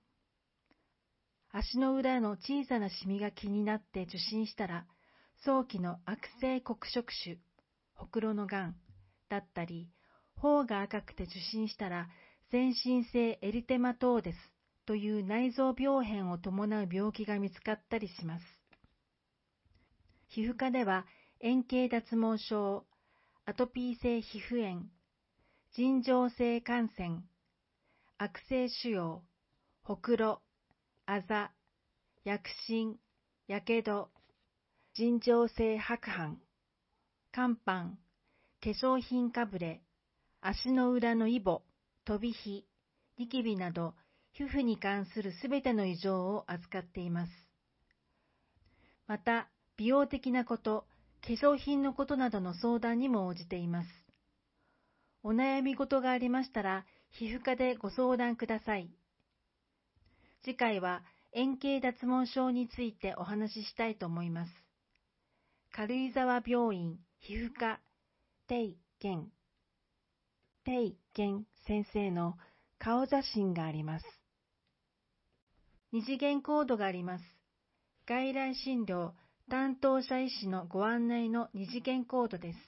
足の裏の小さなシミが気になって受診したら、早期の悪性黒色腫、ほくろのがんだったり、頬が赤くて受診したら、全身性エリテマトーデスという内臓病変を伴う病気が見つかったりします。皮膚科では、円形脱毛症、アトピー性皮膚炎、尋常性感染、悪性腫瘍、ほくろ、あざ、薬疹、やけど、尋常性白斑、肝斑、化粧品かぶれ、足の裏のイボ、飛び火、ニキビなど、皮膚に関するすべての異常を扱っています。また、美容的なこと、化粧品のことなどの相談にも応じています。お悩み事がありましたら、皮膚科でご相談ください。次回は円形脱毛症についてお話ししたいと思います。軽井沢病院皮膚科定健定健先生の顔写真があります。二次元コードがあります。外来診療担当者医師のご案内の二次元コードです。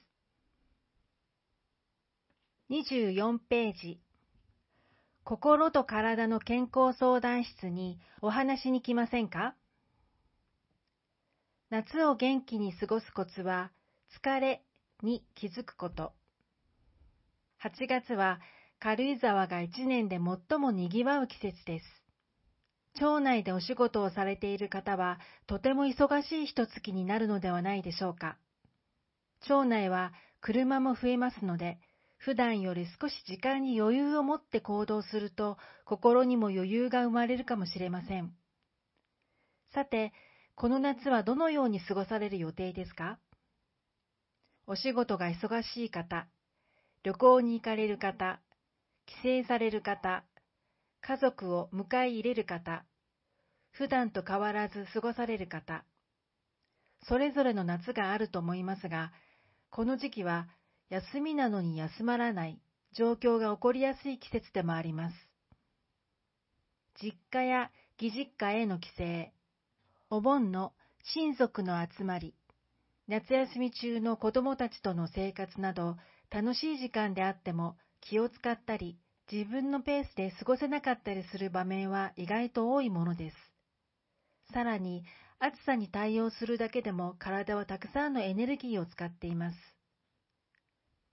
にじゅうよんページ。心と体の健康相談室にお話に来ませんか？夏を元気に過ごすコツは、疲れに気づくこと。はちがつは軽井沢がいちねんで最もにぎわう季節です。町内でお仕事をされている方は、とても忙しい一月になるのではないでしょうか。町内は車も増えますので、普段より少し時間に余裕を持って行動すると、心にも余裕が生まれるかもしれません。さて、この夏はどのように過ごされる予定ですか？お仕事が忙しい方、旅行に行かれる方、帰省される方、家族を迎え入れる方、普段と変わらず過ごされる方、それぞれの夏があると思いますが、この時期は休みなのに休まらない状況が起こりやすい季節でもあります。実家や義実家への帰省、お盆の親族の集まり、夏休み中の子どもたちとの生活など、楽しい時間であっても気を使ったり、自分のペースで過ごせなかったりする場面は意外と多いものです。さらに、暑さに対応するだけでも体はたくさんのエネルギーを使っています。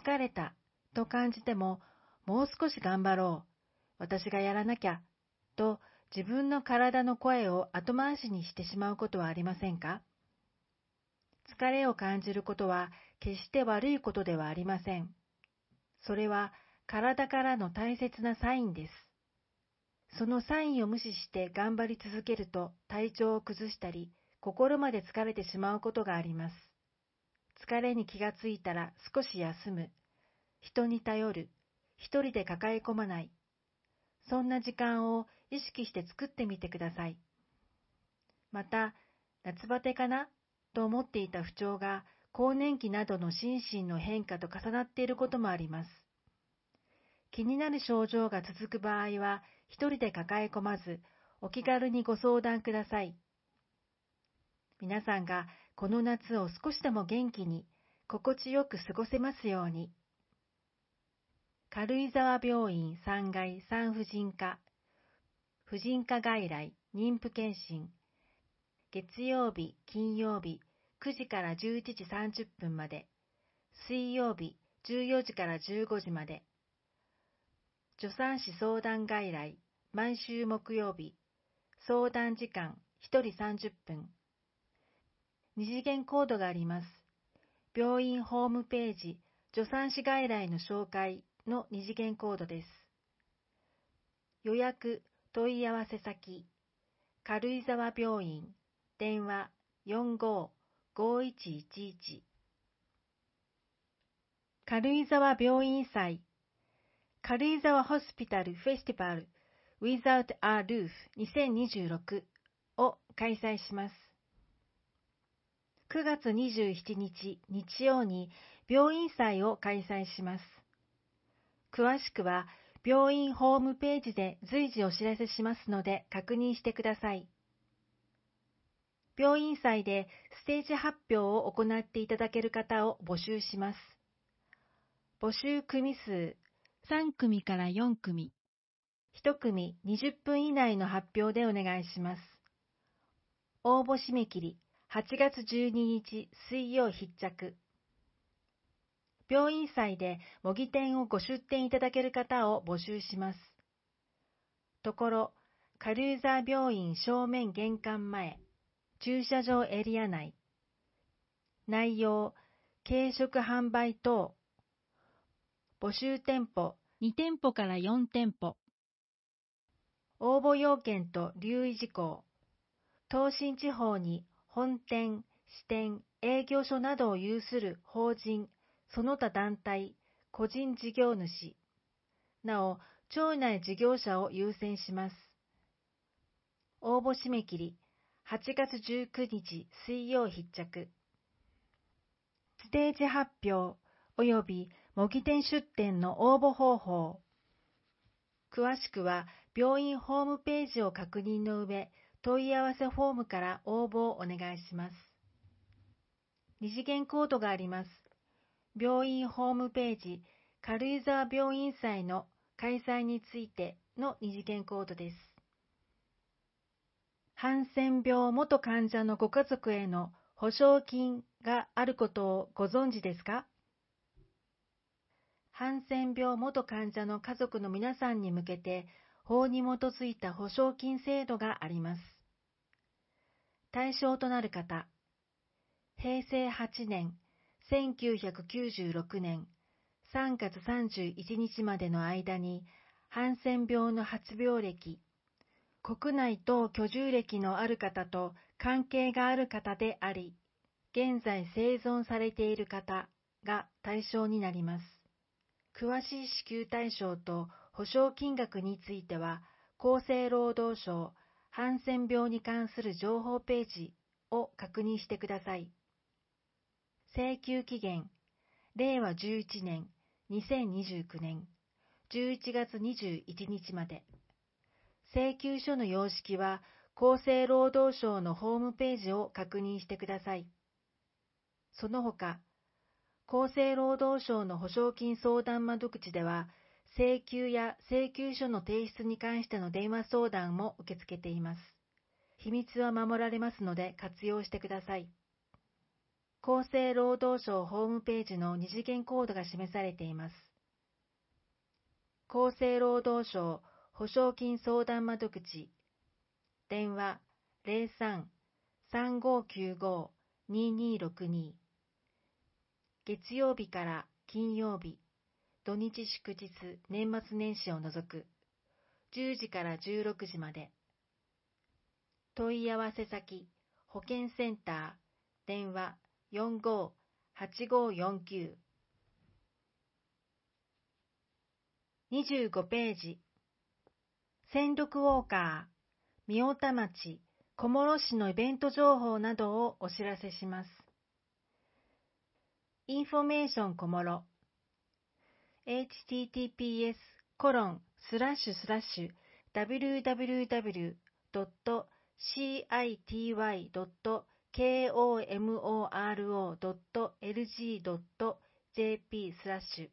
疲れたと感じても、もう少し頑張ろう、私がやらなきゃ、と自分の体の声を後回しにしてしまうことはありませんか？疲れを感じることは決して悪いことではありません。それは体からの大切なサインです。そのサインを無視して頑張り続けると体調を崩したり、心まで疲れてしまうことがあります。疲れに気がついたら少し休む、人に頼る、一人で抱え込まない。そんな時間を意識して作ってみてください。また、夏バテかなと思っていた不調が更年期などの心身の変化と重なっていることもあります。気になる症状が続く場合は、一人で抱え込まず、お気軽にご相談ください。皆さんがこの夏を少しでも元気に、心地よく過ごせますように。軽井沢病院さんがい産婦人科、婦人科外来、妊婦健診、月曜日、金曜日、くじからじゅういちじさんじゅっぷんまで、水曜日、じゅうよじからじゅうごじまで、助産師相談外来、毎週木曜日、相談時間ひとりさんじゅっぷん。二次元コードがあります。病院ホームページ、助産師外来の紹介の二次元コードです。予約、問い合わせ先、軽井沢病院、電話 よんごーごーいちいちいち。軽井沢病院祭、軽井沢ホスピタルフェスティバル Without a Roof にせんにじゅうろくを開催します。くがつにじゅうしちにち日曜に病院祭を開催します。詳しくは病院ホームページで随時お知らせしますので確認してください。病院祭でステージ発表を行っていただける方を募集します。募集組数さんくみからよんくみ。 いち組にじゅっぷん以内の発表でお願いします。応募締め切りはちがつじゅうににち水曜必着。病院祭で模擬店をご出店いただける方を募集します。ところ、軽井沢病院正面玄関前、駐車場エリア内。内容、軽食販売等。募集店舗、 にてんぽからよんてんぽ。 応募要件と留意事項。東進地方に本店、支店、営業所などを有する法人、その他団体、個人事業主。なお、町内事業者を優先します。応募締め切り、はちがつじゅうくにち水曜必着。ステージ発表及び模擬店出店の応募方法。詳しくは病院ホームページを確認の上、問い合わせフォームから応募をお願いします。二次元コードがあります。病院ホームページ、軽井沢病院祭の開催についての二次元コードです。ハンセン病元患者のご家族への保証金があることをご存知ですか？ハンセン病元患者の家族の皆さんに向けて法に基づいた保証金制度があります。対象となる方、へいせいはちねん、せんきゅうひゃくきゅうじゅうろくねんさんがつさんじゅういちにちまでの間に、ハンセン病の発病歴、国内等居住歴のある方と関係がある方であり、現在生存されている方が対象になります。詳しい支給対象と保証金額については、厚生労働省ハンセン病に関する情報ページを確認してください。請求期限、れいわじゅういちねん、にせんにじゅうきゅうねんじゅういちがつにじゅういちにちまで。請求書の様式は厚生労働省のホームページを確認してください。その他、厚生労働省の保証金相談窓口では、請求や請求書の提出に関しての電話相談も受け付けています。秘密は守られますので活用してください。 厚生労働省ホームページの二次元コードが示されています。厚生労働省保証金相談窓口、電話 ゼロさん さんごきゅうご ににろくに、月曜日から金曜日、土日祝日、年末年始を除く、じゅうじからじゅうろくじまで。問い合わせ先、保健センター、電話よんごーはちごーよんきゅう。にじゅうごページ。鮮緑ウォーカー、三代田町、小諸市のイベント情報などをお知らせします。インフォメーション小諸 エイチティーティーピーエスコロンスラッシュスラッシュダブリューダブリューダブリュードットシーアイティーワイドットケーオーエムオーアールオードットエルジードットジェーピースラッシュ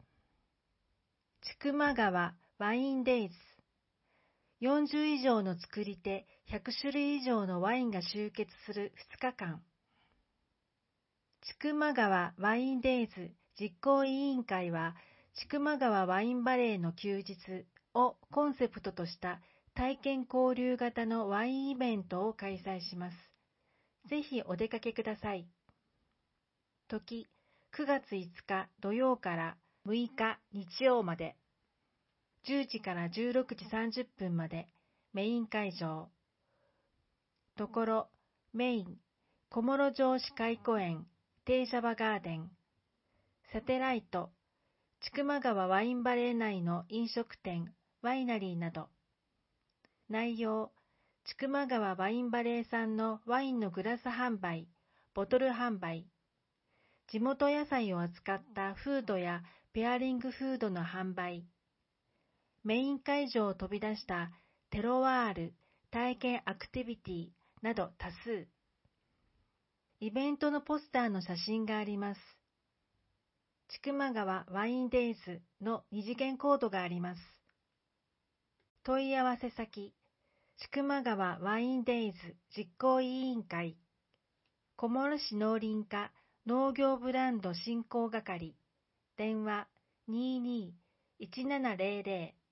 千曲川ワインデイズよんじゅう以上の作り手ひゃく種類以上のワインが集結するふつかかん。千曲川ワインデイズ実行委員会は千曲川ワインバレーの休日をコンセプトとした体験交流型のワインイベントを開催します。ぜひお出かけください。時、くがついつか土曜からむいか日曜まで。じゅうじからじゅうろくじさんじゅっぷんまでメイン会場。ところ、メイン、小諸城市会湖園、停車場ガーデン。サテライト、千曲川ワインバレー内の飲食店、ワイナリーなど。内容、千曲川ワインバレー産のワインのグラス販売、ボトル販売。地元野菜を扱ったフードやペアリングフードの販売。メイン会場を飛び出したテロワール、体験アクティビティなど多数。イベントのポスターの写真があります。千曲川ワインデイズの二次元コードがあります。問い合わせ先、千曲川ワインデイズ実行委員会、小諸市農林課農業ブランド振興係、電話ににーいちななゼロゼロ。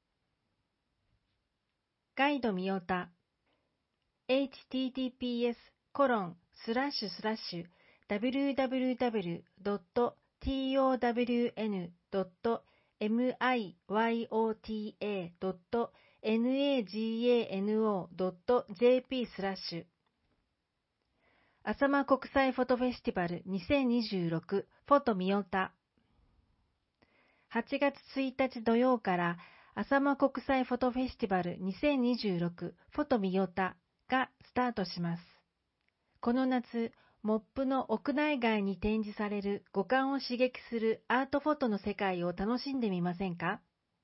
ガイド三代田 エイチティーティーピーエスコロンスラッシュスラッシュダブリューダブリューダブリュードットトワンドットミヨタドットナガノドットジェーピースラッシュ浅間国際フォトフェスティバルにせんにじゅうろくフォト三代田はちがつついたち土曜から浅間国際フォトフェスティバルにせんにじゅうろくフォト三代田がスタートします。この夏、モップの屋内外に展示される五感を刺激するアートフォトの世界を楽しんでみませんか？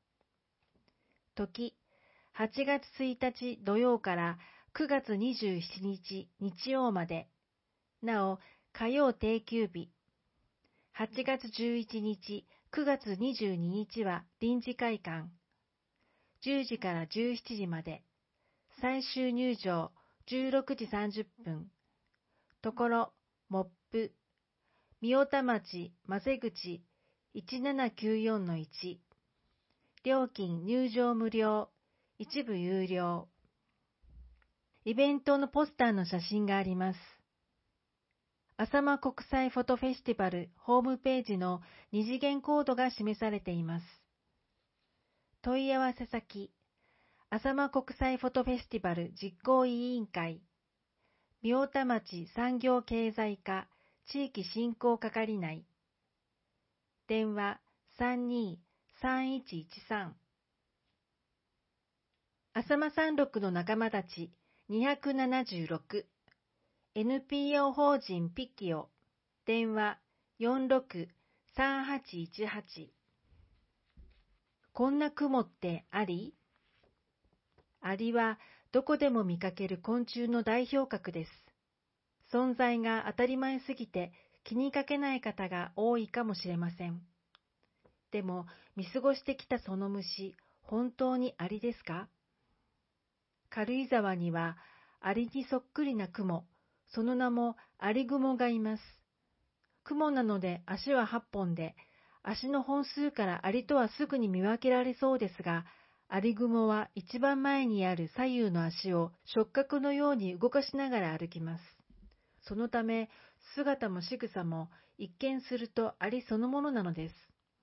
時、はちがつついたち土曜からくがつにじゅうしちにち日曜まで。なお、火曜定休日。はちがつじゅういちにち、くがつにじゅうににちは臨時会館。じゅうじからじゅうしちじまで。最終入場じゅうろくじさんじゅっぷん。ところ、モップ。三代田町、まぜ口、いちななきゅうよんのいち。料金入場無料、一部有料。イベントのポスターの写真があります。浅間国際フォトフェスティバルホームページの二次元コードが示されています。問い合わせ先、浅間国際フォトフェスティバル実行委員会、三代田町産業経済課地域振興係内、電話さんにーさんいちいちさん。浅間山麓の仲間たちにひゃくななじゅうろく、エヌピーオー 法人ピキオ、電話よんろくさんはちいちはち。こんな雲ってあり？アリはどこでも見かける昆虫の代表格です。存在が当たり前すぎて気にかけない方が多いかもしれません。でも見過ごしてきたその虫、本当にアリですか？軽井沢にはアリにそっくりな雲、その名もアリグモがいます。 雲なので足ははっぽんで、足の本数からアリとはすぐに見分けられそうですが、アリグモは一番前にある左右の足を触覚のように動かしながら歩きます。そのため、姿も仕草も一見するとアリそのものなのです。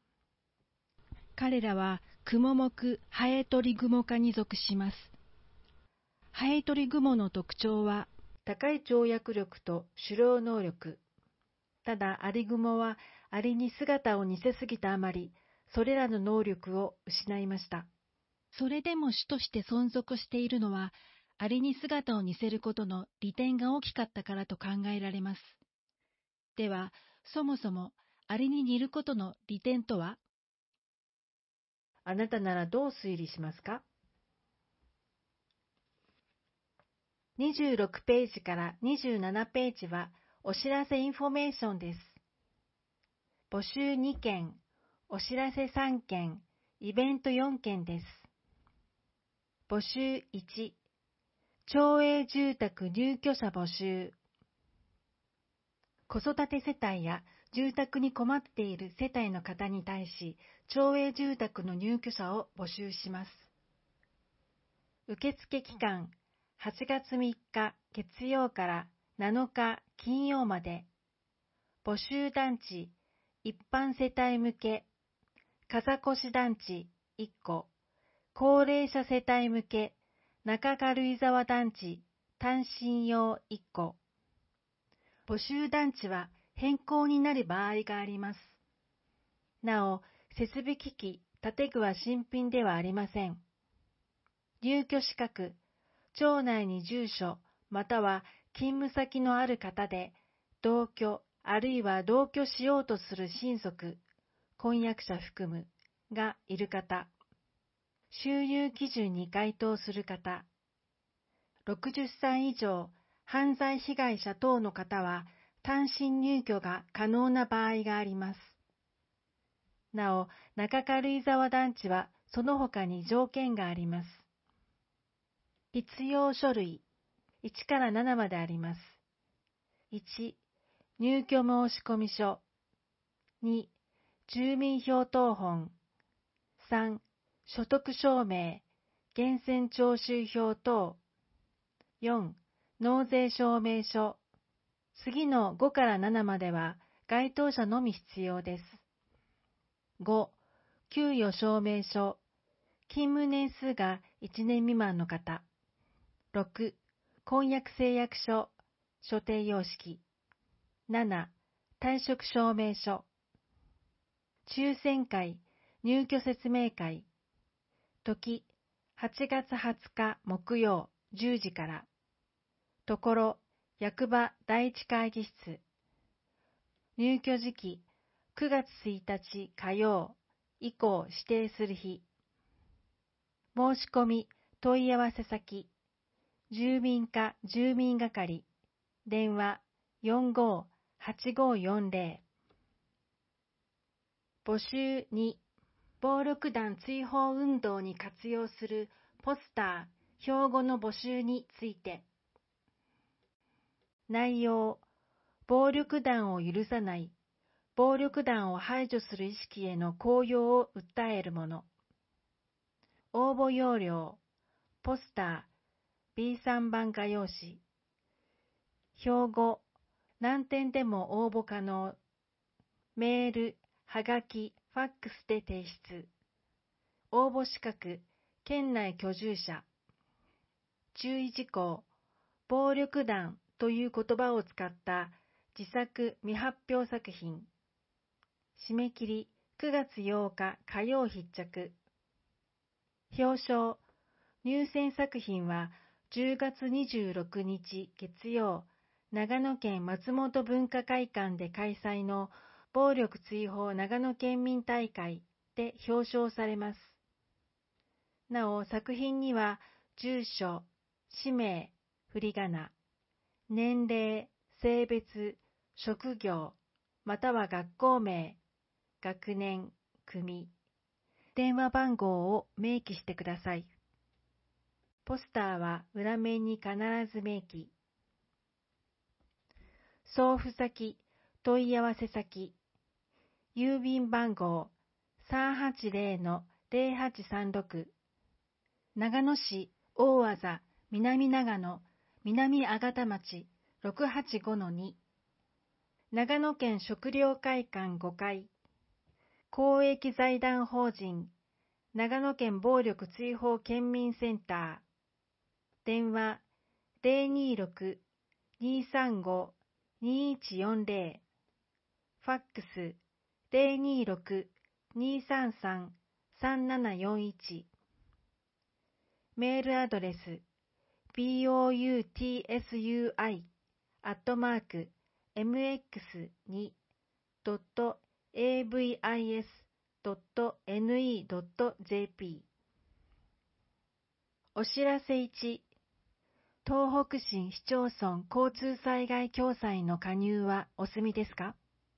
彼らはクモ目ハエトリグモ科に属します。ハエトリグモの特徴は、 高い跳躍力と狩猟能力。ただアリグモはアリに姿を似せすぎたあまり、それらの能力を失いました。 それでも種として存続しているのは、アリに姿を似せることの利点が大きかったからと考えられます。では、そもそもアリに似ることの利点とは？ あなたならどう推理しますか？にじゅうろくページからにじゅうななページはお知らせインフォメーションです。募集にけん、お知らせさんけん、イベントよんけんです。募集いち、町営住宅入居者募集。子育て世帯や住宅に困っている世帯の方に対し、町営住宅の入居者を募集します。受付期間、はちがつみっか月曜からなのか金曜まで。募集団地、一般世帯向け、風越団地いっこ、高齢者世帯向け、中軽井沢団地単身用いっこ。募集団地は変更になる場合があります。なお、設備機器、建具は新品ではありません。入居資格、町内に住所または勤務先のある方で、同居あるいは同居しようとする親族、婚約者含むがいる方、収入基準に該当する方、ろくじゅっさい以上、犯罪被害者等の方は単身入居が可能な場合があります。なお、中軽井沢団地はその他に条件があります。必要書類、いちからななまであります。いち、入居申込書。に、住民票謄本。さん、所得証明、源泉徴収票等。よん、納税証明書。次のごからななまでは該当者のみ必要です。ご、給与証明書。勤務年数がいちねん未満の方。ろく、婚約誓約書、所定様式。なな、退職証明書。抽選会、入居説明会。時、はちがつはつか木曜じゅうじから。ところ、役場第一会議室。入居時期、くがつついたち火曜以降指定する日。申し込み、問い合わせ先。住民課住民係。電話 よんごーはちごーよんぜろ。募集に、暴力団追放運動に活用するポスター、標語の募集について。内容、暴力団を許さない、暴力団を排除する意識への高揚を訴えるもの。応募要領、ポスター、ビーさん 番画用紙。標語、何点でも応募可能。メール、はがき、ファックスで提出。応募資格、県内居住者。注意事項、暴力団という言葉を使った自作未発表作品。締め切りくがつようか火曜必着。表彰、入選作品はじゅうがつにじゅうろくにち月曜、長野県松本文化会館で開催の暴力追放長野県民大会で表彰されます。なお、作品には住所、氏名、振り仮名、年齢、性別、職業、または学校名、学年、組、電話番号を明記してください。ポスターは裏面に必ず明記。送付先、 問い合わせ先、郵便番号 さんはちゼロのゼロはちさんろく、長野市大字南長野南阿賀田町 ろくはちごのに、長野県食糧会館ごかい、公益財団法人長野県暴力追放県民センター、電話 ゼロにろく にさんご にいちよんゼロ、ファックス ゼロにろく にさんさん さんななよんいち、メールアドレス ボウツアットマーク エムエックスに ドット エーブイアイエス ドット エヌイー ドット ジェーピー。 お知らせいち、東北新市町村交通災害共済の加入はお済みですか？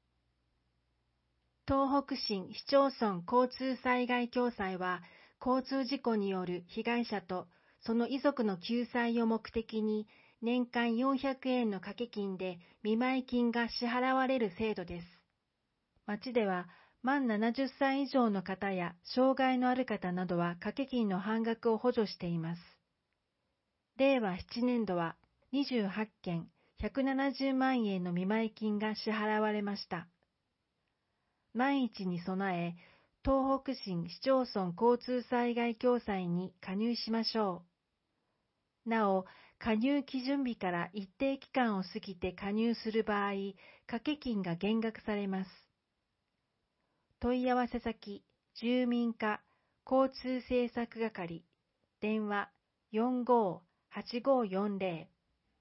東北新市町村交通災害共済は、交通事故による被害者とその遺族の救済を目的に、年間よんひゃくえんの掛け金で見舞金が支払われる制度です。町では、満ななじゅっさい以上の方や障害のある方などは掛け金の半額を補助しています。れいわななねんどはにじゅうはっけんひゃくななじゅうまんえんの見舞金が支払われました。万一に備え、東北新市町村交通災害共済に加入しましょう。なお、加入基準日から一定期間を過ぎて加入する場合、掛け金が減額されます。問い合わせ先、住民課交通政策係、電話 よんごーはちごーよんゼ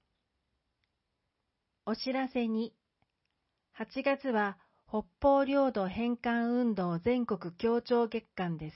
ロ。お知らせに、はちがつは北方領土返還運動全国協調月間です。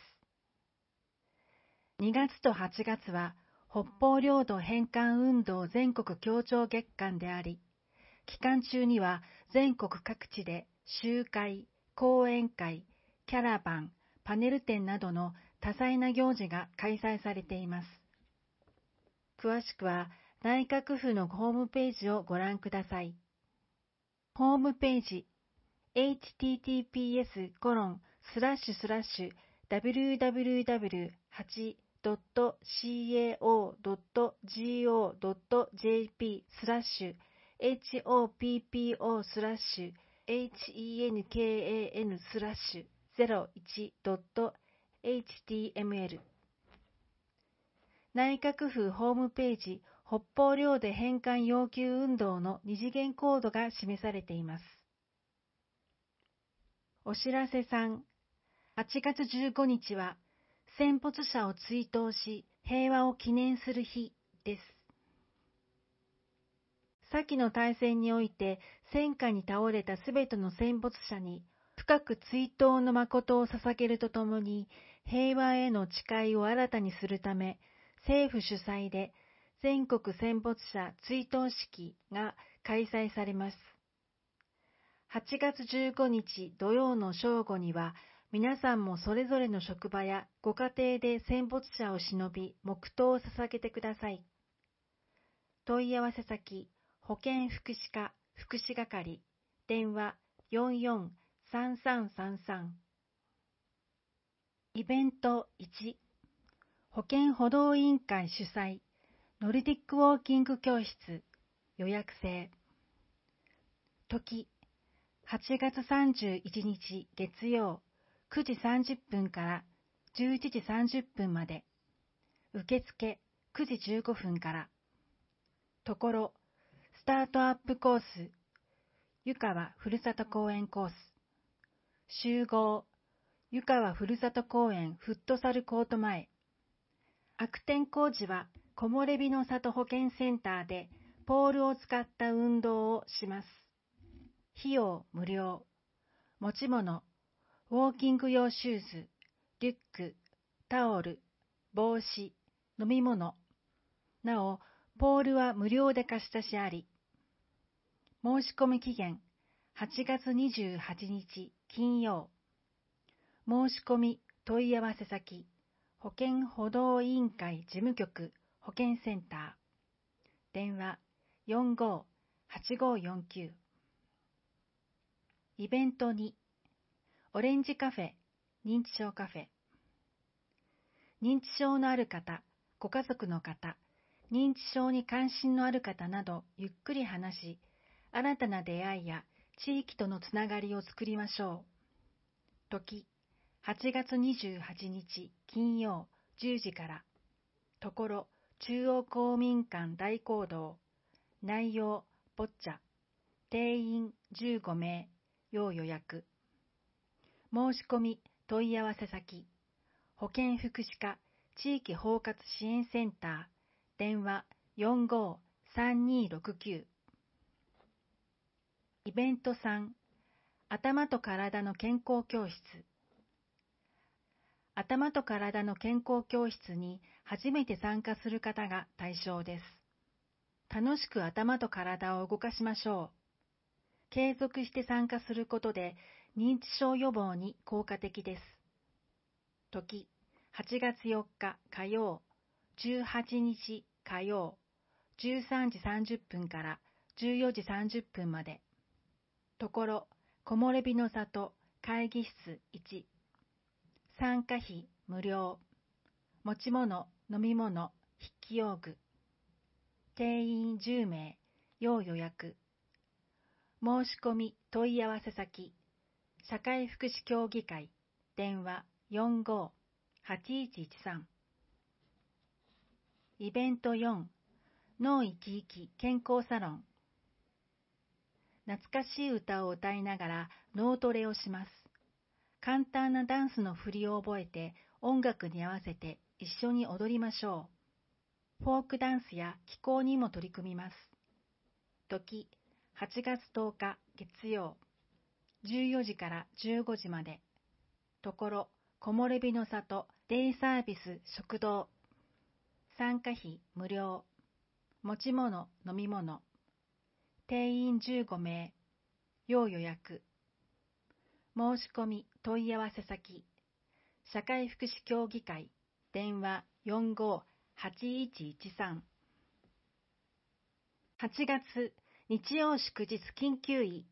にがつとはちがつは北方領土返還運動全国協調月間であり、期間中には全国各地で集会、講演会、キャラバン、パネル展などの多彩な行事が開催されています。詳しくは内閣府のホームページをご覧ください。ホームページ エイチティーティーピーエスコロンスラッシュスラッシュダブリューダブリューダブリューはちドットシーエーオードットジーオードットジェーピースラッシュエイチオーピーピーオースラッシュエイチイーエヌケーエーエヌスラッシュゼロいちドットエイチティーエムエル。内閣府ホームページ北方領土返還要求運動の二次元コードが示されています。お知らせさん、はちがつじゅうごにちは戦没者を追悼し平和を記念する日です。先の大戦において戦火に倒れたすべての戦没者に深く追悼の誠を捧げるとともに、平和への誓いを新たにするため、政府主催で全国戦没者追悼式が開催されます。はちがつじゅうごにち土曜の正午には、皆さんもそれぞれの職場やご家庭で戦没者を偲び、黙祷を捧げてください。問い合わせ先、保健福祉課福祉係、電話 よんよんさんさんさんさん。イベントいち、保健補導委員会主催、ノルディックウォーキング教室、予約制。時、はちがつさんじゅういちにち月曜、くじさんじゅっぷんからじゅういちじさんじゅっぷんまで。受付くじじゅうごふんから。ところ、スタートアップコース、湯川ふるさと公園コース。集合、湯川ふるさと公園フットサルコート前。悪天候時は木漏れ日の里保健センターでポールを使った運動をします。費用無料。持ち物、ウォーキング用シューズ、リュック、タオル、帽子、飲み物。なお、ポールは無料で貸し出しあり。申し込み期限、はちがつにじゅうはちにち金曜。申し込み問い合わせ先、保健補導委員会事務局保健センター。電話 よんごーはちごーよんきゅう。 イベントに、オレンジカフェ、認知症カフェ。認知症のある方、ご家族の方、認知症に関心のある方などゆっくり話し、新たな出会いや地域とのつながりを作りましょう。時、はちがつにじゅうはちにち金曜じゅうじから。ところ、中央公民館大講堂。内容、ボッチャ。定員じゅうごめい、要予約。申し込み、問い合わせ先。保健福祉課地域包括支援センター。電話 よんごーさんにーろくきゅう。イベントさん、頭と体の健康教室。頭と体の健康教室に初めて参加する方が対象です。楽しく頭と体を動かしましょう。継続して参加することで認知症予防に効果的です。時、はちがつよっか火曜、じゅうはちにち火曜、じゅうさんじさんじゅっぷんからじゅうよじさんじゅっぷんまで。ところ、木漏れ日の里会議室いち。参加費無料。持ち物、飲み物、筆記用具。定員じゅうめい、要予約。申し込み、問い合わせ先。社会福祉協議会。電話 よんごーはちいちいちさん。イベントよん、脳生き生き健康サロン。懐かしい歌を歌いながら脳トレをします。簡単なダンスの振りを覚えて音楽に合わせて一緒に踊りましょう。フォークダンスや気功にも取り組みます。時、はちがつとおか月曜、じゅうよじからじゅうごじまで。ところ、木漏れ日の里デイサービス食堂。参加費無料。持ち物、飲み物。定員じゅうごめい。要予約。申し込み、問い合わせ先。社会福祉協議会。電話 よんごーはちいちいちさん。はちがつ、日曜祝日緊急医。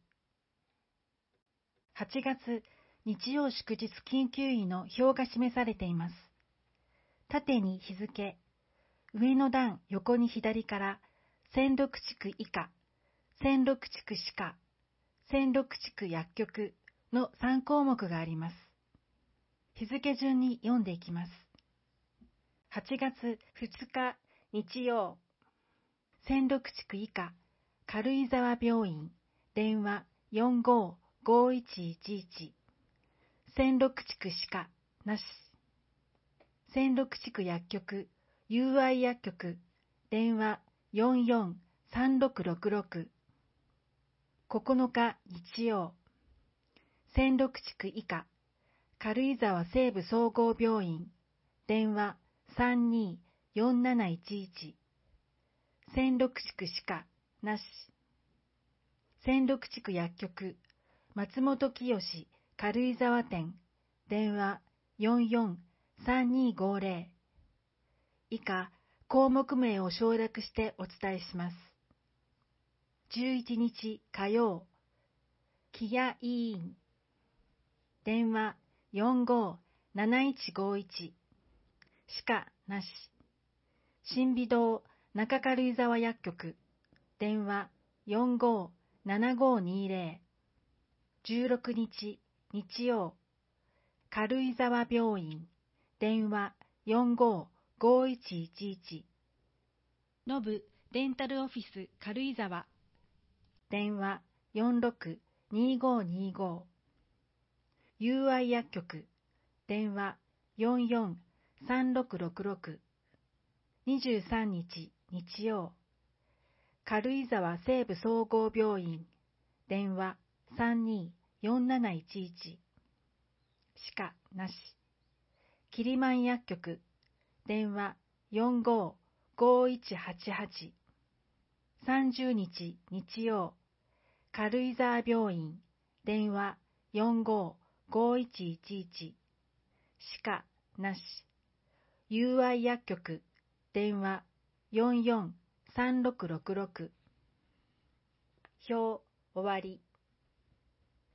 はちがつ、日曜祝日緊急医の表が示されています。縦に日付、上の段横に左から千六地区以下、千六地区歯科、千六地区薬局のさんこうもくがあります。日付順に読んでいきます。はちがつふつか日曜、千六地区以下、軽井沢病院、電話 よんごーごいちいちいち。千六地区歯科、なし。千六地区薬局、友愛薬局、電話よんよんさんろくろくろく。ここのか日曜、千六地区以下、軽井沢西部総合病院、電話さんにーよんなないちいち。千六地区歯科、なし。千六地区薬局、松本清軽井沢店、電話よんよんさんにーごぜろ。以下、項目名を省略してお伝えします。じゅういちにち火曜、木屋医院、電話よんごーなないちごいち。歯科なし。新美堂中軽井沢薬局、電話よんごーななごーにぜろ。じゅうろくにち日曜、軽井沢病院、電話よんごーごいちいちいち。 ノブレンタルオフィス軽井沢、 電話よんろくにーごーにーごー。友愛薬局、電話よんよんさんろくろくろく。にじゅうさんにち日曜、軽井沢西部総合病院、電話さんにーよんなないちいち。歯科なし。キリマン薬局、電話よんごーごいちはちはち。さんじゅうにち日曜、軽井沢病院、電話よんごーごいちいちいち。歯科なし。友愛薬局、電話よんよんさんろくろくろく。表終わり。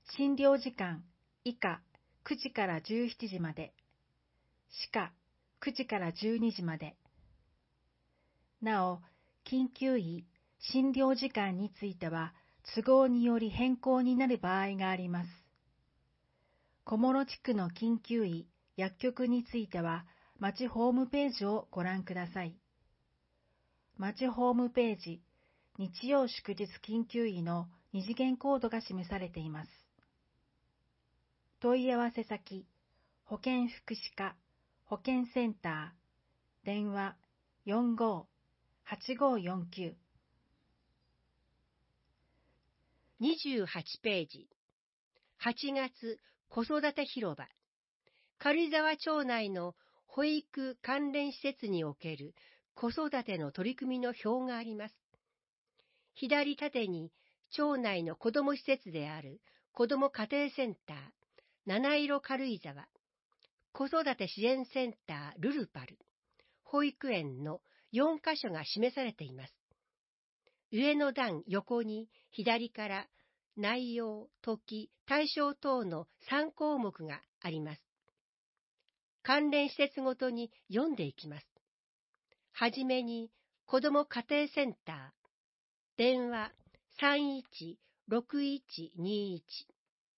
診療時間以下くじからじゅうしちじまで、しかくじからじゅうにじまで。なお、緊急医診療時間については都合により変更になる場合があります。小諸地区の緊急医薬局については町ホームページをご覧ください。町ホームページ、日曜祝日緊急医の二次元コードが示されています。問い合わせ先、保健福祉課保健センター、電話 よんごーはちごーよんきゅう。 にじゅうはちページ、はちがつ子育て広場、軽井沢町内の保育関連施設における子育ての取り組みの表があります。左縦に町内の子ども施設である子ども家庭センター、七色軽井沢、子育て支援センタールルパル、保育園のよんかしょが示されています。上の段横に左から内容、時、対象等のさんこうもくがあります。関連施設ごとに読んでいきます。はじめに子ども家庭センター、電話 さんいちろくいちにいち。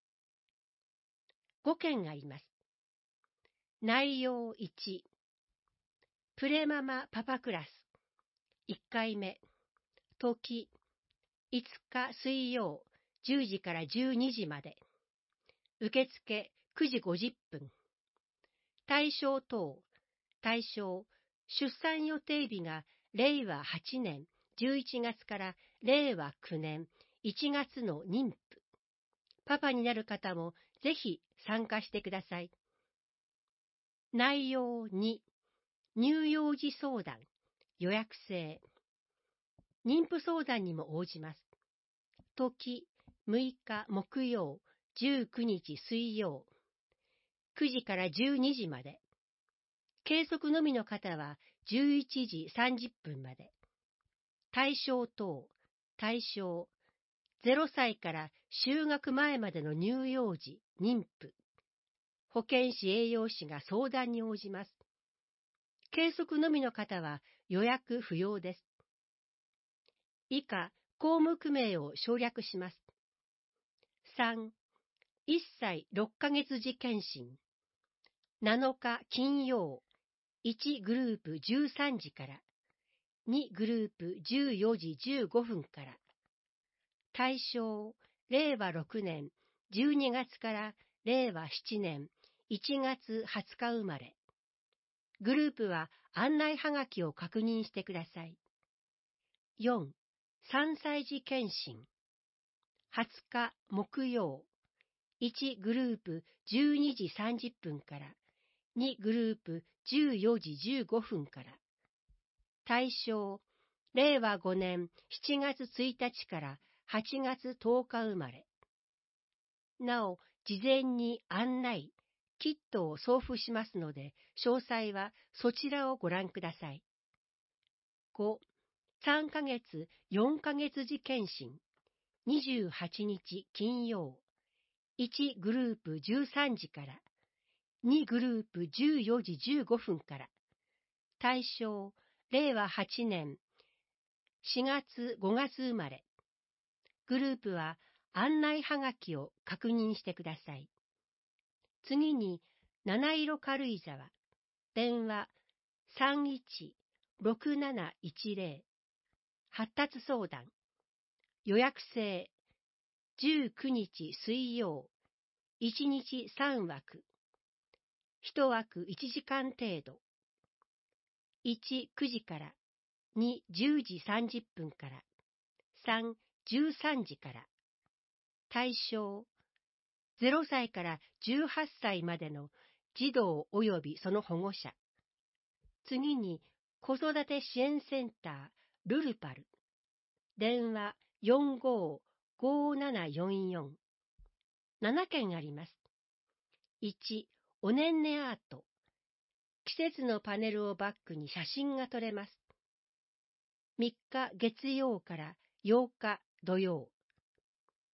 ごけんあります。内容いち、プレママパパクラス、いっかいめ、時、いつか水曜じゅうじからじゅうにじまで、受付くじごじゅっぷん、対象等、対象、出産予定日がれいわはちねんじゅういちがつかられいわくねんいちがつの妊婦。パパになる方もぜひ参加してください。内容に、乳幼児相談、予約制。妊婦相談にも応じます。時、むいか木曜、じゅうくにち水曜、くじからじゅうにじまで。計測のみの方はじゅういちじさんじゅっぷんまで。対象等、対象、ゼロさいから就学前までの乳幼児、妊婦。保健師栄養士が相談に応じます。計測のみの方は予約不要です。以下、項目名を省略します。さん、いっさいろっかげつ時検診。なのか金曜、いちグループじゅうさんじから、にグループじゅうよじじゅうごふんから。対象、れいわろくねんじゅうにがつかられいわしちねんいちがつはつか生まれ。グループは案内はがきを確認してください。よん、さんさい児検診。はつか木曜、いちグループじゅうにじさんじゅっぷんから、にグループじゅうよじじゅうごふんから。対象、れいわごねんしちがつついたちからはちがつとおか生まれ。なお、事前に案内、キットを送付しますので、詳細はそちらをご覧ください。ご、さんかげつ、よんかげつ児検診。にじゅうはちにち金曜、いちグループじゅうさんじから、にグループじゅうよじじゅうごふんから。対象、れいわはちねんしがつごがつ生まれ。グループは案内はがきを確認してください。次に、七色軽井沢、電話 さんいちろくなないちぜろ、発達相談、予約制、じゅうくにち水曜、いちにちさんわく、いちわくいちじかん程度、いち、くじから、に、じゅうじさんじゅっぷんから、さん、じゅうさんじから。対象、ゼロさいからじゅうはっさいまでの児童及びその保護者。次に、子育て支援センター、ルルパル。電話よんごーごーななよんよん。ななけんあります。いち、おねんねアート。季節のパネルをバックに写真が撮れます。みっか月曜からようか土曜。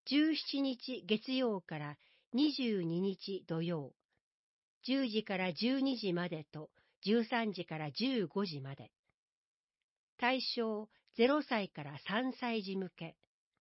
じゅうしちにち月曜からにじゅうににち土曜、じゅうじからじゅうにじまでとじゅうさんじからじゅうごじまで。対象ゼロさいからさんさい児向け。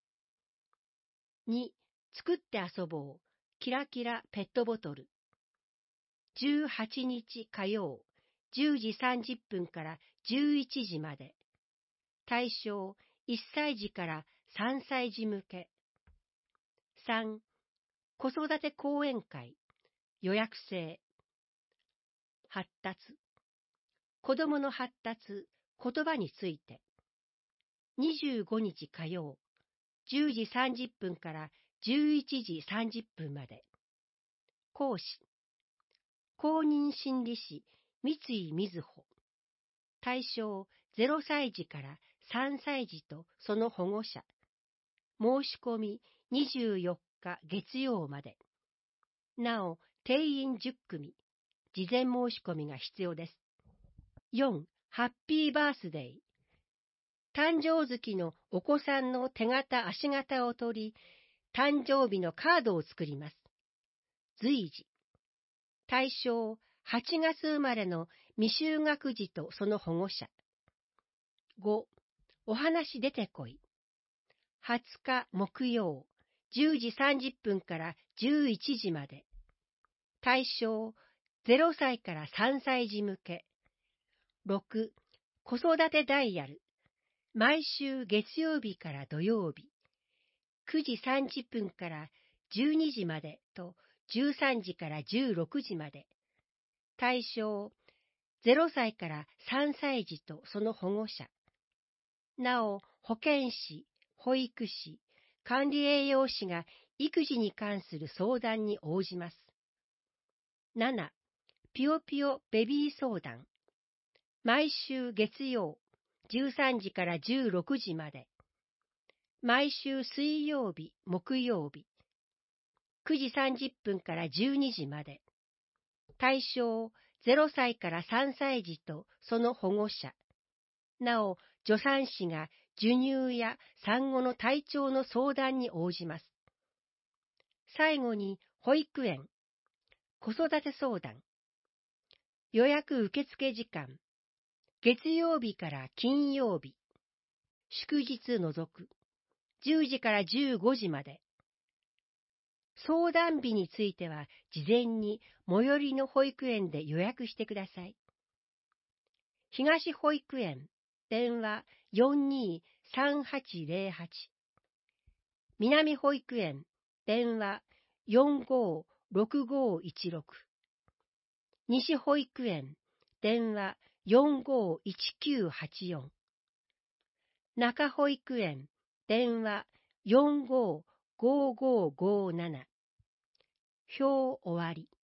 に、作って遊ぼうキラキラペットボトル。じゅうはちにち火曜、じゅうじさんじゅっぷんからじゅういちじまで。対象いっさい児からさんさい児向け。さん、子育て講演会、予約制。発達、子どもの発達、言葉について。にじゅうごにち火曜、じゅうじさんじゅっぷんからじゅういちじさんじゅっぷんまで。講師、公認心理師、三井瑞穂。対象ゼロさい児からさんさい児とその保護者。申し込みにじゅうよっか月曜まで。なお、定員じゅっくみ、事前申し込みが必要です。よん. ハッピーバースデー。誕生月のお子さんの手形足形を取り、誕生日のカードを作ります。随時。対象はちがつ生まれの未就学児とその保護者。ご. お話出てこい。はつか木曜、じゅうじさんじゅっぷんからじゅういちじまで。対象ゼロさいからさんさい児向け。ろく. 子育てダイヤル。毎週月曜日から土曜日。くじさんじゅっぷんからじゅうにじまでとじゅうさんじからじゅうろくじまで。対象ゼロさいからさんさい児とその保護者。なお、保健師、保育士、管理栄養士が育児に関する相談に応じます。なな. ぴよぴよベビー相談。毎週月曜、じゅうさんじからじゅうろくじまで。毎週水曜日、木曜日。くじさんじゅっぷんからじゅうにじまで。対象ゼロさいからさんさい児とその保護者。なお、助産師が授乳や産後の体調の相談に応じます。最後に、保育園、子育て相談。予約受付時間。月曜日から金曜日。祝日除く。じゅうじからじゅうごじまで。相談日については、事前に最寄りの保育園で予約してください。東保育園、電話 よんにーさんはちゼロはち。南保育園、電話 よんごーろくごいちろく。西保育園、電話 よんごーいちきゅうはちよん。中保育園、電話 よんごーごーごーごーなな。表終わり。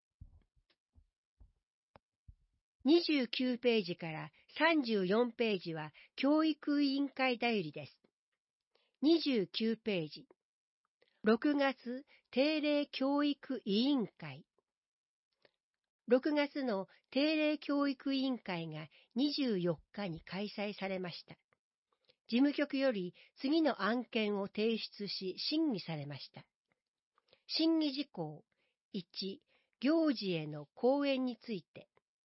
にじゅうきゅうページからさんじゅうよんページは教育委員会だよりです。にじゅうきゅうページ。ろくがつ定例教育委員会。ろくがつの定例教育委員会がにじゅうよっかに開催されました。事務局より次の案件を提出し審議されました。審議事項いち、行事への講演について。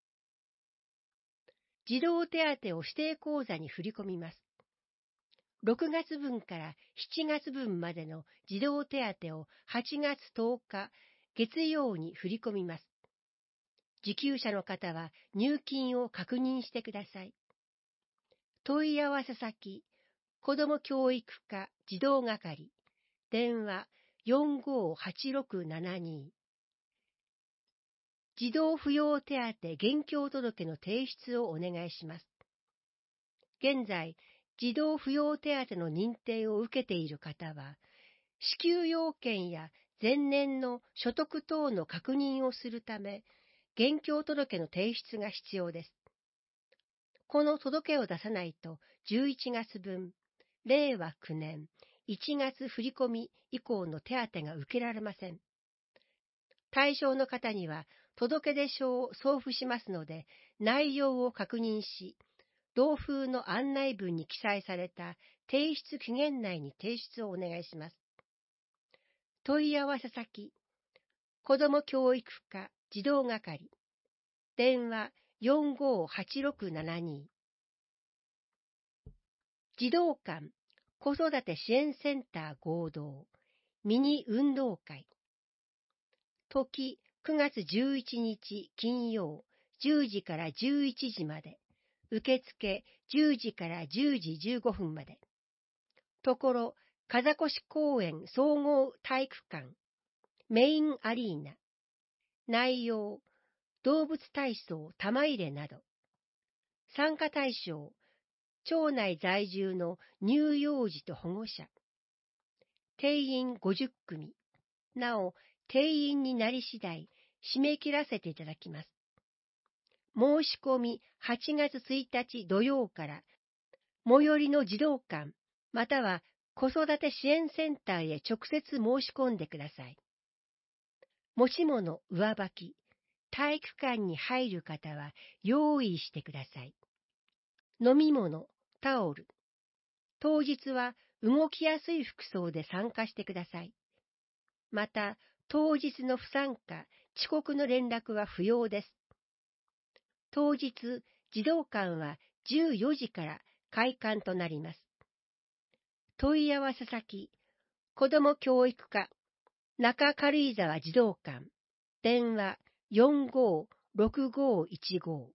児童手当を指定口座に振り込みます。ろくがつぶんからしちがつぶんまでの児童手当をはちがつとおか月曜に振り込みます。受給者の方は入金を確認してください。問い合わせ先、子ども教育課児童係、電話 よんごーはちろくななに。児童扶養手当現況届の提出をお願いします。現在、児童扶養手当の認定を受けている方は、支給要件や前年の所得等の確認をするため、現況届の提出が必要です。この届けを出さないと、じゅういちがつぶん、れいわきゅうねんいちがつ振込以降の手当が受けられません。対象の方には、届出書を送付しますので、内容を確認し、同封の案内文に記載された提出期限内に提出をお願いします。 問い合わせ先、子ども教育課児童係、電話よんごーはちろくななに。児童館子育て支援センター合同ミニ運動会。時くがつじゅういちにち金曜じゅうじからじゅういちじまで。受付じゅうじからじゅうじじゅうごふんまで。ところ、風越公園総合体育館メインアリーナ。内容、動物体操玉入れなど。参加対象、町内在住の乳幼児と保護者。定員ごじゅっくみ。なお、定員になり次第、締め切らせていただきます。申し込みはちがつついたち土曜から、最寄りの児童館、または子育て支援センターへ直接申し込んでください。持ち物、上履き、体育館に入る方は用意してください。飲み物、タオル。当日は動きやすい服装で参加してください。また、当日の不参加、遅刻の連絡は不要です。当日、児童館はじゅうよじから開館となります。問い合わせ先、子ども教育課、中軽井沢児童館、電話よんごーろくごーいちごー。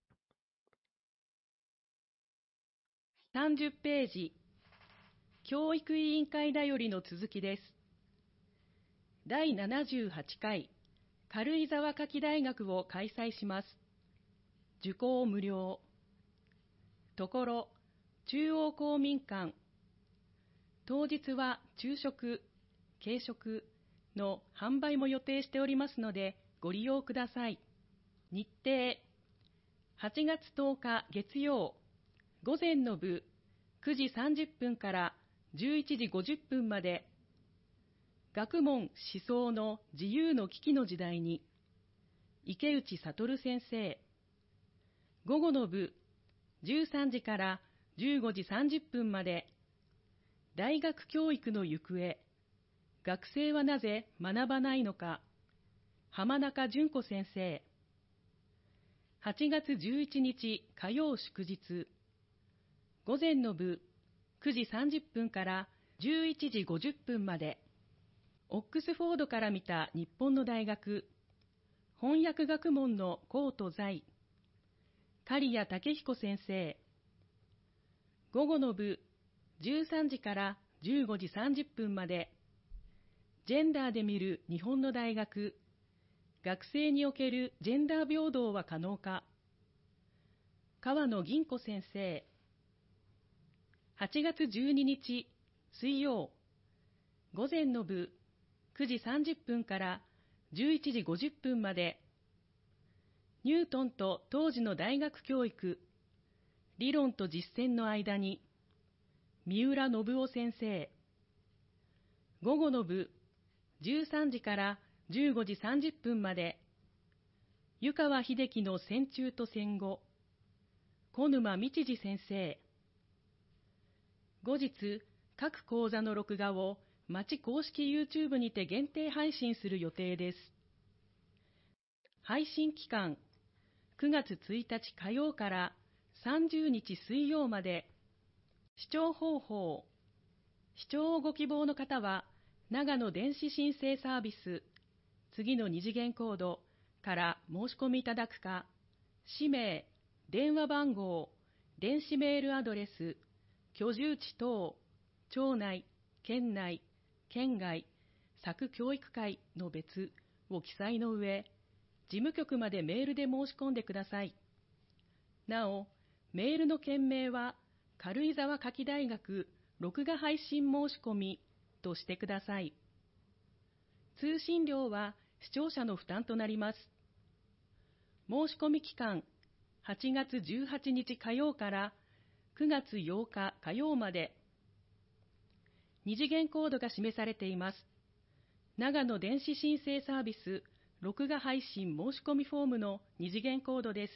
さんじゅっページ、教育委員会だよりの続きです。だいななじゅうはちかい軽井沢夏季大学を開催します。受講無料。ところ、中央公民館。当日は昼食、軽食の販売も予定しておりますのでご利用ください。日程、はちがつとおか月曜、午前の部くじさんじゅっぷんからじゅういちじごじゅっぷんまで、学問思想の自由の危機の時代に、池内悟先生。午後の部じゅうさんじからじゅうごじさんじゅっぷんまで、大学教育の行方、学生はなぜ学ばないのか、浜中淳子先生。はちがつじゅういちにち火曜祝日、午前の部くじさんじゅっぷんからじゅういちじごじゅっぷんまで、オックスフォードから見た日本の大学、翻訳学問の高都在、刈谷武彦先生。午後の部じゅうさんじからじゅうごじさんじゅっぷんまで、ジェンダーで見る日本の大学、学生におけるジェンダー平等は可能か、川野銀子先生。はちがつじゅうににち水曜、午前の部くじさんじゅっぷんからじゅういちじごじゅっぷんまで、ニュートンと当時の大学教育、理論と実践の間に、三浦信夫先生。午後の部じゅうさんじからじゅうごじさんじゅっぷんまで、湯川秀樹の戦中と戦後、小沼道次先生。後日、各講座の録画を町公式 YouTube にて限定配信する予定です。配信期間、くがつついたち火曜からさんじゅうにち水曜まで。視聴方法、視聴をご希望の方は、長野電子申請サービス、次の二次元コードから申し込みいただくか、氏名、電話番号、電子メールアドレス、居住地等、町内、県内、県外、作教育会の別を記載の上、事務局までメールで申し込んでください。なお、メールの件名は、軽井沢夏季大学録画配信申し込みとしてください。通信料は視聴者の負担となります。申し込み期間、はちがつじゅうはちにち火曜からくがつようか火曜まで。二次元コードが示されています。長野電子申請サービス録画配信申し込みフォームの二次元コードです。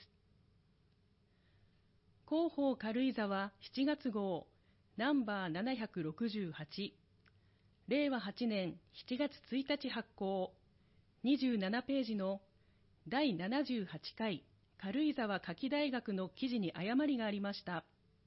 広報軽井沢しちがつ号ナンバーななひゃくろくじゅうはち、 れいわはちねんしちがつついたち発行、にじゅうななページのだいななじゅうはちかい軽井沢夏季大学の記事に誤りがありました。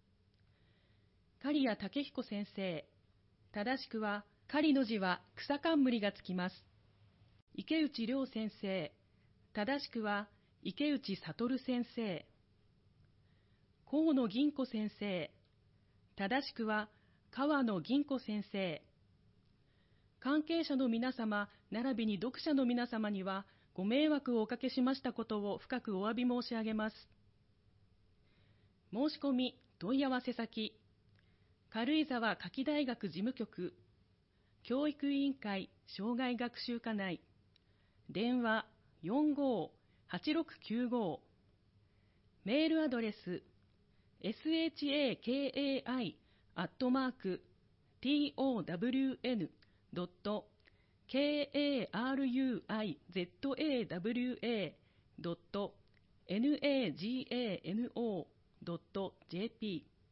刈谷武彦先生、正しくは狩の字は草冠がつきます。池内涼先生、正しくは池内悟先生。河野銀子先生、正しくは川野銀子先生。関係者の皆様並びに読者の皆様にはご迷惑をおかけしましたことを深くお詫び申し上げます。申し込み問い合わせ先、軽井沢夏季大学事務局教育委員会生涯学習課内、電話 よんごーはちろくきゅうご、メールアドレス エスエイチエーケーエーアイ アットマーク ティーオーダブリューエヌ ドット ケーエーアールユーアイゼットエーダブリューエー ドット ナガノ ドット ジェーピー。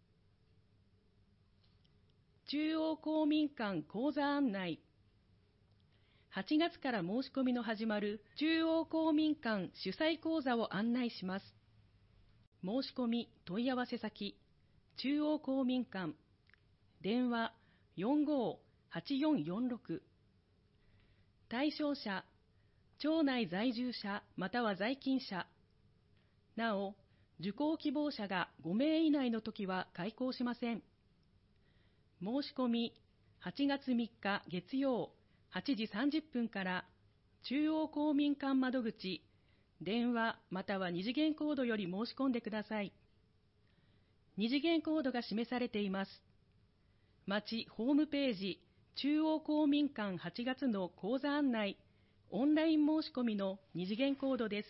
中央公民館講座案内。はちがつから申し込みの始まる中央公民館主催講座を案内します。申し込み問い合わせ先、中央公民館、電話 よんごーはちよんよんろく。対象者、町内在住者または在勤者。なお、受講希望者がごめい以内のときは開講しません。申し込みはちがつみっか月曜はちじさんじゅっぷんから中央公民館窓口、電話または二次元コードより申し込んでください。二次元コードが示されています。町ホームページ中央公民館はちがつの講座案内オンライン申し込みの二次元コードです。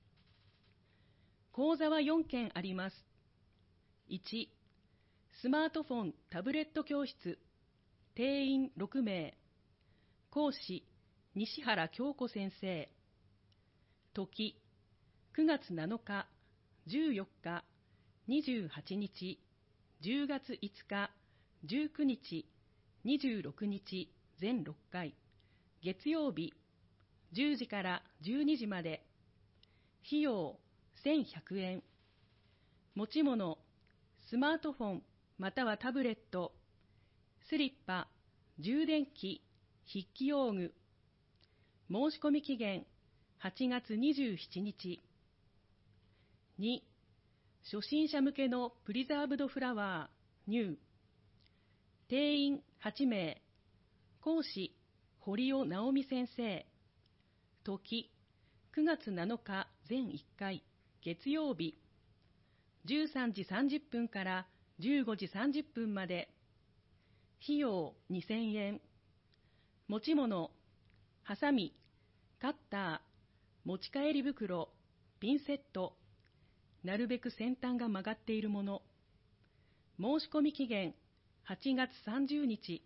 講座はよんけんあります。いち、スマートフォン・タブレット教室、定員ろくめい、講師、西原京子先生。時、くがつなのか、じゅうよっか、にじゅうはちにち、じゅうがついつか、じゅうくにち、にじゅうろくにち、全ろっかい、月曜日、じゅうじからじゅうにじまで。費用、せんひゃくえん。持ち物、スマートフォン、またはタブレット、スリッパ、充電器、筆記用具。申し込み期限はちがつにじゅうしちにち。に、初心者向けのプリザーブドフラワー、ニュー。定員はちめい。講師、堀尾直美先生。時、くがつなのか全いっかい、月曜日。じゅうさんじさんじゅっぷんからじゅうごじさんじゅっぷんまで。費用にせんえん。持ち物、ハサミ、カッター、持ち帰り袋、ピンセット。なるべく先端が曲がっているもの。申し込み期限はちがつさんじゅうにち。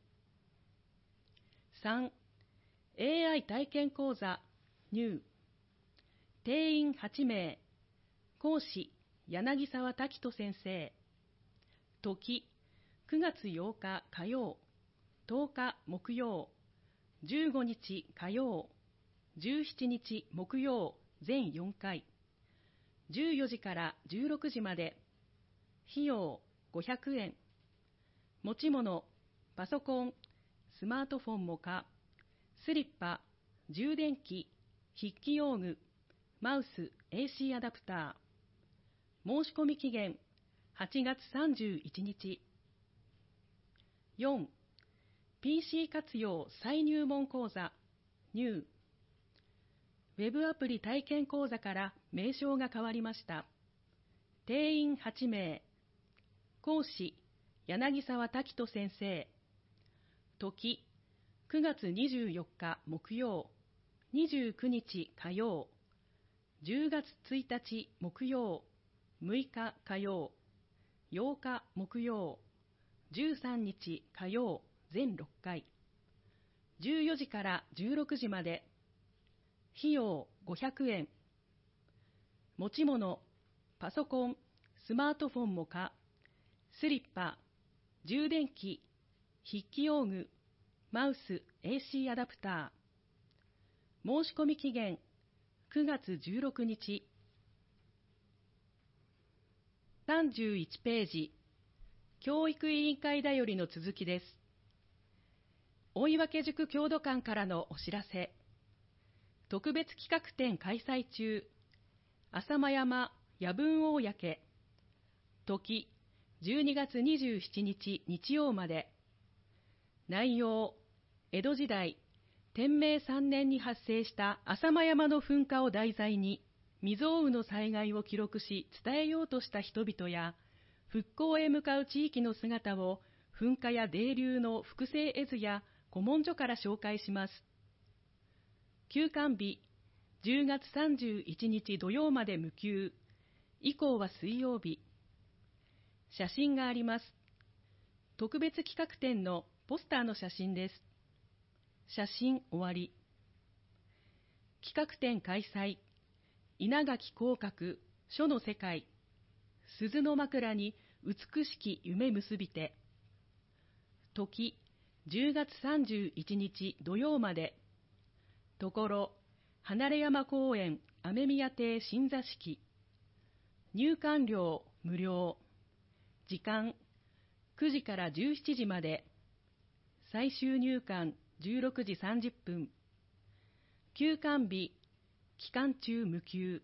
さん、エーアイ 体験講座、ニュー。定員はちめい。講師、柳沢滝人先生。時、くがつようか火曜、とおか木曜、じゅうごにち火曜、じゅうしちにち木曜、全よんかい。じゅうよじからじゅうろくじまで。費用ごひゃくえん。持ち物、パソコン、スマートフォンも可、スリッパ、充電器、筆記用具、マウス、エーシー アダプター。申し込み期限はちがつさんじゅういちにち。よん、ピーシー 活用再入門講座、ニュー。ウェブアプリ体験講座から名称が変わりました。定員はちめい。講師、柳沢滝人先生。時、くがつにじゅうよっか木曜、にじゅうくにち火曜、じゅうがつついたち木曜、むいか火曜、ようか木曜、じゅうさんにち火曜、全ろっかい。じゅうよじからじゅうろくじまで。費用ごひゃくえん。持ち物、パソコン、スマートフォンも可、スリッパ、充電器、筆記用具、 マウス エーシー アダプター。申し込み期限くがつじゅうろくにち。さんじゅういちページ、教育委員会だよりの続きです。追分塾郷土館からのお知らせ。特別企画展開催中。浅間山夜分大焼け。時、じゅうにがつにじゅうしちにち日曜まで。内容、江戸時代、天明さんねんに発生した浅間山の噴火を題材に、未曾有の災害を記録し伝えようとした人々や、復興へ向かう地域の姿を噴火や泥流の複製絵図や古文書から紹介します。休館日、じゅうがつさんじゅういちにち土曜まで無休、以降は水曜日。写真があります。特別企画展のポスターの写真です。写真終わり。企画展開催。稲垣広角書の世界。鈴の枕に美しき夢結びて。時、じゅうがつさんじゅういちにち土曜まで。ところ、離山公園雨宮亭新座敷。入館料無料。時間、くじからじゅうしちじまで。最終入館じゅうろくじさんじゅっぷん。休館日、期間中無休。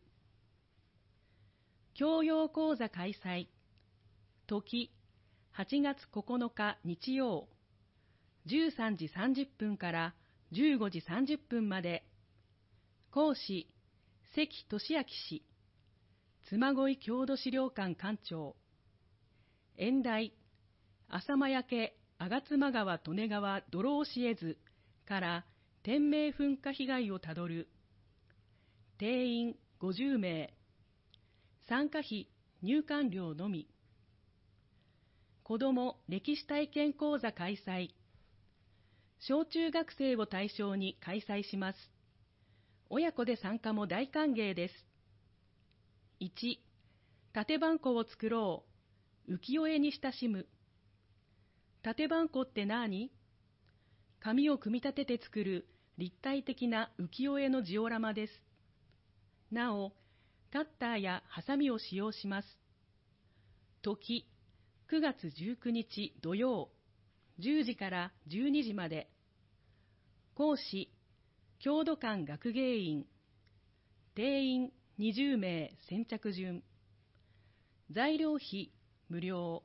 教養講座開催。時、はちがつここのか日曜。じゅうさんじさんじゅっぷんからじゅうごじさんじゅっぷんまで。講師、関俊明氏。妻恋郷土資料館館長。演題、浅間焼け吾妻川利根川泥押し絵図から天明噴火被害をたどる。定員ごじゅうめい。参加費入館料のみ。子ども歴史体験講座開催。小中学生を対象に開催します。親子で参加も大歓迎です。いち. 縦ばんこを作ろう。浮世絵に親しむ。縦ばんこって何？紙を組み立てて作る立体的な浮世絵のジオラマです。なお、カッターやハサミを使用します。時、くがつじゅうくにち土曜、じゅうじからじゅうにじまで。講師、郷土館学芸員。定員にじゅうめい先着順。材料費無料。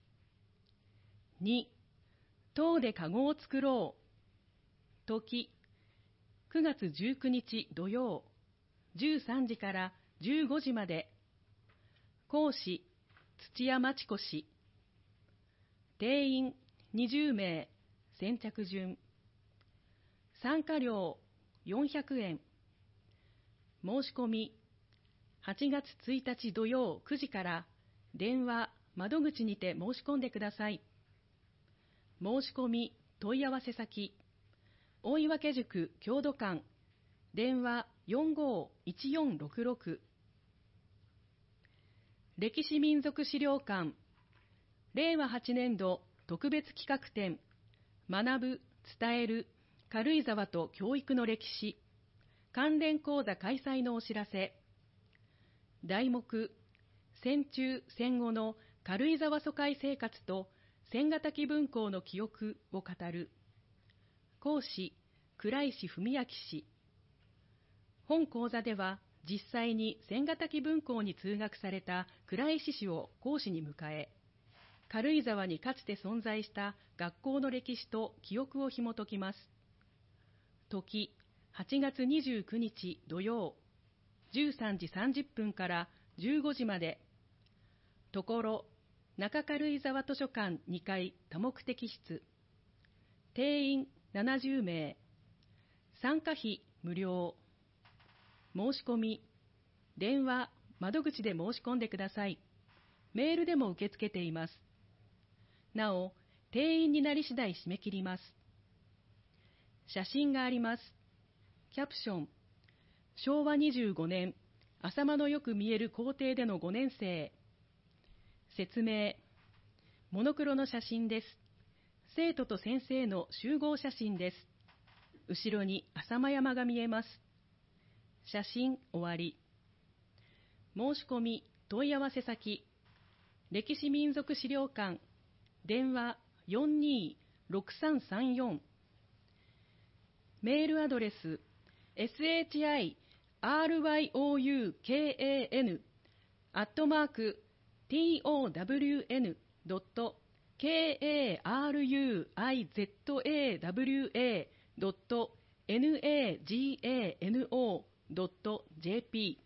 に. 塔でかごを作ろう。時、くがつじゅうくにち土曜、じゅうさんじからじゅうごじまで。講師、土屋真知子氏。定員にじゅうめい先着順。参加料よんひゃくえん。申し込み、はちがつついたち土曜くじから電話・窓口にて申し込んでください。申し込み問い合わせ先、追分塾郷土館、電話よんごーいちよんろくろく。歴史民俗資料館、れいわはちねんど特別企画展、学ぶ、伝える、軽井沢と教育の歴史、関連講座開催のお知らせ。題目、戦中戦後の軽井沢疎開生活と千ヶ滝分校の記憶を語る。講師、倉石文明氏。本講座では実際に千ヶ滝分校に通学された倉石氏を講師に迎え、軽井沢にかつて存在した学校の歴史と記憶を紐解きます。時、はちがつにじゅうくにち土曜、じゅうさんじさんじゅっぷんからじゅうごじまで。ところ、中軽井沢図書館にかい多目的室。定員ななじゅうめい。参加費無料。申し込み、電話・窓口で申し込んでください。メールでも受け付けています。なお、定員になり次第締め切ります。写真があります。キャプション、しょうわにじゅうごねん、浅間のよく見える校庭でのごねんせい。説明、モノクロの写真です。 生徒と先生の集合写真です。後ろに浅間山が見えます。写真終わり。申し込み問い合わせ先、歴史民族資料館、電話 よんにーろくさんさんよん、メールアドレス シャシン アットマーク トウン ドット ケーアールユーアイゼットエーダブリューエー ドット ネガノ ドット ジェーピー。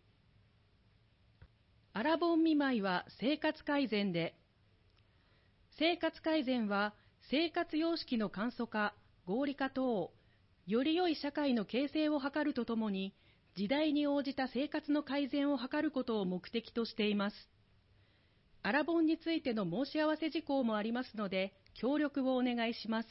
アラボン見舞いは生活改善で。生活改善は生活様式の簡素化、合理化等、より良い社会の形成を図るとともに、時代に応じた生活の改善を図ることを目的としています。アラボンについての申し合わせ事項もありますので、協力をお願いします。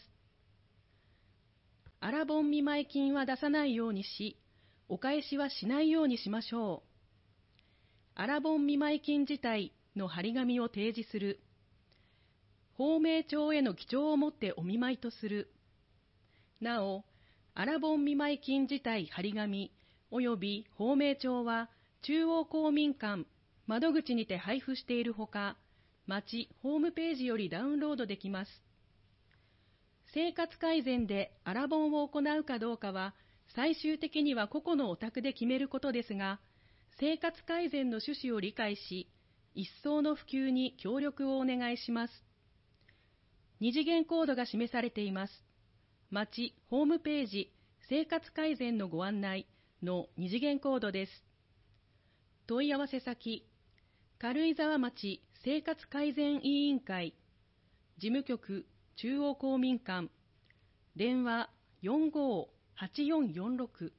アラボン見舞い金は出さないようにし、お返しはしないようにしましょう。アラボン見舞い金自体の張り紙を提示する。芳名帳への記帳をもってお見舞いとする。なお、アラボン見舞い金自体張り紙および芳名帳は中央公民館窓口にて配布しているほか、町ホームページよりダウンロードできます。生活改善でアラボンを行うかどうかは、最終的には個々のお宅で決めることですが、生活改善の趣旨を理解し、一層の普及に協力をお願いします。二次元コードが示されています。町ホームページ生活改善のご案内の二次元コードです。問い合わせ先、軽井沢町生活改善委員会、事務局中央公民館、電話 よんごーはちよんよんろく。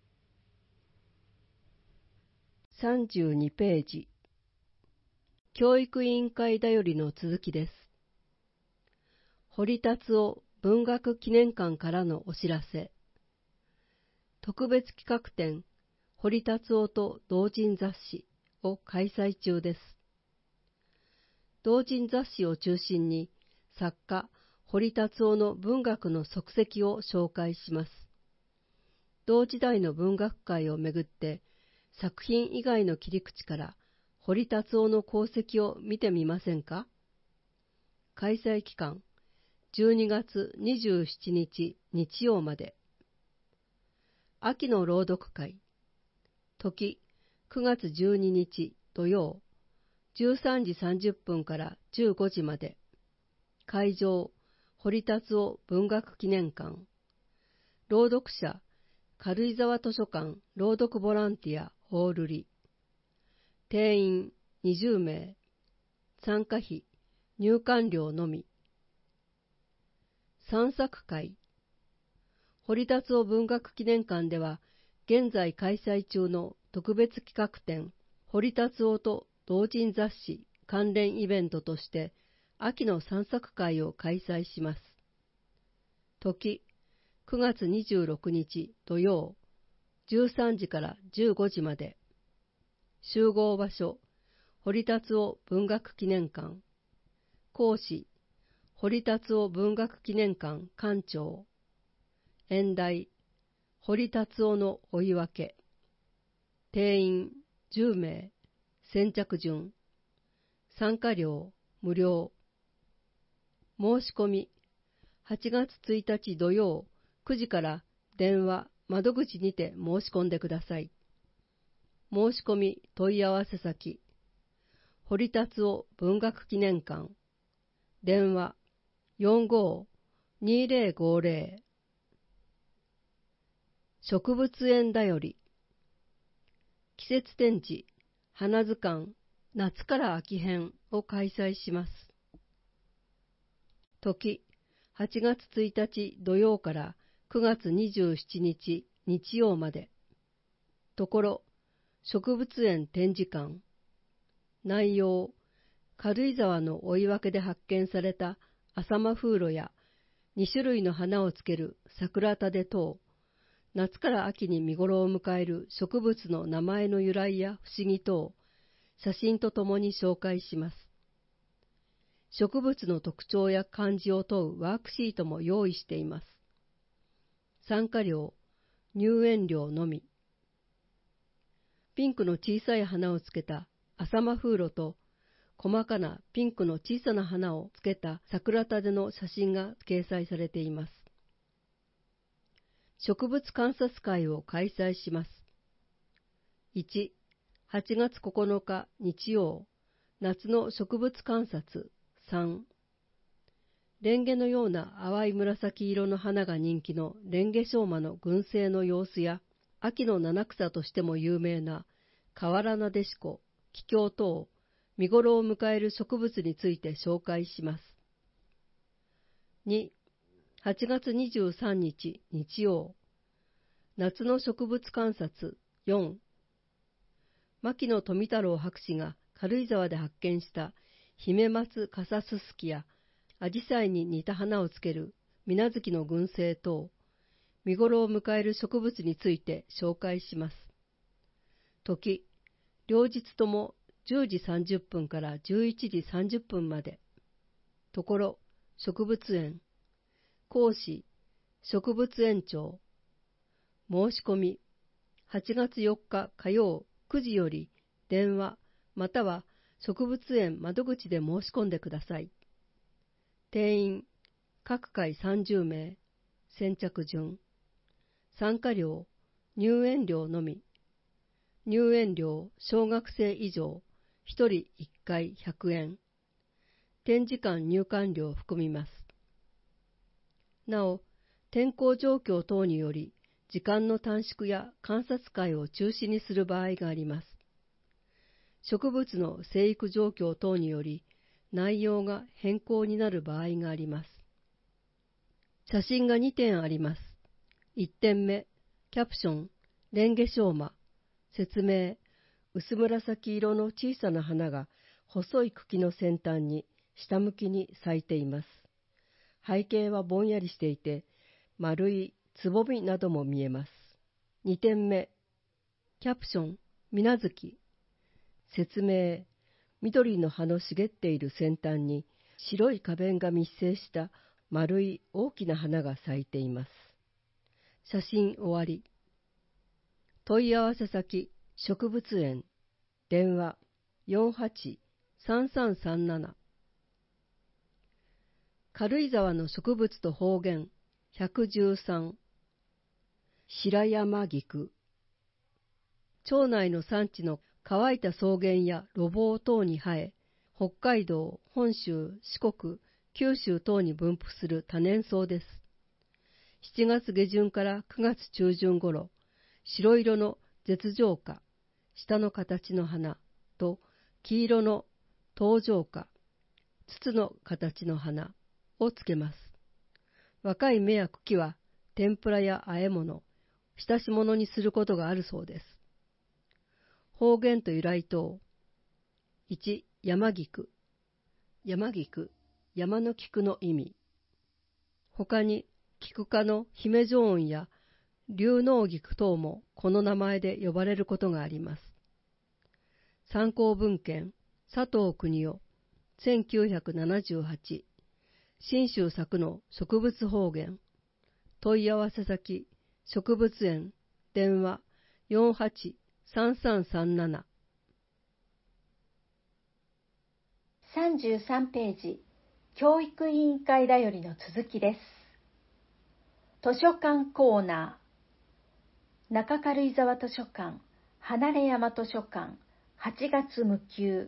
さんじゅうにページ、教育委員会だよりの続きです。堀達夫文学記念館からのお知らせ。特別企画展、堀達夫と同人雑誌を開催中です。同人雑誌を中心に、作家、堀達夫の文学の足跡を紹介します。同時代の文学界をめぐって、作品以外の切り口から堀達夫の功績を見てみませんか？開催期間、じゅうにがつにじゅうしちにち日曜まで。秋の朗読会、時くがつじゅうににち土曜、じゅうさんじさんじゅっぷんからじゅうごじまで。会場、堀達夫文学記念館。朗読者、軽井沢図書館朗読ボランティアホールリ。定員にじゅうめい。参加費、入館料のみ。散策会。堀達夫文学記念館では、現在開催中の特別企画展、堀達夫と同人雑誌関連イベントとして、秋の散策会を開催します。時、くがつにじゅうろくにち土曜、じゅうさんじからじゅうごじまで。集合場所、堀達夫文学記念館。講師、堀達夫文学記念館館長。演題、堀達夫の追い分け。定員じゅうめい。先着順。参加料無料。申し込み、はちがつついたち土曜くじから電話、窓口にて申し込んでください。申し込み問い合わせ先、堀達夫文学記念館。電話 よんごーにーぜろごぜろ。植物園だより。季節展示、花図鑑、夏から秋編を開催します。時、はちがつついたち土曜からくがつにじゅうしちにち日曜まで。ところ、植物園展示館。内容、軽井沢の追い分けで発見された浅間風呂やにしゅるいの花をつける桜種等、夏から秋に見頃を迎える植物の名前の由来や不思議等、写真とともに紹介します。 植物の特徴や漢字を問うワークシートも用意しています。参加料、入園料のみ。ピンクの小さい花をつけた浅間風呂と、細かなピンクの小さな花をつけた桜種の写真が掲載されています。植物観察会を開催します。いち、はちがつここのか日曜、夏の植物観察。さん、レンゲのような淡い紫色の花が人気のレンゲショウマの群生の様子や、秋の七草としても有名な河原なでしこ、キキョウ等、見頃を迎える植物について紹介します。に、はちがつにじゅうさんにち日曜、夏の植物観察。よん、牧野富太郎博士が軽井沢で発見した姫松カサススキやアジサイに似た花をつける水無月の群生等、見頃を迎える植物について紹介します。時、両日ともじゅうじさんじゅっぷんからじゅういちじさんじゅっぷんまで。ところ、植物園。講師、植物園長。申し込み、はちがつよっか火曜くじより電話または植物園窓口で申し込んでください。定員、各回さんじゅうめい、先着順。参加料、入園料のみ。入園料、小学生以上、ひとりいっかいひゃくえん。展示館入館料を含みます。なお、天候状況等により、時間の短縮や観察会を中止にする場合があります。植物の生育状況等により、内容が変更になる場合があります。写真がにてんあります。いってんめ、キャプション、レンゲショウマ。説明、薄紫色の小さな花が細い茎の先端に下向きに咲いています。背景はぼんやりしていて、丸いつぼみなども見えます。にてんめ、キャプション、水無月。説明、緑の葉の茂っている先端に白い花弁が密生した丸い大きな花が咲いています。写真終わり。問い合わせ先、植物園。電話、よんはちさんさんさんなな。軽井沢の植物と方言、ひゃくじゅうさん。白山菊。町内の山地の乾いた草原や路傍等に生え、北海道、本州、四国、九州等に分布する多年草です。しちがつげじゅんからくがつちゅうじゅんごろ、白色の絶上花、下の形の花と黄色の頭上花、筒の形の花をつけます。若い芽や茎は天ぷらや和え物、浸し物にすることがあるそうです。方言と由来等。いち、山菊。山菊、山の菊の意味。他に、菊科の姫女音や竜能菊等もこの名前で呼ばれることがあります。参考文献、佐藤邦夫、せんきゅうひゃくななじゅうはち、信州作の植物方言。問い合わせ先、植物園、電話、よんはちさんさんさんなな。 さんじゅうさんページ、教育委員会だよりの続きです。図書館コーナー。中軽井沢図書館、離山図書館、はちがつ無休。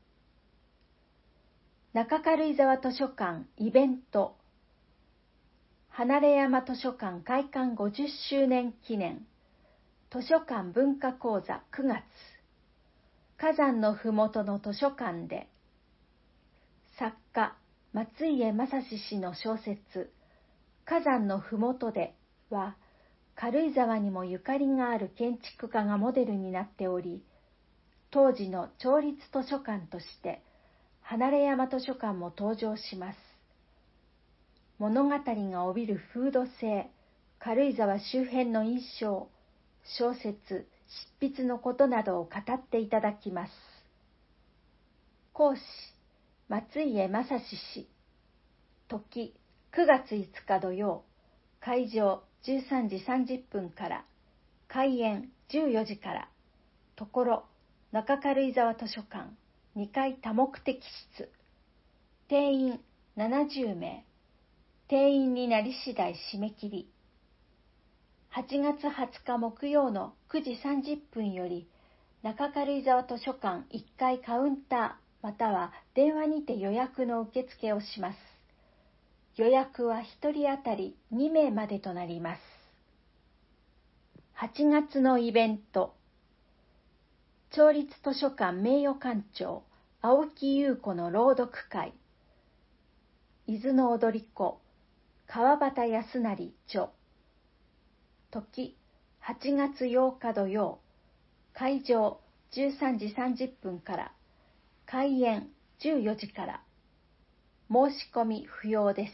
中軽井沢図書館イベント。離山図書館開館ごじゅっしゅうねん記念。図書館文化講座くがつ。火山のふもとの図書館で。作家、松家正史氏の小説、火山のふもとでは、軽井沢にもゆかりがある建築家がモデルになっており、当時の町立図書館として、離山図書館も登場します。物語が帯びる風土性、軽井沢周辺の印象、小説、執筆のことなどを語っていただきます。講師、 松家正史氏。時、くがついつか土曜、会場じゅうさんじさんじゅっぷんから、開演じゅうよじから、ところ、中軽井沢図書館にかい多目的室。定員ななじゅうめい。定員になり次第締め切り。はちがつはつか木曜のくじさんじゅっぷんより、中軽井沢図書館いっかいカウンターまたは電話にて予約の受付をします。予約はひとり当たりにめいまでとなります。はちがつのイベント。町立図書館名誉館長、青木優子の朗読会。伊豆の踊り子、川端康成著。時、はちがつようか土曜。会場じゅうさんじさんじゅっぷんから、開演じゅうよじから。申し込み不要です。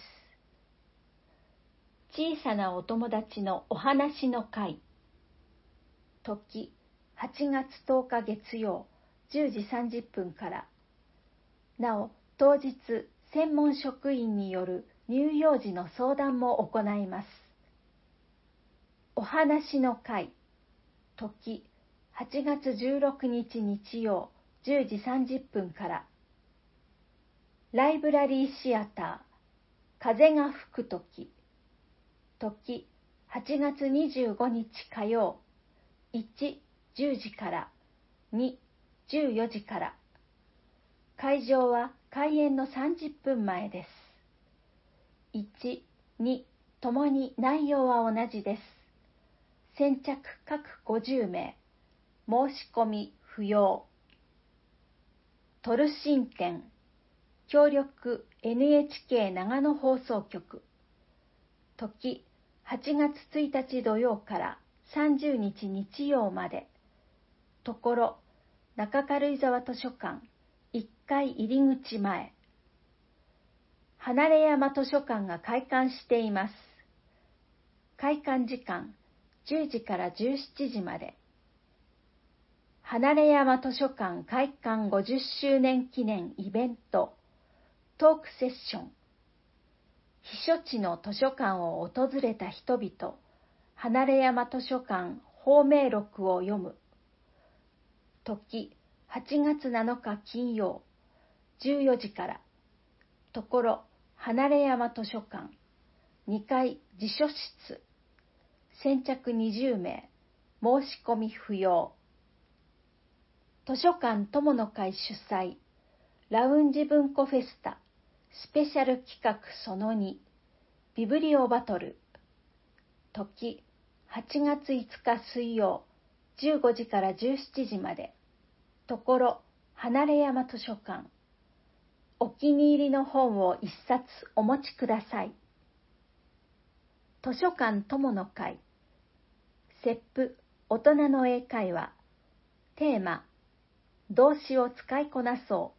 小さなお友達のお話の会。時、はちがつとおか月曜、じゅうじさんじゅっぷんから。なお、当日、専門職員による乳幼児の相談も行います。お話の会。時、はちがつじゅうろくにち日曜、じゅうじさんじゅっぷんから。ライブラリーシアター、風が吹くとき。時、はちがつにじゅうごにち火曜、いち、じゅうじから、に、じゅうよじから。会場は開演のさんじゅっぷんまえです。いち、にともに内容は同じです。先着各ごじゅうめい。申し込み不要。トルシン展。協力 エヌエイチケー 長野放送局。時、はちがつついたち土曜からさんじゅうにち日曜まで。ところ、中軽井沢図書館いっかい入り口前。離山図書館が開館しています。開館時間じゅうじからじゅうしちじまで。離山図書館開館ごじゅっしゅうねん記念イベント、トークセッション。避暑地の図書館を訪れた人々、離山図書館芳名録を読む。時、はちがつなのか金曜、じゅうよじから。ところ、離山図書館にかい辞書室。先着にじゅうめい。申し込み不要。図書館友の会主催、ラウンジ文庫フェスタ、スペシャル企画そのに、ビブリオバトル。時、はちがついつか水曜、じゅうごじからじゅうしちじまで。ところ、離山図書館。お気に入りの本を一冊お持ちください。図書館友の会。節句、大人の英会話。テーマ、動詞を使いこなそう。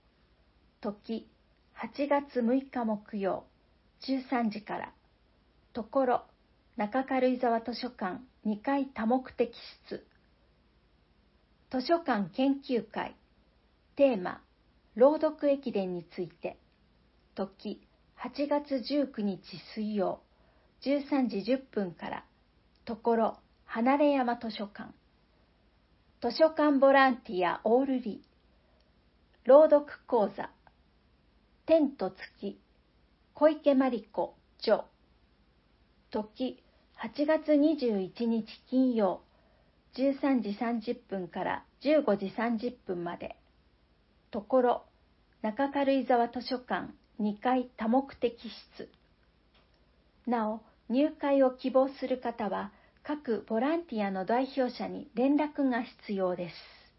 時、はちがつむいか木曜、じゅうさんじから。ところ、中軽井沢図書館にかい多目的室。図書館研究会。テーマ、朗読駅伝について。時、はちがつじゅうくにち水曜、じゅうさんじじゅっぷんから。ところ、離山図書館。図書館ボランティアオールリー。朗読講座。天と月。小池真理子著。時、はちがつにじゅういちにち金曜、じゅうさんじさんじゅっぷんからじゅうごじさんじゅっぷんまで。ところ、中軽井沢図書館にかい多目的室。なお、入会を希望する方は、各ボランティアの代表者に連絡が必要です。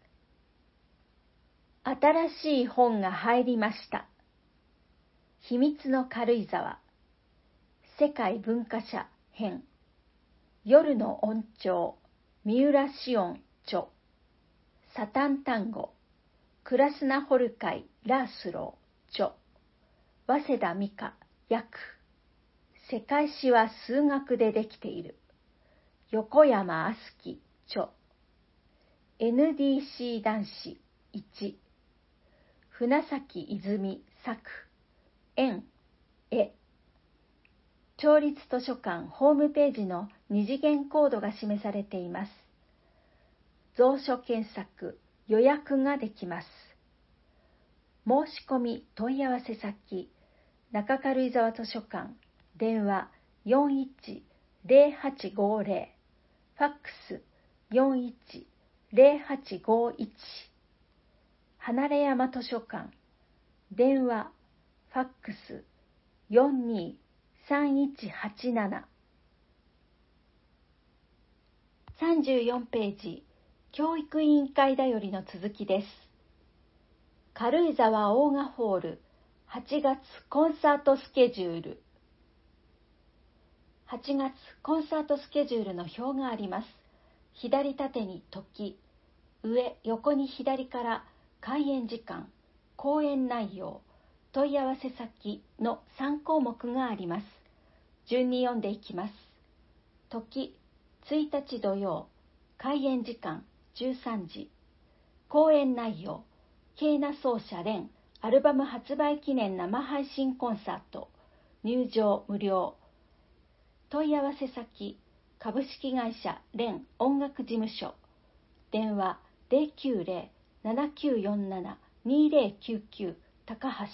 新しい本が入りました。秘密の軽井沢。世界文化社編。夜の音調。三浦紫音著。サタン単語。クラスナホル会ラースロー著。早稲田美香訳。世界史は数学でできている。横山あすき著。エヌディーシー 男子いち。船崎泉作、円、絵。町立図書館ホームページの二次元コードが示されています。蔵書検索、予約ができます。申し込み問い合わせ先、中軽井沢図書館、電話 よんいちゼロはちごゼロ、ファックス よんいちゼロはちごいち、離山図書館、電話、ファックス よんにーさんいちはちなな。さんじゅうよんページ、教育委員会だよりの続きです。軽井沢オーガホール、はちがつコンサートスケジュール。はちがつコンサートスケジュールの表があります。左縦に時、上横に左から開演時間、講演内容、問い合わせ先のさんこうもくがあります。順に読んでいきます。時、ついたち土曜、開演時間じゅうさんじ、講演内容、ケーナ奏者連アルバム発売記念生配信コンサート、入場無料。問い合わせ先、株式会社連音楽事務所、電話 ゼロきゅうゼロ ななきゅうよんなな にゼロきゅうきゅう 高橋。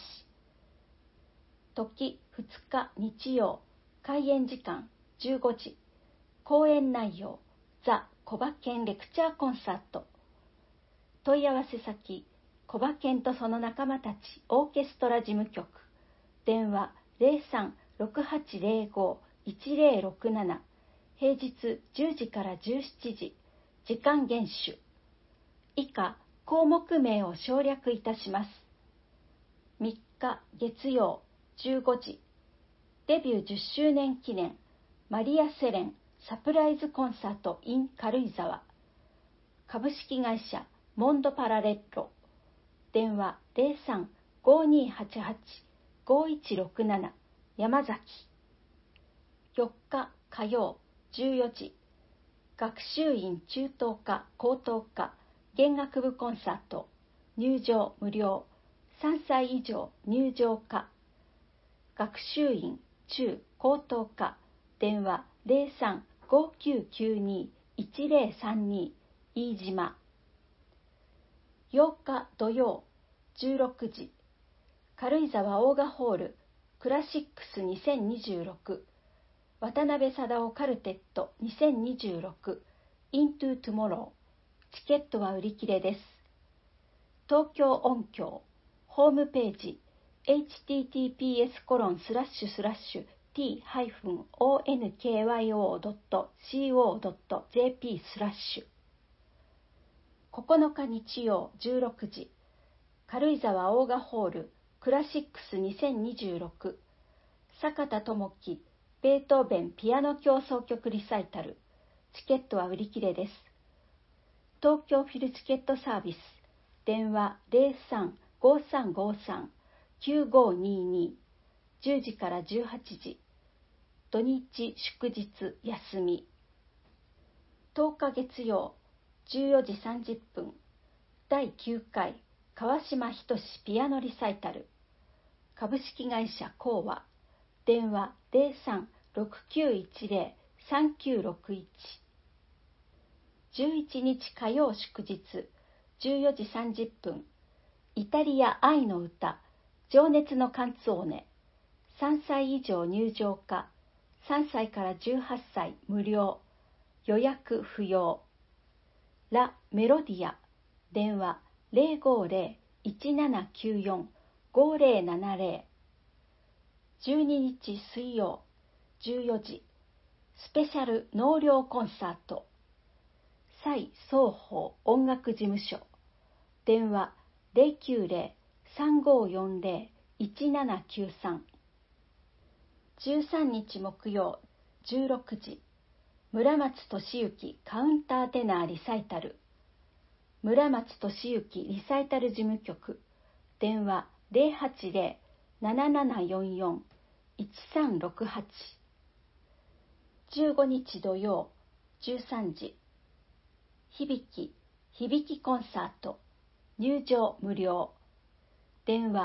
時ふつか日曜、開演時間じゅうごじ、講演内容、ザ・コバケンレクチャーコンサート。問い合わせ先、コバケンとその仲間たちオーケストラ事務局、電話 ゼロさん ろくはちゼロご いちゼロろくなな、平日じゅうじからじゅうしちじ、時間厳守。以下、項目名を省略いたします。みっか月曜じゅうごじ、デビューじゅっしゅうねん記念マリア・セレンサプライズコンサート in 軽井沢。株式会社モンドパラレッロ、電話 ゼロさん ごにはちはち ごいちろくなな 山崎。よっか火曜じゅうよじ、学習院中等科高等科弦楽部コンサート、入場無料、さんさい以上入場可。学習院中高等科、電話 ゼロさん ごきゅうきゅうに いちゼロさんに 飯島。ようか土曜じゅうろくじ、軽井沢オーガホールクラシックスにせんにじゅうろく、渡辺貞夫カルテットにせんにじゅうろく Into Tomorrow。 チケットは売り切れです。東京音響ホームページ エイチティーティーピーエス コロンスラッシュスラッシュ ティー オーエヌケーワイオー ドット シーオー ドット ジェーピー スラッシュ。ここのか日曜じゅうろくじ、軽井沢オーガホールクラシックスにせんにじゅうろく、坂田智樹ベートーベンピアノ協奏曲リサイタル。チケットは売り切れです。東京フィルチケットサービス、電話 ゼロさん ごさんごさん きゅうごにに、じゅうじからじゅうはちじ、土日祝日休み。とおか月曜じゅうよじさんじゅっぷん、だいきゅうかい川島仁ピアノリサイタル。株式会社コーワ、電話 ゼロさん ろくきゅういちゼロ さんきゅうろくいち。じゅういちにち火曜祝日じゅうよじさんじゅっぷん、イタリア愛の歌情熱のカンツォーネ。さんさい以上入場可、さんさいからじゅうはっさい無料、予約不要。ラ・メロディア、電話 ゼロごゼロ いちななきゅうよん ごゼロななゼロ。じゅうににち水曜じゅうよじ、スペシャル納涼コンサート、蔡双方音楽事務所、電話 ゼロきゅうゼロ さんごよんゼロ いちななきゅうさん。じゅうさんにち木曜じゅうろくじ、村松俊之カウンターテナーリサイタル。村松俊之リサイタル事務局、電話 ゼロはちゼロ ななななよんよん いちさんろくはち。じゅうごにち土曜じゅうさんじ、響き響きコンサート、入場無料、電話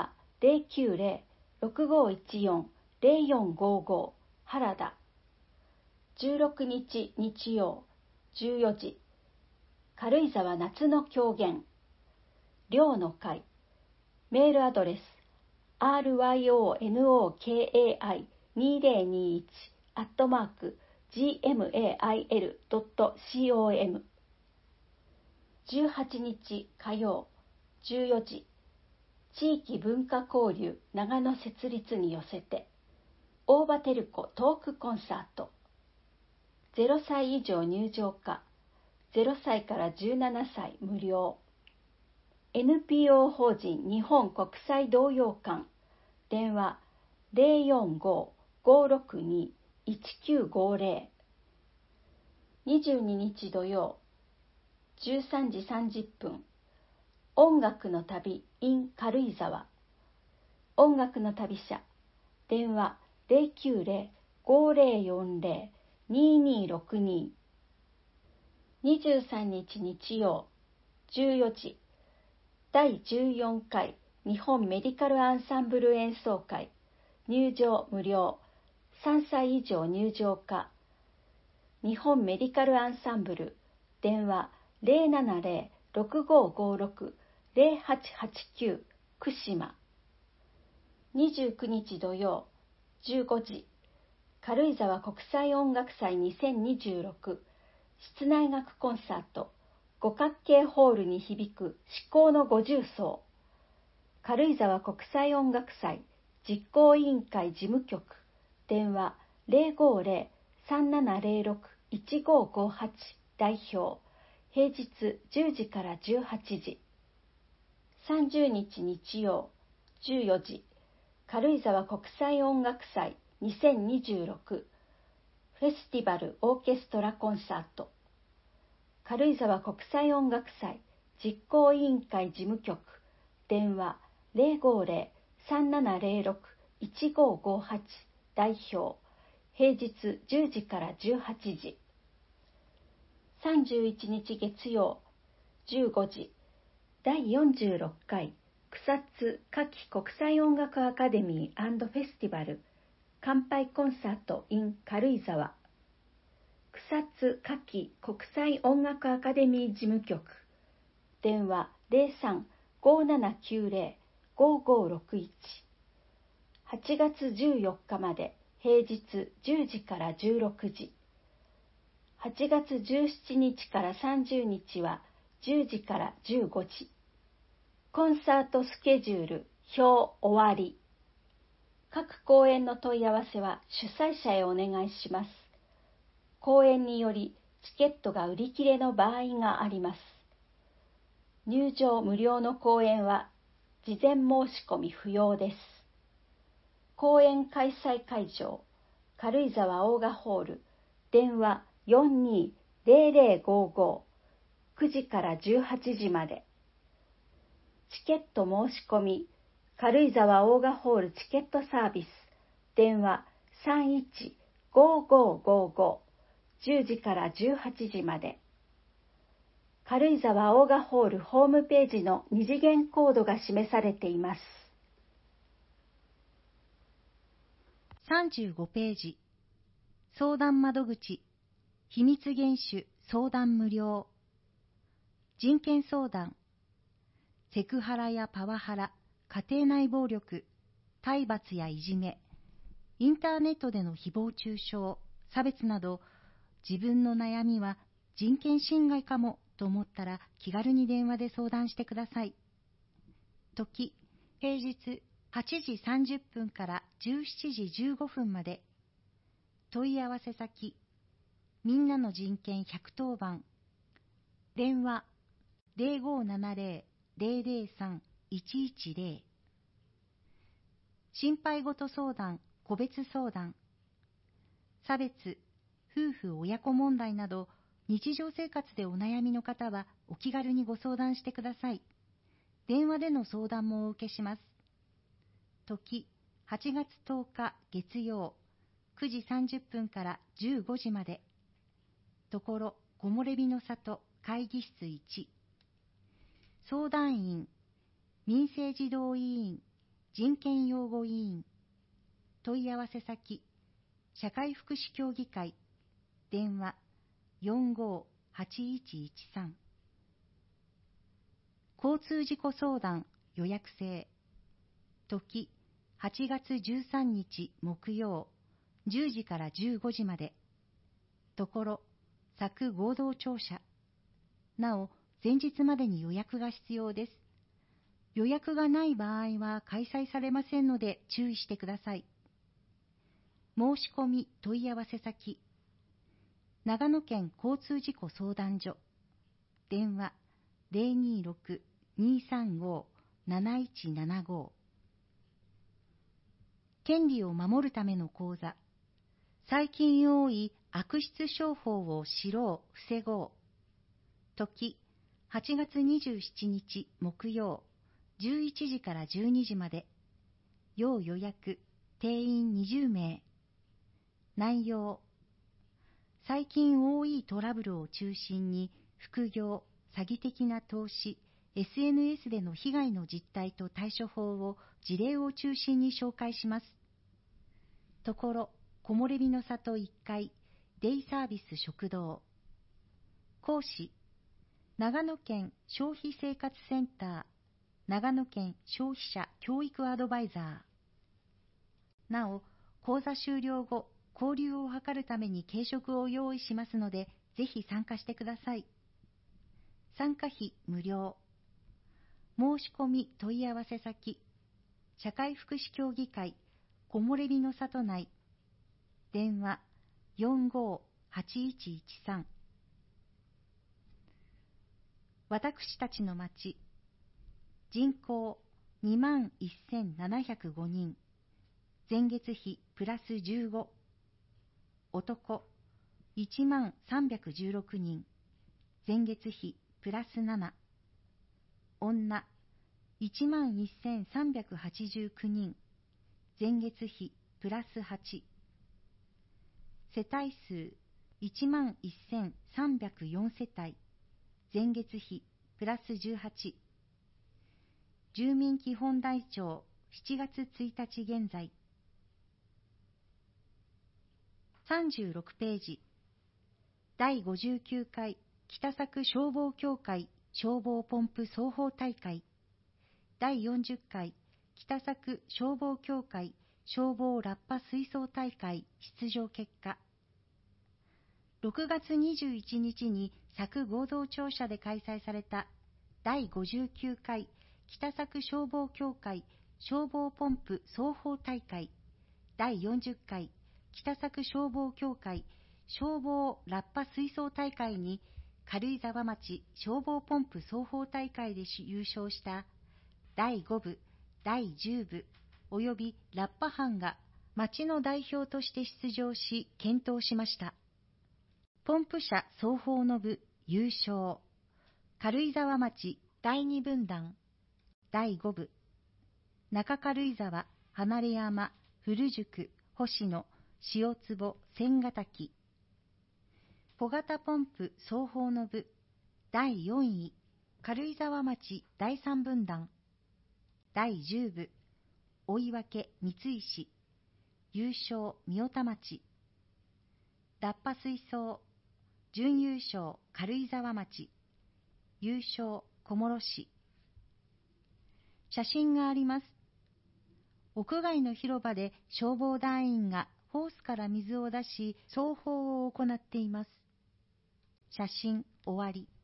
ゼロきゅうゼロ ろくごいちよん ゼロよんごご原田。じゅうろくにち日曜じゅうよじ、軽井沢夏の狂言寮の会。メールアドレス アールワイオーエヌオーケーエーアイにせんにじゅういち アットマーク ジーエムエーアイエルドットコム。 じゅうはちにち火曜じゅうよじ、地域文化交流長野設立に寄せて大場照子トークコンサート。ゼロさい以上入場可、ゼロさいからじゅうななさい無料。 エヌピーオー 法人日本国際童謡館。電話 ゼロよんご ごろくに いちきゅうごゼロ。にじゅうににち土曜じゅうさんじさんじゅっぷん、音楽の旅 in 軽井沢。音楽の旅社。電話 ゼロきゅうゼロ ごゼロよんゼロ ににろくに。にじゅうさんにち日曜じゅうよじ、だいじゅうよんかい日本メディカルアンサンブル演奏会。入場無料、さんさい以上入場可。日本メディカルアンサンブル。電話 ゼロななゼロ ろくごごろく ゼロはちはちきゅう 福島。にじゅうくにち土曜じゅうごじ、軽井沢国際音楽祭にせんにじゅうろく室内楽コンサート。五角形ホールに響く至高の五重奏。軽井沢国際音楽祭実行委員会事務局。電話 ゼロごゼロ さんななゼロろく いちごごはち 代表。平日じゅうじからじゅうはちじ。さんじゅうにち日曜じゅうよじ、軽井沢国際音楽祭にせんにじゅうろくフェスティバルオーケストラコンサート。軽井沢国際音楽祭実行委員会事務局。電話 ゼロごゼロ さんななゼロろく いちごごはち 代表。平日じゅうじからじゅうはちじ。さんじゅういちにち月曜じゅうごじ、だいよんじゅうろっかい草津夏季国際音楽アカデミー&フェスティバル乾杯コンサート in 軽井沢。草津夏季国際音楽アカデミー事務局。電話 ゼロさん ごななきゅうゼロ ごごろくいち。はちがつじゅうよっかまで平日じゅうじからじゅうろくじ。はちがつじゅうしちにちからさんじゅうにちはじゅうじからじゅうごじ。コンサートスケジュール表終わり。各公演の問い合わせは主催者へお願いします。公演によりチケットが売り切れの場合があります。入場無料の公演は事前申し込み不要です。公演開催会場、軽井沢オーガホール。電話 よんにーゼロゼロごご くじからじゅうはちじまで。チケット申し込み、軽井沢オーガホールチケットサービス。電話 さんいちごごごご じゅうじからじゅうはちじまで。軽井沢オーガホールホームページの二次元コードが示されています。 さんじゅうごページ、相談窓口、秘密厳守相談無料。人権相談、セクハラやパワハラ、家庭内暴力、体罰やいじめ、インターネットでの誹謗中傷、差別など、自分の悩みは人権侵害かもと思ったら気軽に電話で相談してください。時、平日はちじさんじゅっぷんからじゅうしちじじゅうごふんまで。問い合わせ先、みんなの人権ひゃくとおばん。電話ゼロごななゼロ ゼロゼロさん いちいちゼロ。心配事相談、個別相談。差別、夫婦親子問題など日常生活でお悩みの方はお気軽にご相談してください。電話での相談もお受けします。時、はちがつとおか月曜、くじさんじゅっぷんからじゅうごじまで。ところ、木漏れ日の里会議室いち。相談員、民生児童委員、 人権擁護委員。問い合わせ先、社会福祉協議会。電話 よんごーはちいちいちさん。交通事故相談予約制。時はちがつじゅうさんにち木曜じゅうじからじゅうごじまで。ところ佐久合同庁舎。なお前日までに予約が必要です。予約がない場合は開催されませんので注意してください。申し込み問い合わせ先、長野県交通事故相談所。電話 ゼロにーろく にーさんご なないちななご。権利を守るための講座。最近多い悪質商法を知ろう、防ごう。時はちがつにじゅうしちにち木曜じゅういちじからじゅうにじまで。要予約、定員にじゅうめい。内容、最近多いトラブルを中心に副業、詐欺的な投資、エスエヌエス での被害の実態と対処法を事例を中心に紹介します。ところ、木漏れ日の里いっかい、デイサービス食堂。講師、長野県消費生活センター、長野県消費者教育アドバイザー。なお、講座終了後、交流を図るために軽食を用意しますので、ぜひ参加してください。参加費無料。申し込み問い合わせ先、社会福祉協議会、木漏れ日の里内。電話 よんごーはちいちいちさん。私たちの町、人口にまんせんななひゃくごにん、前月比プラスじゅうご。男いちまんさんびゃくじゅうろくにん、前月比プラスなな。女いちまんせんさんびゃくはちじゅうきゅうにん、前月比プラスはち。世帯数いちまんせんさんびゃくよん世帯、前月比プラスじゅうはち。住民基本台帳しちがつついたち現在。さんじゅうろくページ、だいごじゅうきゅうかい北佐久消防協会消防ポンプ奏法大会、だいよんじゅっかい北佐久消防協会消防ラッパ水槽大会出場結果。ろくがつにじゅういちにちに佐久合同庁舎で開催されただいごじゅうきゅうかい北佐久消防協会消防ポンプ奏法大会、だいよんじゅっかい北佐久消防協会消防ラッパ水槽大会に軽井沢町消防ポンプ奏法大会で優勝しただいごぶ、だいじゅうぶおよびラッパ班が町の代表として出場し健闘しました。ポンプ車奏法の部優勝、軽井沢町だいに分団、だいごぶ、中軽井沢、離山、古宿、星野、塩壺、千ヶ滝。小型ポンプ奏法の部だいよんい、軽井沢町だいさん分団、だいじゅうぶ、追分三石、優勝三代田町。ラッパ水槽、準優勝軽井沢町、優勝小諸市。写真があります。屋外の広場で消防団員がホースから水を出し奏法を行っています。写真終わり。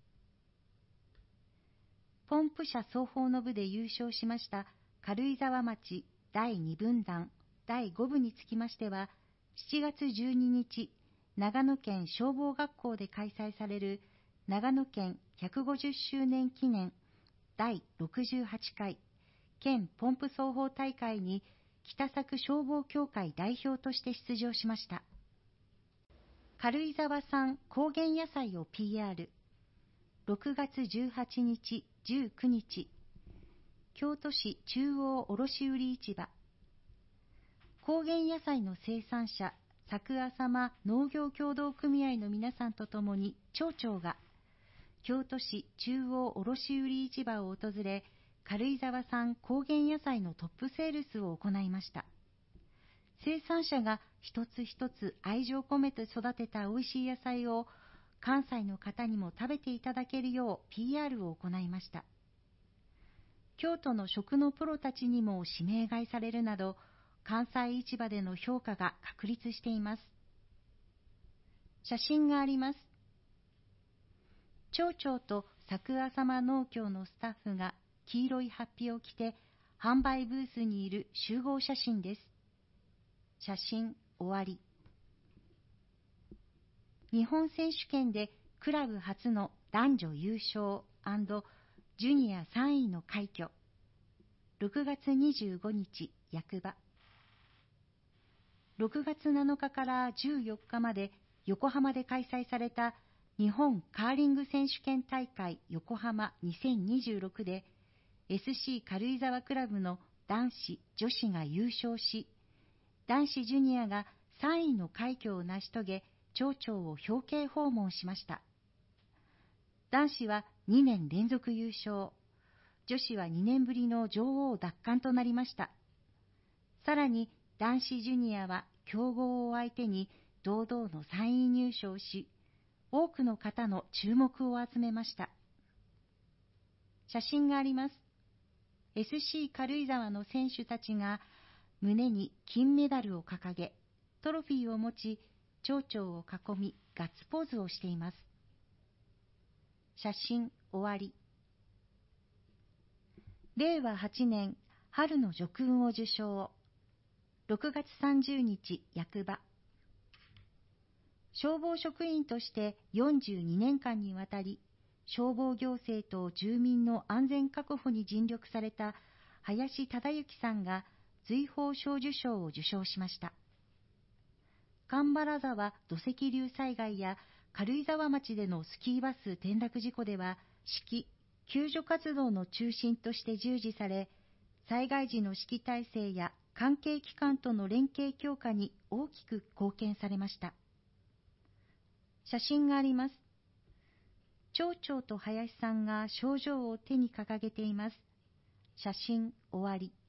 ポンプ車奏法の部で優勝しました軽井沢町だいに分団だいごぶにつきましては、しちがつじゅうににち長野県消防学校で開催される長野県ひゃくごじゅっしゅうねん記念だいろくじゅうはちかい県ポンプ奏法大会に北佐久消防協会代表として出場しました。軽井沢産高原野菜を ピーアール。ろくがつじゅうはちにち、じゅうくにち、京都市中央卸売市場。高原野菜の生産者、佐久浅間農業協同組合の皆さんとともに町長が京都市中央卸売市場を訪れ、 軽井沢産高原野菜のトップセールスを行いました。生産者が一つ一つ愛情込めて育てた美味しい野菜を関西の方にも食べていただけるよう ピーアール を行いました。京都の食のプロたちにも指名買いされるなど、関西市場での評価が確立しています。写真があります。町長と桜様農協のスタッフが黄色いハッピを着て販売ブースにいる集合写真です。写真終わり。日本選手権でクラブ初の男女優勝&ジュニアさんいの快挙。ろくがつにじゅうごにち、役場。ろくがつなのかからじゅうよっかまで横浜で開催された日本カーリング選手権大会横浜にせんにじゅうろくで エスシー 軽井沢クラブの男子・女子が優勝し、男子ジュニアがさんいの快挙を成し遂げ、町長を表敬訪問しました。男子はにねん連続優勝、女子はにねんぶりの女王奪還となりました。さらに男子ジュニアは強豪を相手に堂々のさんい入賞し、多くの方の注目を集めました。写真があります。エスシー 軽井沢の選手たちが胸に金メダルを掲げ、トロフィーを持ち、町長を囲みガッツポーズをしています。写真終わり。れいわはちねん春の叙勲を受賞。ろくがつさんじゅうにち、役場。消防職員としてよんじゅうにねんかんにわたり、消防行政と住民の安全確保に尽力された林忠之さんが瑞宝賞受賞を受賞しました。蒲原沢土石流災害や軽井沢町でのスキーバス転落事故では、指揮・救助活動の中心として従事され、災害時の指揮体制や関係機関との連携強化に大きく貢献されました。写真があります。町長と林さんが賞状を手に掲げています。写真終わり。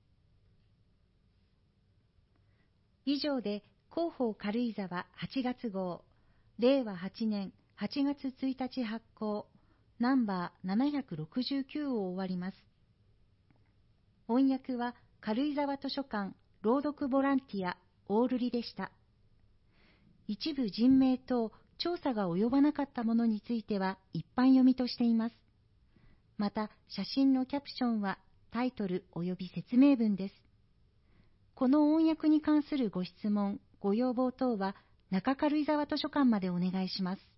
以上で広報軽井沢はちがつ号、れいわはちねんはちがつついたち発行、ナンバーななひゃくろくじゅうきゅうを終わります。翻訳は軽井沢図書館朗読ボランティア大瑠璃でした。一部人名等調査が及ばなかったものについては一般読みとしています。また写真のキャプションはタイトル及び説明文です。この音訳に関するご質問、ご要望等は中軽井沢図書館までお願いします。